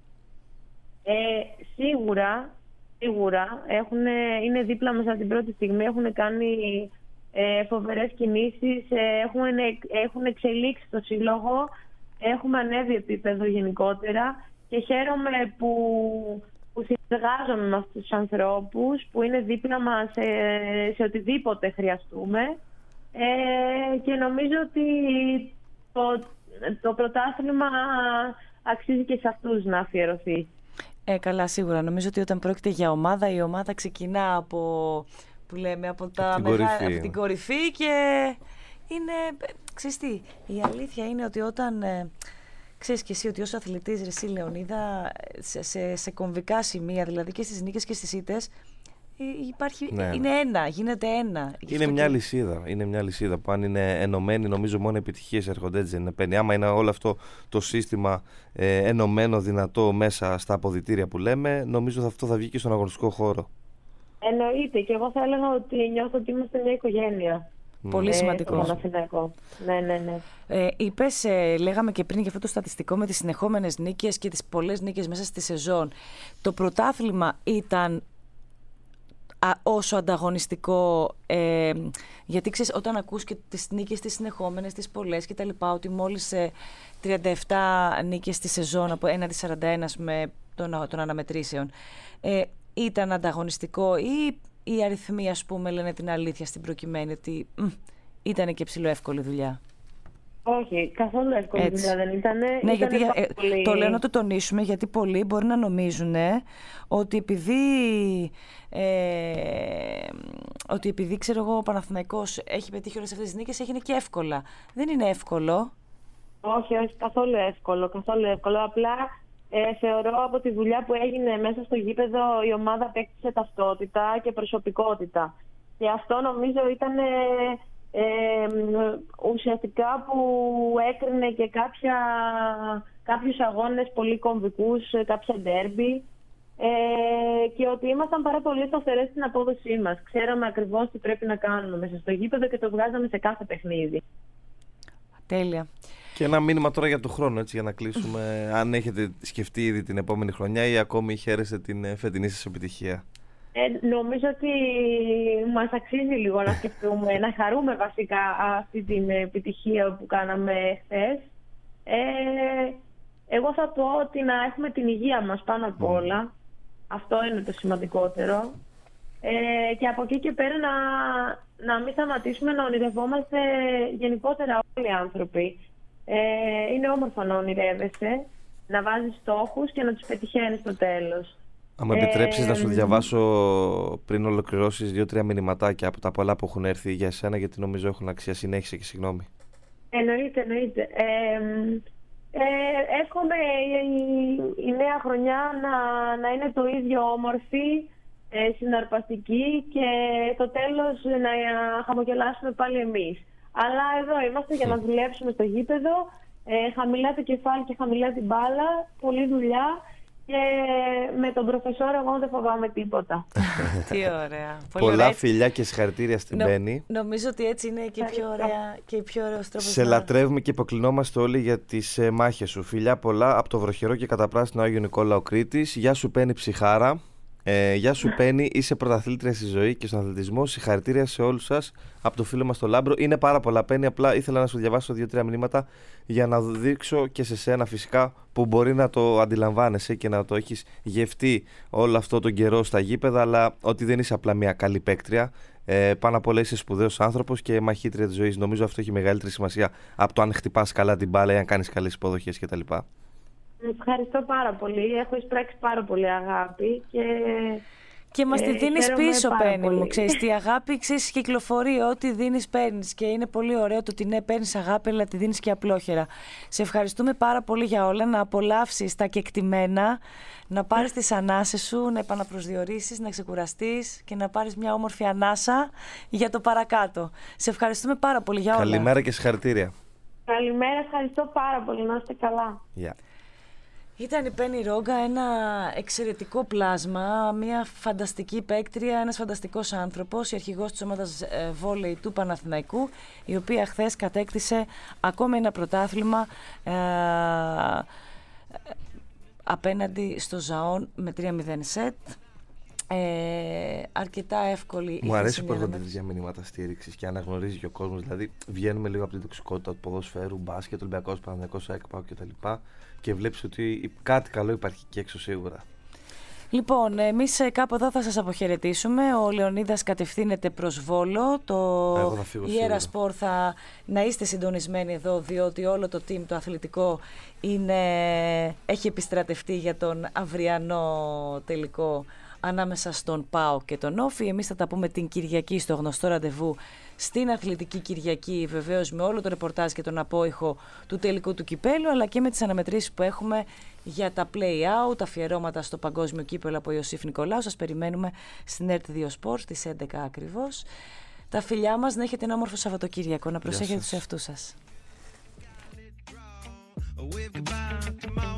Σίγουρα είναι δίπλα μας από την πρώτη στιγμή, έχουν κάνει φοβερές κινήσεις, έχουν εξελίξει το σύλλογο, έχουμε ανέβει επίπεδο γενικότερα και χαίρομαι που συνεργάζομαι με αυτούς τους ανθρώπους που είναι δίπλα μας σε οτιδήποτε χρειαστούμε και νομίζω ότι το πρωτάθλημα αξίζει και σε αυτούς να αφιερωθεί. Καλά, σίγουρα. Νομίζω ότι όταν πρόκειται για ομάδα, η ομάδα ξεκινά από την κορυφή και είναι, ξέρεις τι, η αλήθεια είναι ότι όταν ξέρεις και εσύ ότι ως αθλητής, ρε εσύ Λεωνίδα, σε κομβικά σημεία, δηλαδή και στις νίκες και στις ήττες, είναι ένα, γίνεται ένα. Είναι μια λυσίδα που αν είναι ενωμένη, νομίζω μόνο επιτυχίες έρχονται, έτσι δεν είναι. Άμα είναι όλο αυτό το σύστημα ενωμένο, δυνατό μέσα στα αποδυτήρια που λέμε, νομίζω αυτό θα βγει και στον αγωνιστικό χώρο. Εννοείται, και εγώ θα έλεγα ότι νιώθω ότι είμαστε μια οικογένεια. Πολύ σημαντικό. Ναι. Είπες, λέγαμε και πριν για αυτό το στατιστικό με τις συνεχόμενες νίκες και τις πολλές νίκες μέσα στη σεζόν. Το πρωτάθλημα ήταν όσο ανταγωνιστικό, γιατί ξέρεις, όταν ακούς και τις νίκες τις συνεχόμενες, τις πολλές και τα λοιπά, ότι μόλις 37 νίκες στη σεζόν από έναντι 41 με των αναμετρήσεων, ήταν ανταγωνιστικό ή οι αριθμοί, ας πούμε, λένε την αλήθεια στην προκειμένη ότι ήταν και ψηλό εύκολη δουλειά? Όχι, καθόλου εύκολη δουλειά δεν ήταν. Ναι, γιατί το λέω να το τονίσουμε, γιατί πολλοί μπορεί να νομίζουν ότι επειδή ξέρω εγώ, ο Παναθηναϊκός έχει πετύχει όλες αυτές τις νίκες, έγινε και εύκολα. Δεν είναι εύκολο. Όχι, καθόλου εύκολο. Απλά θεωρώ από τη δουλειά που έγινε μέσα στο γήπεδο η ομάδα απέκτησε ταυτότητα και προσωπικότητα. Και αυτό νομίζω ήταν ουσιαστικά που έκρινε και κάποιους αγώνες πολύ κομβικούς, κάποια ντέρμπι, και ότι ήμασταν πάρα πολύ σταθερές στην απόδοσή μας. Ξέραμε ακριβώς τι πρέπει να κάνουμε μέσα στο γήπεδο και το βγάζαμε σε κάθε παιχνίδι. Τέλεια. Και ένα μήνυμα τώρα για τον χρόνο, έτσι, για να κλείσουμε. Αν έχετε σκεφτεί ήδη την επόμενη χρονιά ή ακόμη χαίρεστε την φετινή σας επιτυχία. Νομίζω ότι μας αξίζει λίγο να σκεφτούμε, να χαρούμε βασικά αυτή την επιτυχία που κάναμε χθες. Εγώ θα πω ότι να έχουμε την υγεία μας πάνω απ' όλα. Αυτό είναι το σημαντικότερο. Και από εκεί και πέρα να μην σταματήσουμε να ονειρευόμαστε γενικότερα όλοι οι άνθρωποι. Είναι όμορφο να ονειρεύεσαι, να βάζεις στόχους και να τους πετυχαίνεις στο τέλος. Αν με επιτρέψεις να σου διαβάσω πριν ολοκληρώσεις 2-3 μηνυματάκια από τα πολλά που έχουν έρθει για εσένα, γιατί νομίζω έχουν αξία. Συνέχισε και συγγνώμη. Εννοείται. Εύχομαι η νέα χρονιά να είναι το ίδιο όμορφη, συναρπαστική και το τέλος να χαμογελάσουμε πάλι εμείς. Αλλά εδώ είμαστε για να δουλέψουμε στο γήπεδο, χαμηλά το κεφάλι και χαμηλά την μπάλα, πολλή δουλειά και με τον προφεσόρο εγώ δεν φοβάμαι τίποτα. Τι ωραία. Πολλά φιλιά και συγχαρητήρια στην Μπέννη. Νομίζω ότι έτσι είναι και πιο ωραία και πιο ωραίος τρόπος. Σε λατρεύουμε και υποκλεινόμαστε όλοι για τις μάχες σου. Φιλιά πολλά από το βροχερό και καταπράσινο Άγιο Νικόλαο Κρήτης. Γεια σου Πέννη ψυχάρα. Γεια σου Πέννη, είσαι πρωταθλήτρια στη ζωή και στον αθλητισμό. Συγχαρητήρια σε όλους σας από το φίλο μας το Λάμπρο. Είναι πάρα πολλά Πέννη, απλά ήθελα να σου διαβάσω 2-3 μηνύματα για να δείξω και σε σένα φυσικά που μπορεί να το αντιλαμβάνεσαι και να το έχεις γευτεί όλο αυτό τον καιρό στα γήπεδα, αλλά ότι δεν είσαι απλά μια καλή παίκτρια. Πάνω απ' όλα είσαι σπουδαίος άνθρωπος και μαχήτρια της ζωής. Νομίζω αυτό έχει μεγαλύτερη σημασία από το αν χτυπάς καλά την μπάλα ή αν κάνεις καλές υποδοχές κτλ. Ευχαριστώ πάρα πολύ. Έχω εισπράξει πάρα πολύ αγάπη και μας τη δίνεις πίσω, Πέννη μου. Ξέρεις, τη αγάπη κυκλοφορεί, ό,τι δίνεις παίρνεις και είναι πολύ ωραίο το ότι ναι, παίρνεις αγάπη αλλά τη δίνεις και απλόχερα. Σε ευχαριστούμε πάρα πολύ για όλα, να απολαύσεις τα κεκτημένα, να πάρεις τις ανάσες σου, να επαναπροσδιορίσεις, να ξεκουραστείς και να πάρεις μια όμορφη ανάσα για το παρακάτω. Σε ευχαριστούμε πάρα πολύ για όλα. Καλημέρα και συγχαρητήρια. Καλημέρα, ευχαριστώ πάρα πολύ, να είστε καλά. Ήταν η Πέννη Ρόγκα, ένα εξαιρετικό πλάσμα, μια φανταστική παίκτρια, ένας φανταστικός άνθρωπος, η αρχηγός της ομάδας βόλεϊ του Παναθηναϊκού, η οποία χθες κατέκτησε ακόμη ένα πρωτάθλημα απέναντι στο Ζαόν με 3-0 σετ. Αρκετά εύκολη. Μου αρέσει που έρχονται τέτοια μηνύματα στήριξης και αναγνωρίζει και ο κόσμος. Δηλαδή, βγαίνουμε λίγο από την τοξικότητα του ποδοσφαίρου, μπάσκετ, Ολυμπιακός, Παναθηναϊκός, ΕΚΠΑ κτλ. Και βλέπεις ότι κάτι καλό υπάρχει και έξω σίγουρα. Λοιπόν, εμείς κάπου εδώ θα σας αποχαιρετήσουμε. Ο Λεωνίδας κατευθύνεται προς Βόλο. Το Ιέρα Σπορ να είστε συντονισμένοι εδώ, διότι όλο το team το αθλητικό έχει επιστρατευτεί για τον αυριανό τελικό ανάμεσα στον ΠΑΟΚ και τον Όφη. Εμείς θα τα πούμε την Κυριακή στο γνωστό ραντεβού στην Αθλητική Κυριακή, βεβαίως με όλο το ρεπορτάζ και τον απόϊχο του τελικού του κυπέλου, αλλά και με τις αναμετρήσεις που έχουμε για τα play-out, αφιερώματα στο παγκόσμιο κύπελο από Ιωσήφ Νικολάου. Σας περιμένουμε στην ΕΡΤ2 Sport στις 11 ακριβώς. Τα φιλιά μας, να έχετε ένα όμορφο Σαββατοκύριακο, να προσέχετε τους εαυτούς σας.